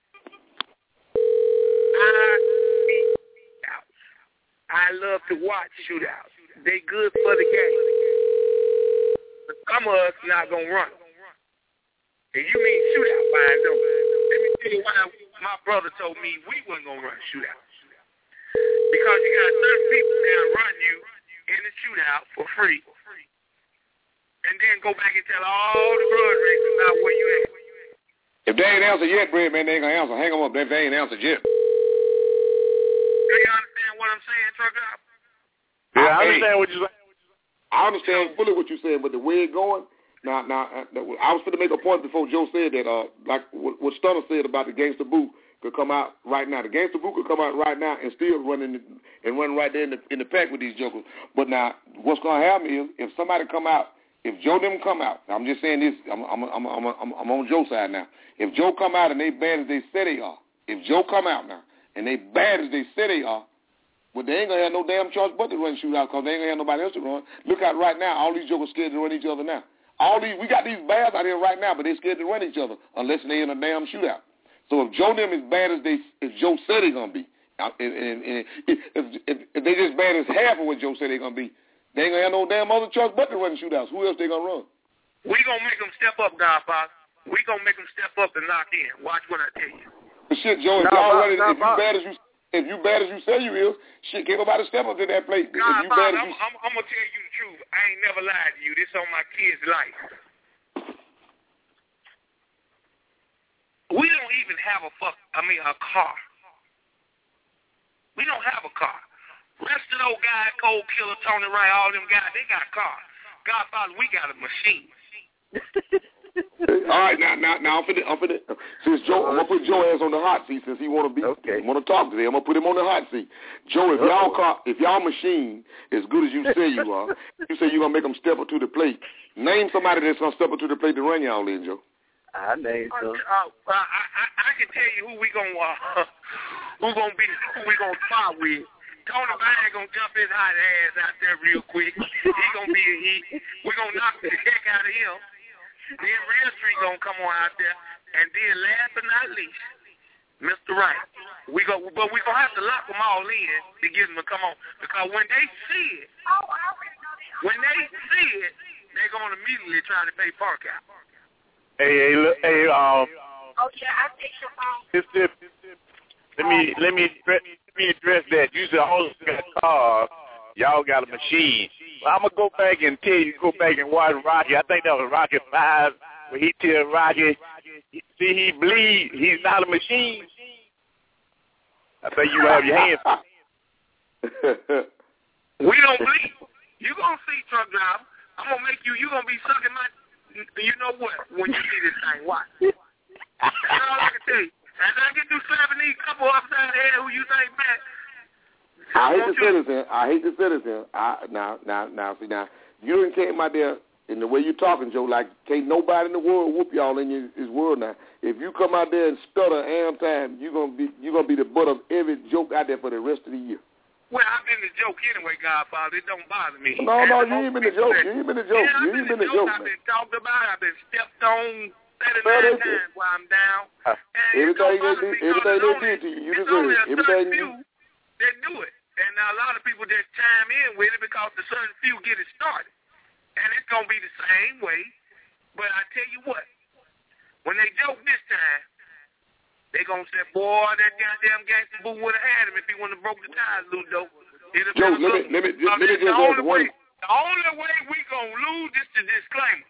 I shootouts. I love to watch shootouts. They good for the game. But some of us not gonna run. And you mean shootout fines, don't you? Let me tell you why my brother told me we wasn't gonna run shootouts. Because you got certain people that run you in the shootout for free. And then go back and tell all the blood racers about where you at. If they ain't answered yet, Brad, man, they ain't going to answer. Hang them up if they ain't answered yet. Do you understand what I'm saying, truck driver? Yeah, I understand what you're saying. I understand fully what you're saying, but the way it's going, now, now, I was going to make a point before Joe said that, uh, like what, what Stunner said about the Gangsta Boo could come out right now. The Gangsta Boo could come out right now and still run in the, and run right there in the, in the pack with these jokers. But now, what's going to happen is if somebody come out, if Joe them come out, I'm just saying this, I'm, I'm, I'm, I'm, I'm, I'm on Joe's side now. If Joe come out and they bad as they say they are, if Joe come out now and they bad as they say they are, well, they ain't going to have no damn choice but to run shootout because they ain't going to have nobody else to run. Look out right now, all these jokers scared to run each other now. All these, we got these bads out here right now, but they scared to run each other unless they in a damn shootout. So if Joe them is bad as they, as Joe said they're going to be, and, and, and if, if, if they just bad as half of what Joe said they're going to be, they ain't going to have no damn other choice but to run shootouts. Who else they going to run? We going to make them step up, Godfather. We going to make them step up and knock in. Watch what I tell you. But shit, Joe, if no, y'all no, ready, no, if you no. bad as you, if you bad as you say you is, shit, can't nobody step up to that plate. If you bad as I'm, you, I'm, I'm going to tell you the truth. I ain't never lied to you. This on my kid's life. We don't even have a fuck, I mean, a car. We don't have a car. Rest of those guys, Cold Killer, Tony Wright, all them guys, they got cars. Godfather, we got a machine. all right, now, now, now, I'm finna, I'm finna, since Joe, I'm gonna put Joe ass on the hot seat since he wanna be, okay. wanna talk today. I'm gonna put him on the hot seat. Joe, if y'all car, if y'all machine as good as you say you are, you say you're gonna make them step up to the plate. Name somebody that's gonna step up to the plate to run y'all in, Joe. I name so. Uh, uh, I, I, I can tell you who we gonna, uh, who gonna be, who we gonna spot with. Tony Bynes gonna jump his hot ass out there real quick. He gonna be, he, we gonna knock the heck out of him. Then Real Street gonna come on out there, and then last but not least, Mister Right. We go, but we gonna have to lock them all in to get them to come on, because when they see it, when they see it, they're gonna immediately try to pay park out. Hey, hey, look, hey, um. Oh yeah, I take your phone. Mister Let me let me let me address that. You said all got cars, y'all got a machine. Well, I'm gonna go back and tell you, go back and watch Rocky. I think that was Rocky Five, where he tell Rocky, see, he bleed. He's not a machine. I think you have your hands. We don't bleed. You gonna see truck driver. I'm gonna make you. You gonna be sucking my. You know what? When you see this thing, watch. That's all I can tell you. And I get through slapping these couple upside the head who you think back. I hate to say this, man. I hate to say this, man. I, now, now, now, see, now, you done came out there, in the way you're talking, Joe, like, can't nobody in the world whoop y'all in your, his world now. If you come out there and stutter am time, you're going to be you're gonna be the butt of every joke out there for the rest of the year. Well, I've been the joke anyway, Godfather. It don't bother me. No, no, you ain't been the joke. You ain't been the joke. Yeah, you ain't been the joke, I've man. been talked about. I've been stepped on thirty-nine times while I'm down. Uh, everything they did, everything they did to you, you deserve it. Everything you they do it. And a lot of people just chime in with it because the certain few get it started. And it's going to be the same way. But I tell you what, when they joke this time, they going to say, boy, that goddamn gangster boo would have had him if he wouldn't have broke the ties loose, though. Joe, let me, let me, just, let me just ask one. The only way we going to lose, this is a disclaimer,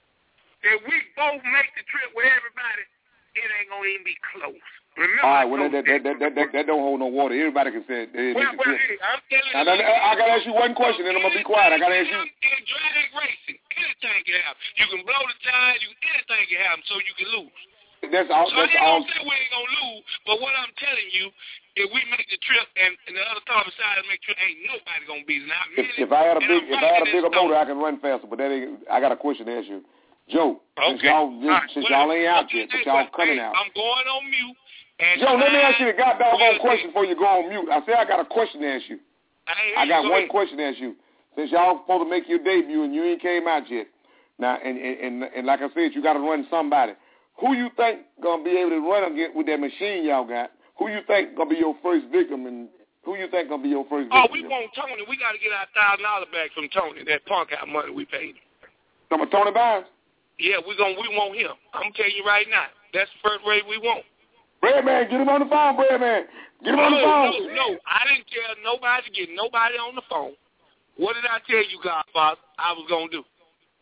if we both make the trip with everybody, it ain't going to even be close. Remember, all right, well, that, that, that, that, that, that don't hold no water. Everybody can say it. They, well, they well, say hey, I'm telling now, you. Now, I got to ask you one question, and I'm going to be quiet. I got to ask you. In drag racing, anything can happen. You can blow the tires, you, anything can happen, so you can lose. That's all. So That's I all. don't say we ain't going to lose, but what I'm telling you, if we make the trip and, and the other car beside us make the trip, ain't nobody going to beat us. Now, If, if I had a big, if I had a bigger motor, I can run faster. But that ain't. I got a question to ask you, Joe. Okay. Since y'all, Right. since well, y'all ain't out okay, yet, but hey, y'all well, coming hey, out. I'm going on mute. And Joe, let me ask you the goddamn well, question before you go on mute. I said I got a question to ask you. I, I got go one ahead. question to ask you. Since y'all supposed to make your debut and you ain't came out yet, now and and, and, and like I said, you got to run somebody. Who you think gonna be able to run against with that machine y'all got? Who you think gonna be your first victim, and who you think gonna be your first victim? Oh, we want Tony. We got to get our thousand dollar back from Tony. That punk out money we paid him. Some of Tony Bynes? Yeah, we gonna we want him. I'm telling you right now. That's the first race we want. Bread man, get him on the phone, Bread man. Get him no, on the phone. No, no, I didn't tell nobody to get nobody on the phone. What did I tell you, Godfather, I was gonna do?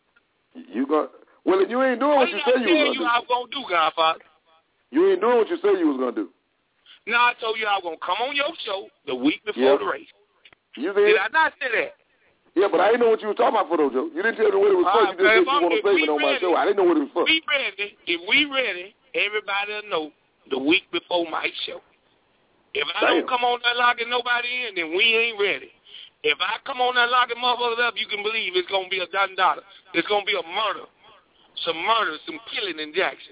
You got well, you ain't doing what, what you said you was gonna you do. I was gonna do, Godfather? You ain't doing what you said you was gonna do. No, I told you I was gonna come on your show the week before yep. the race. You did? Did I not say that? Yeah, but I didn't know what you were talking about for, though, Joe. You didn't tell me what it was for. Right, You just said you want to say it on my ready, show. I didn't know what it was for. We ready. If we ready, everybody will know the week before my show. If I Damn. don't come on there locking nobody in, then we ain't ready. If I come on there locking motherfuckers up, you can believe it's going to be a done dollar. It's going to be a murder. Some murder, some killing in Jackson.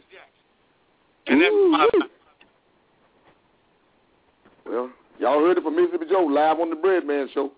And that's Ooh, my... Well, y'all heard it from Mississippi Joe live on the Bread Man Show.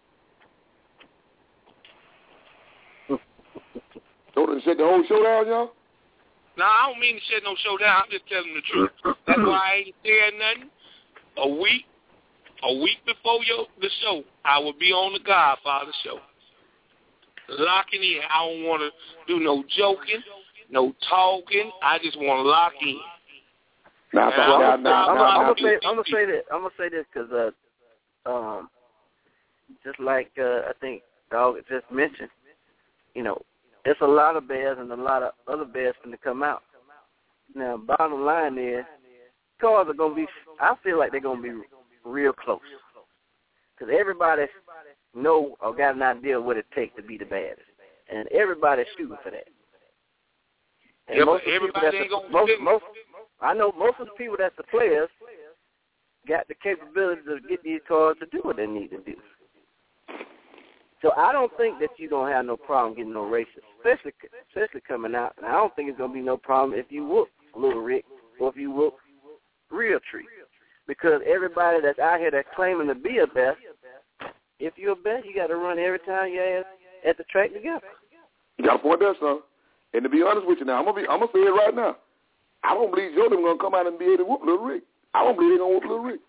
So done shut the whole show down, y'all? No, I don't mean to shut no show down. I'm just telling the truth. That's why I ain't saying nothing. A week, a week before your the show, I will be on the Godfather show. Locking in. I don't want to do no joking, no talking. I just want to lock in. Nah, well, nah, I'm, nah, I'm, nah, I'm, nah, gonna say, I'm gonna say this. I'm gonna say this because, uh, um, just like uh, I think Dog just mentioned, you know, there's a lot of bears and a lot of other bears going to come out. Now, bottom line is, cars are gonna be. I feel like they're gonna be real close because everybody know or got an idea of what it takes to be the baddest, and everybody's shooting for that. And yeah, most but everybody ain't the, gonna most, most, I know most of the people that's the players got the capability to get these cars to do what they need to do. So I don't think that you're going to have no problem getting no races, especially especially coming out. And I don't think it's going to be no problem if you whoop Little Rick or if you whoop Real Tree. Because everybody that's out here that's claiming to be a best, if you're a best, you got to run every time you're at, at the track together. You got a point there, son. And to be honest with you now, I'm gonna be, I'm gonna say it right now. I don't believe Jordan gonna come out and be able to whoop Little Rick. I don't believe they're gonna whoop Lil Rick.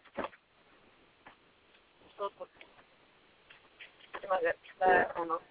Yeah.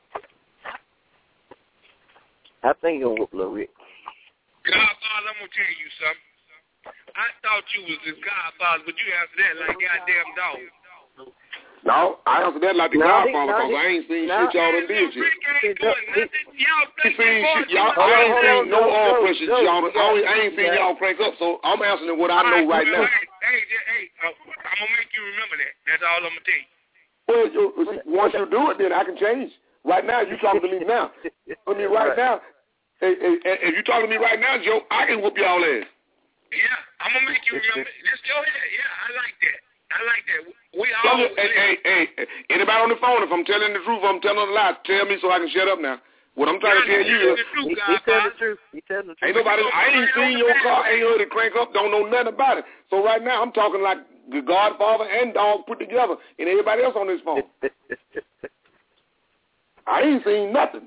I think he'll whoop Lil Rick. Godfather, I'm gonna tell you something. I thought you was the Godfather, but you answered that like goddamn dog. No, I answered that like the No, Godfather no, because I ain't seen no. shit y'all done did shit. Rick ain't doing nothing. Y'all I ain't seen shit. Y'all, I ain't seen no arm pressure. Y'all, done- I ain't seen y'all crank up. So I'm answering what I know right now. Hey, hey, hey, uh, I'm gonna make you remember that. That's all I'm gonna tell you. Well, you, see, once you do it, then I can change. Right now, you talking to me now. I mean, right now, hey, hey, hey, if you talking to me right now, Joe, I can whoop y'all ass. Yeah, I'm gonna make you remember. Just go ahead. Yeah, I like that. I like that. We Tell all. me, hey, hey, hey, anybody on the phone, if I'm telling the truth, if I'm telling a lie, tell me so I can shut up now. What I'm trying to tell you is, He, he telling the truth. He telling the truth. ain't nobody, I ain't seen your car, ain't heard it crank up, don't know nothing about it. So right now, I'm talking like the Godfather and dog put together, and everybody else on this phone. I ain't seen nothing.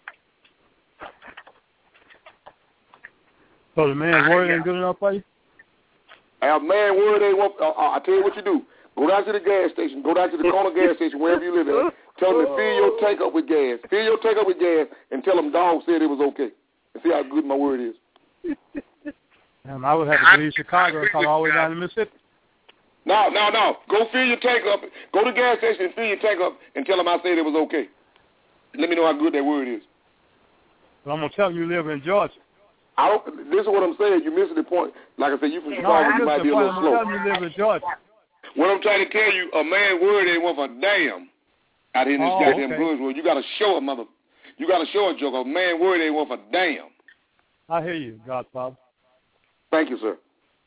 So the man's word ain't good enough for you? A man word ain't what, uh, uh, I tell you what you do. Go down to the gas station. Go down to the corner gas station, wherever you live at. Tell them to fill your tank up with gas. Fill your tank up with gas and tell them dog said it was okay. And see how good my word is. Um, I would have to leave Chicago and come all the way down to Mississippi. No, no, no. Go fill your tank up. Go to the gas station and fill your tank up and tell them I said it was okay. Let me know how good that word is. But I'm going to tell them you live in Georgia. I don't, this is what I'm saying. You're missing the point. Like I said, you from No, Chicago, I'm you might missing be the a point. little I'm slow. telling you live in Georgia. What I'm trying to tell you, a man word ain't worth a damn out here in this Oh, goddamn okay. goods world. You got to show a mother. You got to show a joke. A man word ain't worth a damn. I hear you, Godfather. Thank you, sir.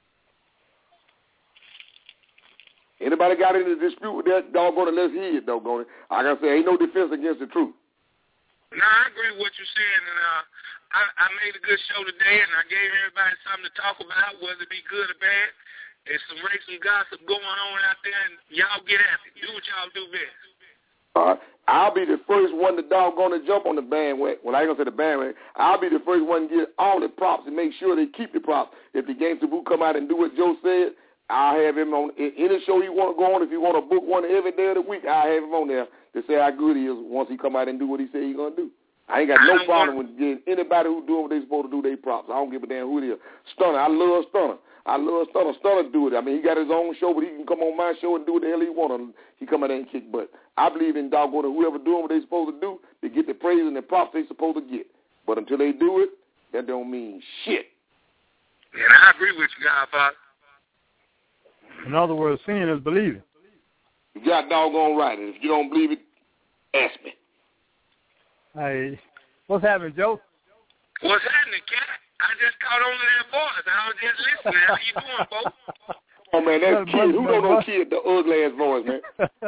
Anybody got any dispute with that? Doggone it, let's hear it, doggone it. Like I say, ain't no defense against the truth. No, I agree with what you're saying, and uh, I, I made a good show today, and I gave everybody something to talk about, whether it be good or bad. There's some racing gossip going on out there, and y'all get at it. Do what y'all do best. All right. I'll be the first one to doggone to jump on the bandwagon. Well, I ain't going to say the bandwagon. I'll be the first one to get all the props and make sure they keep the props. If the Gangsta Boo come out and do what Joe said, I'll have him on any show he want to go on. If he want to book one every day of the week, I'll have him on there to say how good he is once he come out and do what he said he's going to do. I ain't got no problem with getting anybody who doing what they supposed to do their props. I don't give a damn who it is. Stunner, I love Stunner. I love Stunner. Stunner do it. I mean, he got his own show, but he can come on my show and do what the hell he want. He come out there and kick butt. I believe in doggone whoever doing what they supposed to do, they get the praise and the props they supposed to get. But until they do it, that don't mean shit. And I agree with you, Godfather. In other words, seeing is believing. You got doggone right. And if you don't believe it, ask me. Hey, what's happening, Joe? What's happening, cat? I just caught on to that voice. I was just listening. How you doing, folks? Oh, man, that's Kid. Who don't know Kid, the ugly-ass voice, man?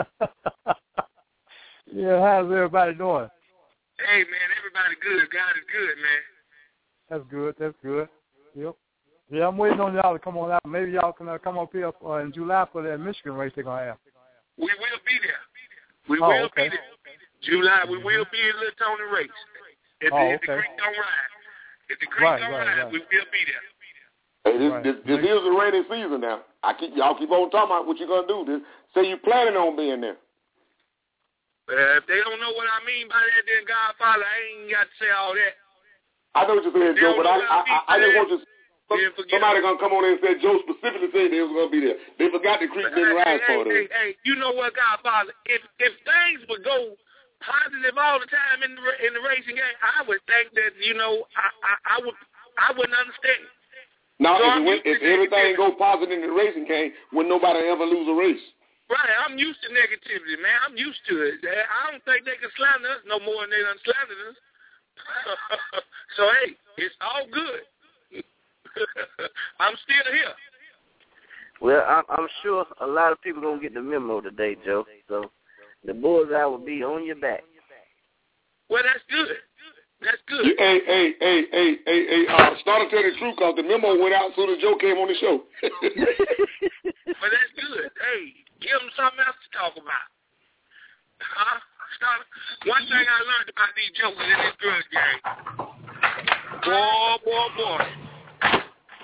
Yeah, how's everybody doing? Hey, man, everybody good. God is good, man. That's good. That's good. Yep. Yeah, I'm waiting on y'all to come on out. Maybe y'all can uh, come up here uh, in July for that Michigan race they're going to have. We will be there. We Oh, will okay. be there. July, we will be in Little Tony race. If, Oh, the, if the okay. creek don't ride. If the creek Right, don't right, ride, right. we will be there. Hey, this, Right. this, this is the rainy season now. I keep y'all keep on talking about what you're gonna do. This, say you planning on being there. Uh, if they don't know what I mean by that, then Godfather, I ain't got to say all that. I know what you're saying, They Joe, don't but I, know what I, I, I just want you. Then forget Somebody it. gonna come on there and say Joe specifically said they was gonna be there. They forgot the creek didn't Hey, rise hey, for hey, them. hey, you know what, Godfather? If if things would go positive all the time in the in the racing game, I would think that you know I I, I would I wouldn't understand. Now, So if, I'm it went, used if to everything negativity. go positive in the racing game, would nobody ever lose a race? Right, I'm used to negativity, man. I'm used to it. I don't think they can slander us no more than they done slandered us. So hey, it's all good. I'm still here. Well, I'm, I'm sure a lot of people gonna get the memo today, Joe. So the bullseye will be on your back. Well, that's good. That's good. You, hey, hey, hey, hey, hey, hey, uh, start to tell the truth, because the memo went out as soon as Joe came on the show. But that's good. Hey, give them something else to talk about. Huh? Start. One thing I learned about these jokers in this drug game. Boy, boy, boy.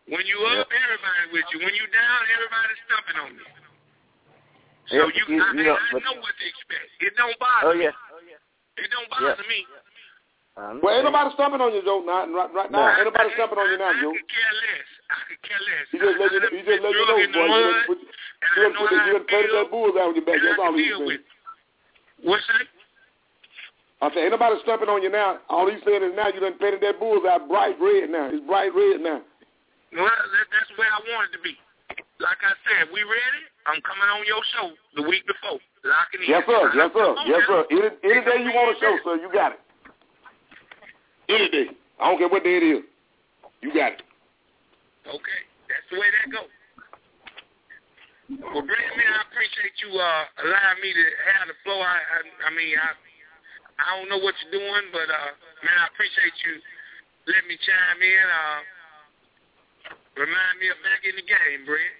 When you up, everybody with you. When you down, everybody's stumping on you. So yeah, you, you, I, you know, I but, know what to expect. It don't bother oh, yeah. me. It don't bother yeah. me. Well, ain't nobody stumping on you, Joe. Not right, right now. No. Ain't nobody stumping on you now, I, I Joe. could care less. I could care less. He just let you, he just let you know, boy. You just put, you just put, you just planted that bull's out on your back. That's all he's saying. What's that? I said, ain't nobody stumping on you now. All he's saying is now you done painted that bull's out bright red now. It's bright red now. Well, that, that's where I want it to be. Like I said, we ready? I'm coming on your show the week before. Locking in. Yes, sir. Yes, sir. Yes, sir. Any, any day you want a show, sir, you got it. Any day. I don't care what day it is. You got it. Okay. That's the way that goes. Well, Brent, man, I appreciate you uh, allowing me to have the flow. I, I, I mean, I, I don't know what you're doing, but uh, man, I appreciate you letting me chime in. Uh, remind me of back in the game, Brent.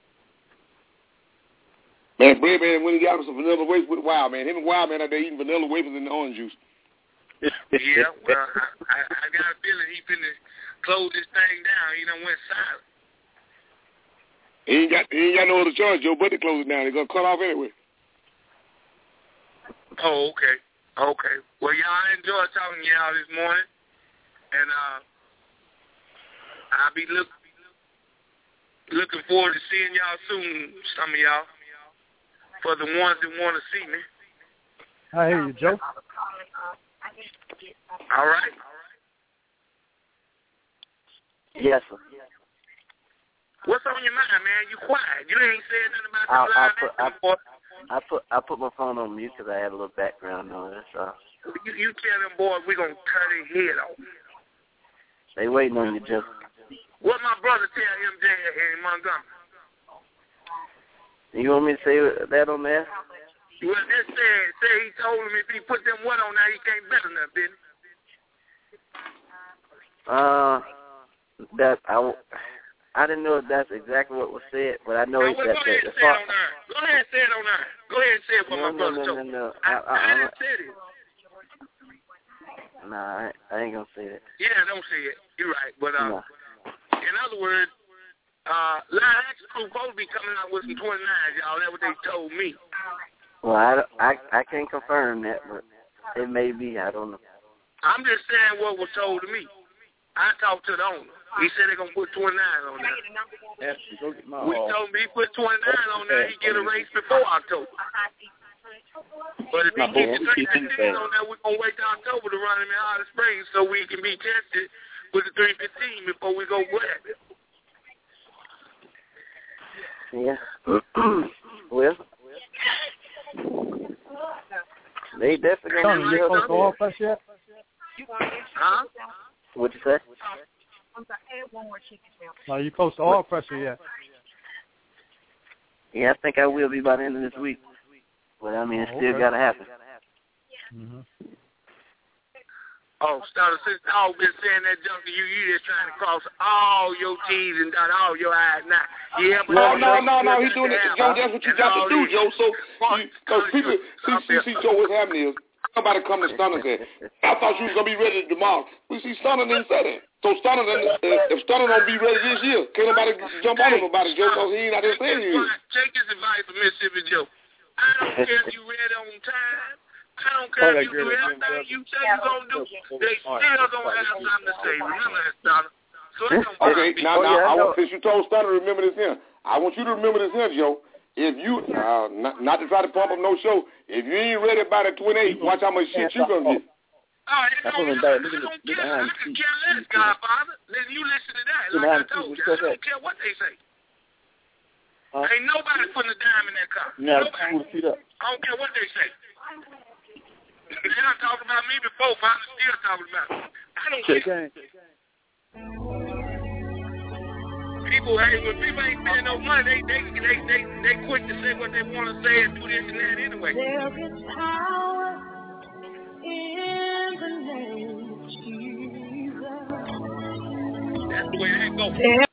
Man, Brent, man, when he got some vanilla wafers with Wild Man, him and Wild Man out there eating vanilla wafers and orange juice. Yeah, well, I, I, I got a feeling he finna close this thing down. He done went silent. He ain't got, he ain't got no other choice, Joe, but to close it down. They're gonna cut off anyway. Oh, okay, okay. Well, y'all, I enjoyed talking to y'all this morning, and uh, I'll be look, looking forward to seeing y'all soon. Some of y'all, for the ones that want to see me. I hear you, Joe. All right. Yes, sir. What's on your mind, man? You quiet. You ain't said nothing about I, this I live put, action I, report. I put I put my phone on mute because I had a little background noise. That's all. You, you tell them boys we're going to cut his head off. They waiting on you, Joe. What my brother tell M J in Montgomery? You want me to say that on there? Well, this said, say he told him if he put them what on there, he can't bet enough, didn't he? Uh, that I, I didn't know if that's exactly what was said, but I know no, it's well, that. Go ahead and say it on there. Go ahead and say it on there. Go ahead and say it what no, my no, brother no, told no, me. no. I, I, I, I didn't say it. Nah, I, I ain't gonna say it. Yeah, don't say it. You're right. But uh, No. in other words, uh, Live Action Crew supposed to be coming out with some twenty-nines, y'all. That's what they told me. Well, I, I, I can't confirm that, but it may be. I don't know. I'm just saying what was told to me. I talked to the owner. He said they're going to put twenty-nine on there. Go get my We told him he put twenty-nine on there, he get a race before October. But if he gets the three fifteen on there, we're going to wait till October to run him in Holly Springs so we can be tested with the three fifteen before we go grab it. Yeah. Well, they definitely Tony, gonna be you close to oil press yet? Huh? What'd you say? Are you close to oil pressure yet? Yeah, I think I will be by the end of this week. But I mean, it still okay. gotta happen. Mm-hmm. Oh, Starter, since I've been saying that junk to you, you just trying to cross all your T's and dot all your I's now. Yeah, but no, no, no, no, he's doing it, Joe. That's what you got to do, Joe. So, because people, see, see, see, Joe, what's happening is somebody come to Stunner and say, I thought you was gonna be ready tomorrow. We see Stunner didn't say that. So Stunner, uh, if Stunner don't be ready this year, can't nobody jump on him about it, Joe, because he ain't out there saying you. Take this advice from Mississippi Joe. I don't care if you ready on time. I don't care if you do everything you say you're going to do. They still going to have something to say. Remember that, Stunner. So it don't okay, now, now, I want, since you told Stunner to remember this here, I want you to remember this here, Joe. If you, uh, not, not to try to pump up no show, if you ain't ready by the twenty-eighth, watch how much shit you going to get. Oh, it's going to I don't care. I can care less, Godfather. Then you listen to that. Like I told you, I don't care what they say. Uh, Ain't nobody putting a dime in that car. Nobody. I don't care what they say. They done talked about me before, but I'm still talking about it. I don't care. People, hey, when people ain't spending no money, they they they they they quick to say what they want to say and do this and that anyway. There is power in the name of Jesus. That's the way that goes.